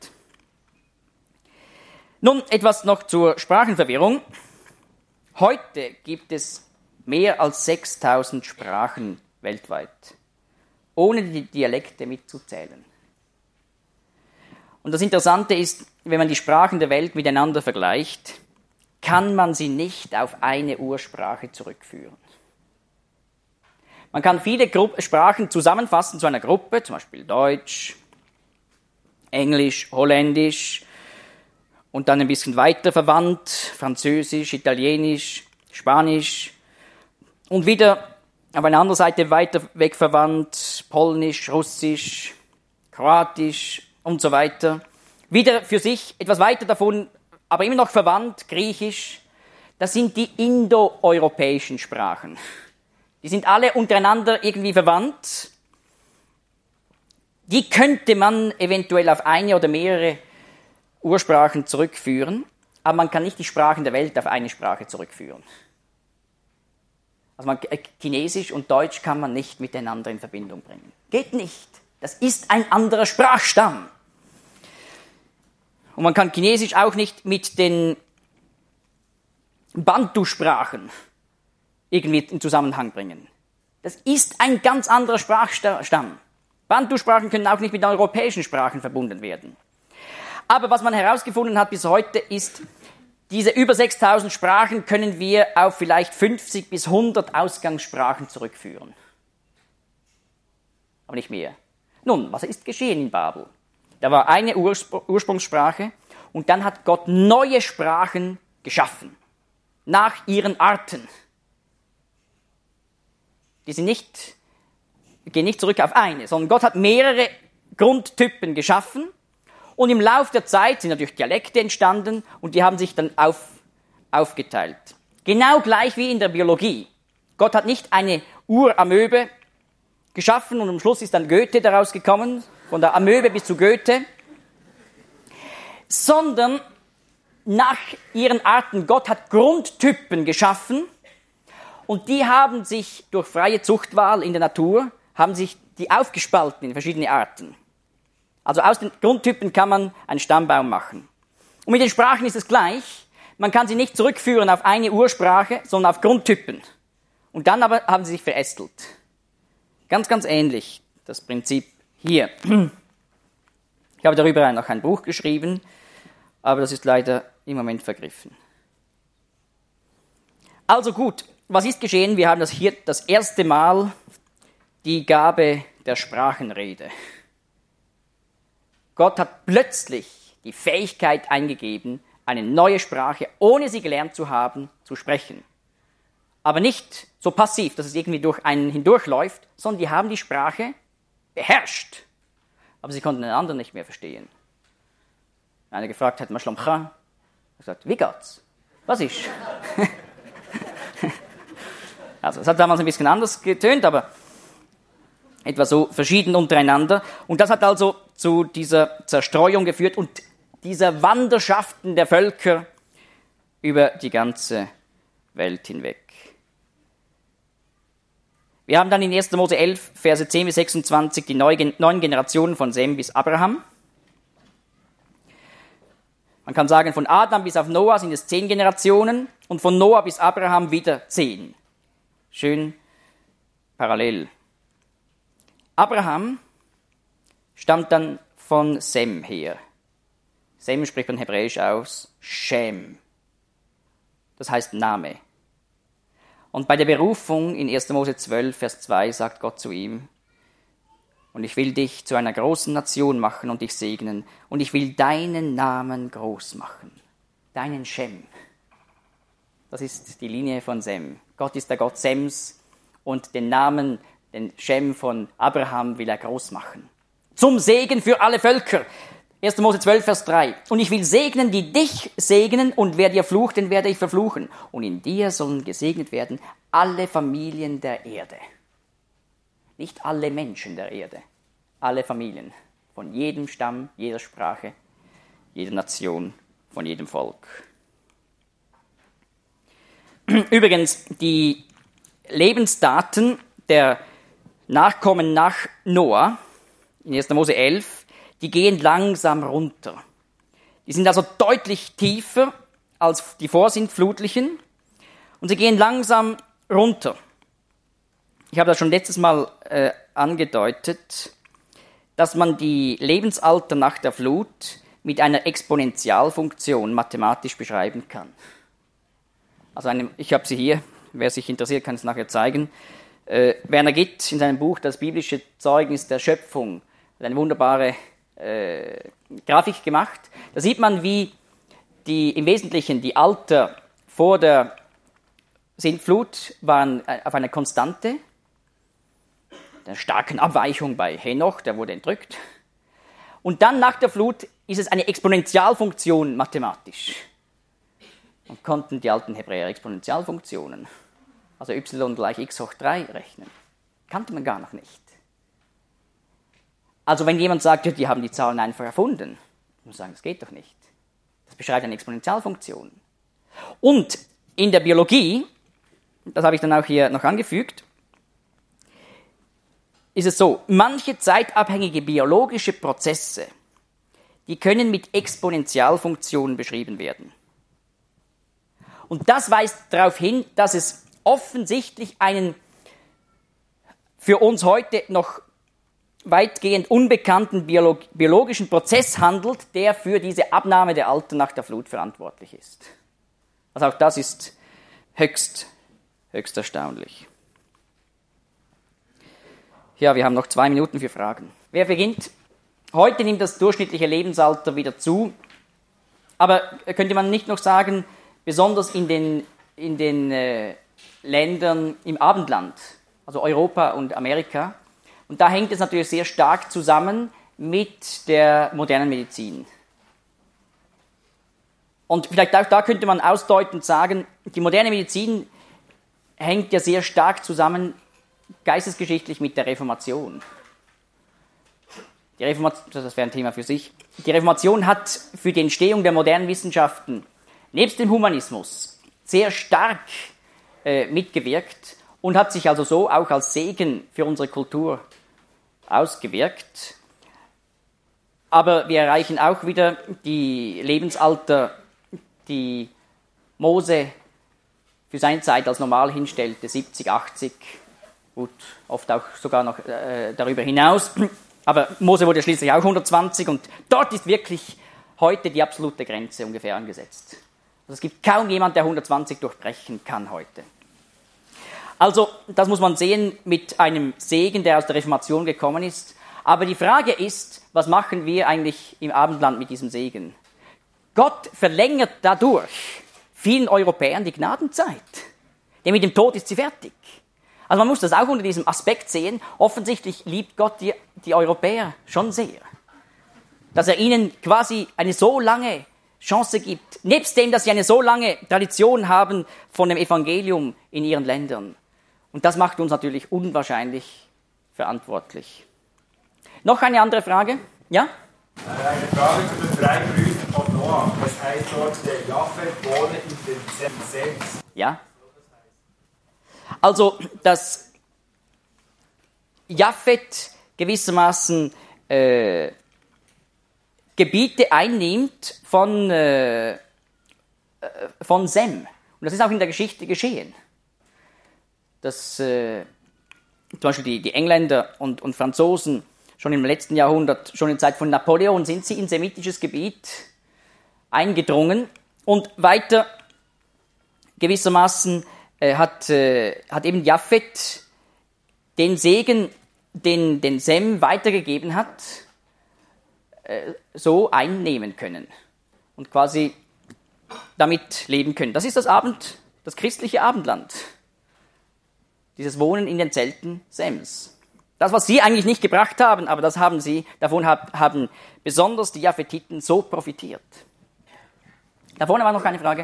Nun, etwas noch zur Sprachenverwirrung. Heute gibt es mehr als 6000 Sprachen weltweit, ohne die Dialekte mitzuzählen. Und das Interessante ist, wenn man die Sprachen der Welt miteinander vergleicht, kann man sie nicht auf eine Ursprache zurückführen. Man kann viele Sprachen zusammenfassen zu einer Gruppe, zum Beispiel Deutsch, Englisch, Holländisch und dann ein bisschen weiter verwandt, Französisch, Italienisch, Spanisch und wieder auf einer anderen Seite weiter weg verwandt, Polnisch, Russisch, Kroatisch und so weiter. Wieder für sich etwas weiter davon, aber immer noch verwandt, Griechisch. Das sind die indoeuropäischen Sprachen. Die sind alle untereinander irgendwie verwandt. Die könnte man eventuell auf eine oder mehrere Ursprachen zurückführen, aber man kann nicht die Sprachen der Welt auf eine Sprache zurückführen. Also Chinesisch und Deutsch kann man nicht miteinander in Verbindung bringen. Geht nicht. Das ist ein anderer Sprachstamm. Und man kann Chinesisch auch nicht mit den Bantu-Sprachen irgendwie in Zusammenhang bringen. Das ist ein ganz anderer Sprachstamm. Bantu-Sprachen können auch nicht mit europäischen Sprachen verbunden werden. Aber was man herausgefunden hat bis heute ist, diese über 6000 Sprachen können wir auf vielleicht 50 bis 100 Ausgangssprachen zurückführen. Aber nicht mehr. Nun, was ist geschehen in Babel? Da war eine Ursprungssprache und dann hat Gott neue Sprachen geschaffen. Nach ihren Arten. Die gehen nicht zurück auf eine, sondern Gott hat mehrere Grundtypen geschaffen und im Lauf der Zeit sind natürlich Dialekte entstanden und die haben sich dann aufgeteilt. Genau gleich wie in der Biologie. Gott hat nicht eine Uramöbe geschaffen und am Schluss ist dann Goethe daraus gekommen, von der Amöbe bis zu Goethe, sondern nach ihren Arten. Gott hat Grundtypen geschaffen und die haben sich durch freie Zuchtwahl in der Natur, haben sich die aufgespalten in verschiedene Arten. Also aus den Grundtypen kann man einen Stammbaum machen. Und mit den Sprachen ist es gleich. Man kann sie nicht zurückführen auf eine Ursprache, sondern auf Grundtypen. Und dann aber haben sie sich verästelt. Ganz, ganz ähnlich, das Prinzip hier. Ich habe darüber noch ein Buch geschrieben, aber das ist leider im Moment vergriffen. Also gut, was ist geschehen? Wir haben das hier das erste Mal die Gabe der Sprachenrede. Gott hat plötzlich die Fähigkeit eingegeben, eine neue Sprache, ohne sie gelernt zu haben, zu sprechen. Aber nicht so passiv, dass es irgendwie durch einen hindurchläuft, sondern die haben die Sprache beherrscht. Aber sie konnten den anderen nicht mehr verstehen. Einer gefragt hat, Maschlamcha? Er hat gesagt, wie geht's? Was ist? Also, es hat damals ein bisschen anders getönt, aber etwa so verschieden untereinander. Und das hat also zu dieser Zerstreuung geführt und dieser Wanderschaften der Völker über die ganze Welt hinweg. Wir haben dann in 1. Mose 11, Verse 10 bis 26 die 9 Generationen von Sem bis Abraham. Man kann sagen, von Adam bis auf Noah sind es 10 Generationen und von Noah bis Abraham wieder 10. Schön parallel. Abraham stammt dann von Sem her. Sem spricht man hebräisch aus Shem. Das heißt Name. Und bei der Berufung in 1. Mose 12, Vers 2 sagt Gott zu ihm, und ich will dich zu einer großen Nation machen und dich segnen, und ich will deinen Namen groß machen, deinen Shem. Das ist die Linie von Sem. Gott ist der Gott Sems und den Namen, den Shem von Abraham will er groß machen. Zum Segen für alle Völker. 1. Mose 12, Vers 3. Und ich will segnen, die dich segnen, und wer dir flucht, den werde ich verfluchen. Und in dir sollen gesegnet werden alle Familien der Erde. Nicht alle Menschen der Erde, alle Familien. Von jedem Stamm, jeder Sprache, jeder Nation, von jedem Volk. Übrigens, die Lebensdaten der Nachkommen nach Noah, in 1. Mose 11, die gehen langsam runter. Die sind also deutlich tiefer als die vorsintflutlichen und sie gehen langsam runter. Ich habe das schon letztes Mal angedeutet, dass man die Lebensalter nach der Flut mit einer Exponentialfunktion mathematisch beschreiben kann. Also ich habe sie hier, wer sich interessiert, kann es nachher zeigen. Werner Gitt in seinem Buch Das biblische Zeugnis der Schöpfung hat eine wunderbare Grafik gemacht. Da sieht man, wie im Wesentlichen die Alter vor der Sintflut waren auf einer Konstante, einer starken Abweichung bei Henoch, der wurde entrückt. Und dann nach der Flut ist es eine Exponentialfunktion mathematisch. Und konnten die alten Hebräer Exponentialfunktionen, also y gleich x hoch 3 rechnen. Kannte man gar noch nicht. Also wenn jemand sagt, ja, die haben die Zahlen einfach erfunden, muss man sagen, das geht doch nicht. Das beschreibt eine Exponentialfunktion. Und in der Biologie, das habe ich dann auch hier noch angefügt, ist es so, manche zeitabhängige biologische Prozesse, die können mit Exponentialfunktionen beschrieben werden. Und das weist darauf hin, dass es offensichtlich einen für uns heute noch weitgehend unbekannten biologischen Prozess handelt, der für diese Abnahme der Alten nach der Flut verantwortlich ist. Also auch das ist höchst erstaunlich. Ja, wir haben noch 2 Minuten für Fragen. Wer beginnt? Heute nimmt das durchschnittliche Lebensalter wieder zu, aber könnte man nicht noch sagen, besonders in den Ländern im Abendland, also Europa und Amerika. Und da hängt es natürlich sehr stark zusammen mit der modernen Medizin. Und vielleicht auch da könnte man ausdeutend sagen, die moderne Medizin hängt ja sehr stark zusammen geistesgeschichtlich mit der Reformation. Die Reformation, das wäre ein Thema für sich. Die Reformation hat für die Entstehung der modernen Wissenschaften nebst dem Humanismus sehr stark mitgewirkt und hat sich also so auch als Segen für unsere Kultur ausgewirkt. Aber wir erreichen auch wieder die Lebensalter, die Mose für seine Zeit als normal hinstellte, 70, 80, gut, oft auch sogar noch darüber hinaus. Aber Mose wurde schließlich auch 120 und dort ist wirklich heute die absolute Grenze ungefähr angesetzt. Also es gibt kaum jemand, der 120 durchbrechen kann heute. Also das muss man sehen mit einem Segen, der aus der Reformation gekommen ist. Aber die Frage ist, was machen wir eigentlich im Abendland mit diesem Segen? Gott verlängert dadurch vielen Europäern die Gnadenzeit. Denn mit dem Tod ist sie fertig. Also man muss das auch unter diesem Aspekt sehen. Offensichtlich liebt Gott die Europäer schon sehr. Dass er ihnen quasi eine so lange Chance gibt, nebst dem, dass sie eine so lange Tradition haben von dem Evangelium in ihren Ländern. Und das macht uns natürlich unwahrscheinlich verantwortlich. Noch eine andere Frage? Ja? Eine Frage zu den 3 Brüdern von Noah. Das heißt dort, der Japhet wohne in den Sems. Ja. Also, dass Japhet gewissermaßen Gebiete einnimmt von Sem. Und das ist auch in der Geschichte geschehen. Dass zum Beispiel die Engländer und Franzosen schon im letzten Jahrhundert, schon in der Zeit von Napoleon, sind sie in semitisches Gebiet eingedrungen. Und weiter gewissermaßen hat eben Japhet den Segen, den Sem weitergegeben hat, so einnehmen können und quasi damit leben können. Das ist das christliche Abendland. Dieses Wohnen in den Zelten Sems. Das, was sie eigentlich nicht gebracht haben, aber davon haben besonders die Japhetiten so profitiert. Da vorne war noch eine Frage.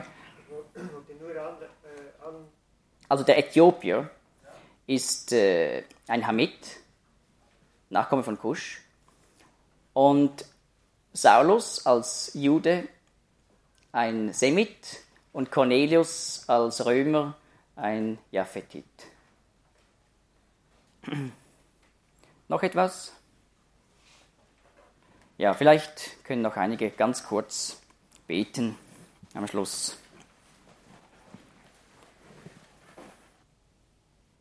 Also der Äthiopier ist ein Hamit, Nachkomme von Kusch, und Saulus als Jude ein Semit und Cornelius als Römer ein Japhetit. Noch etwas? Ja, vielleicht können noch einige ganz kurz beten am Schluss.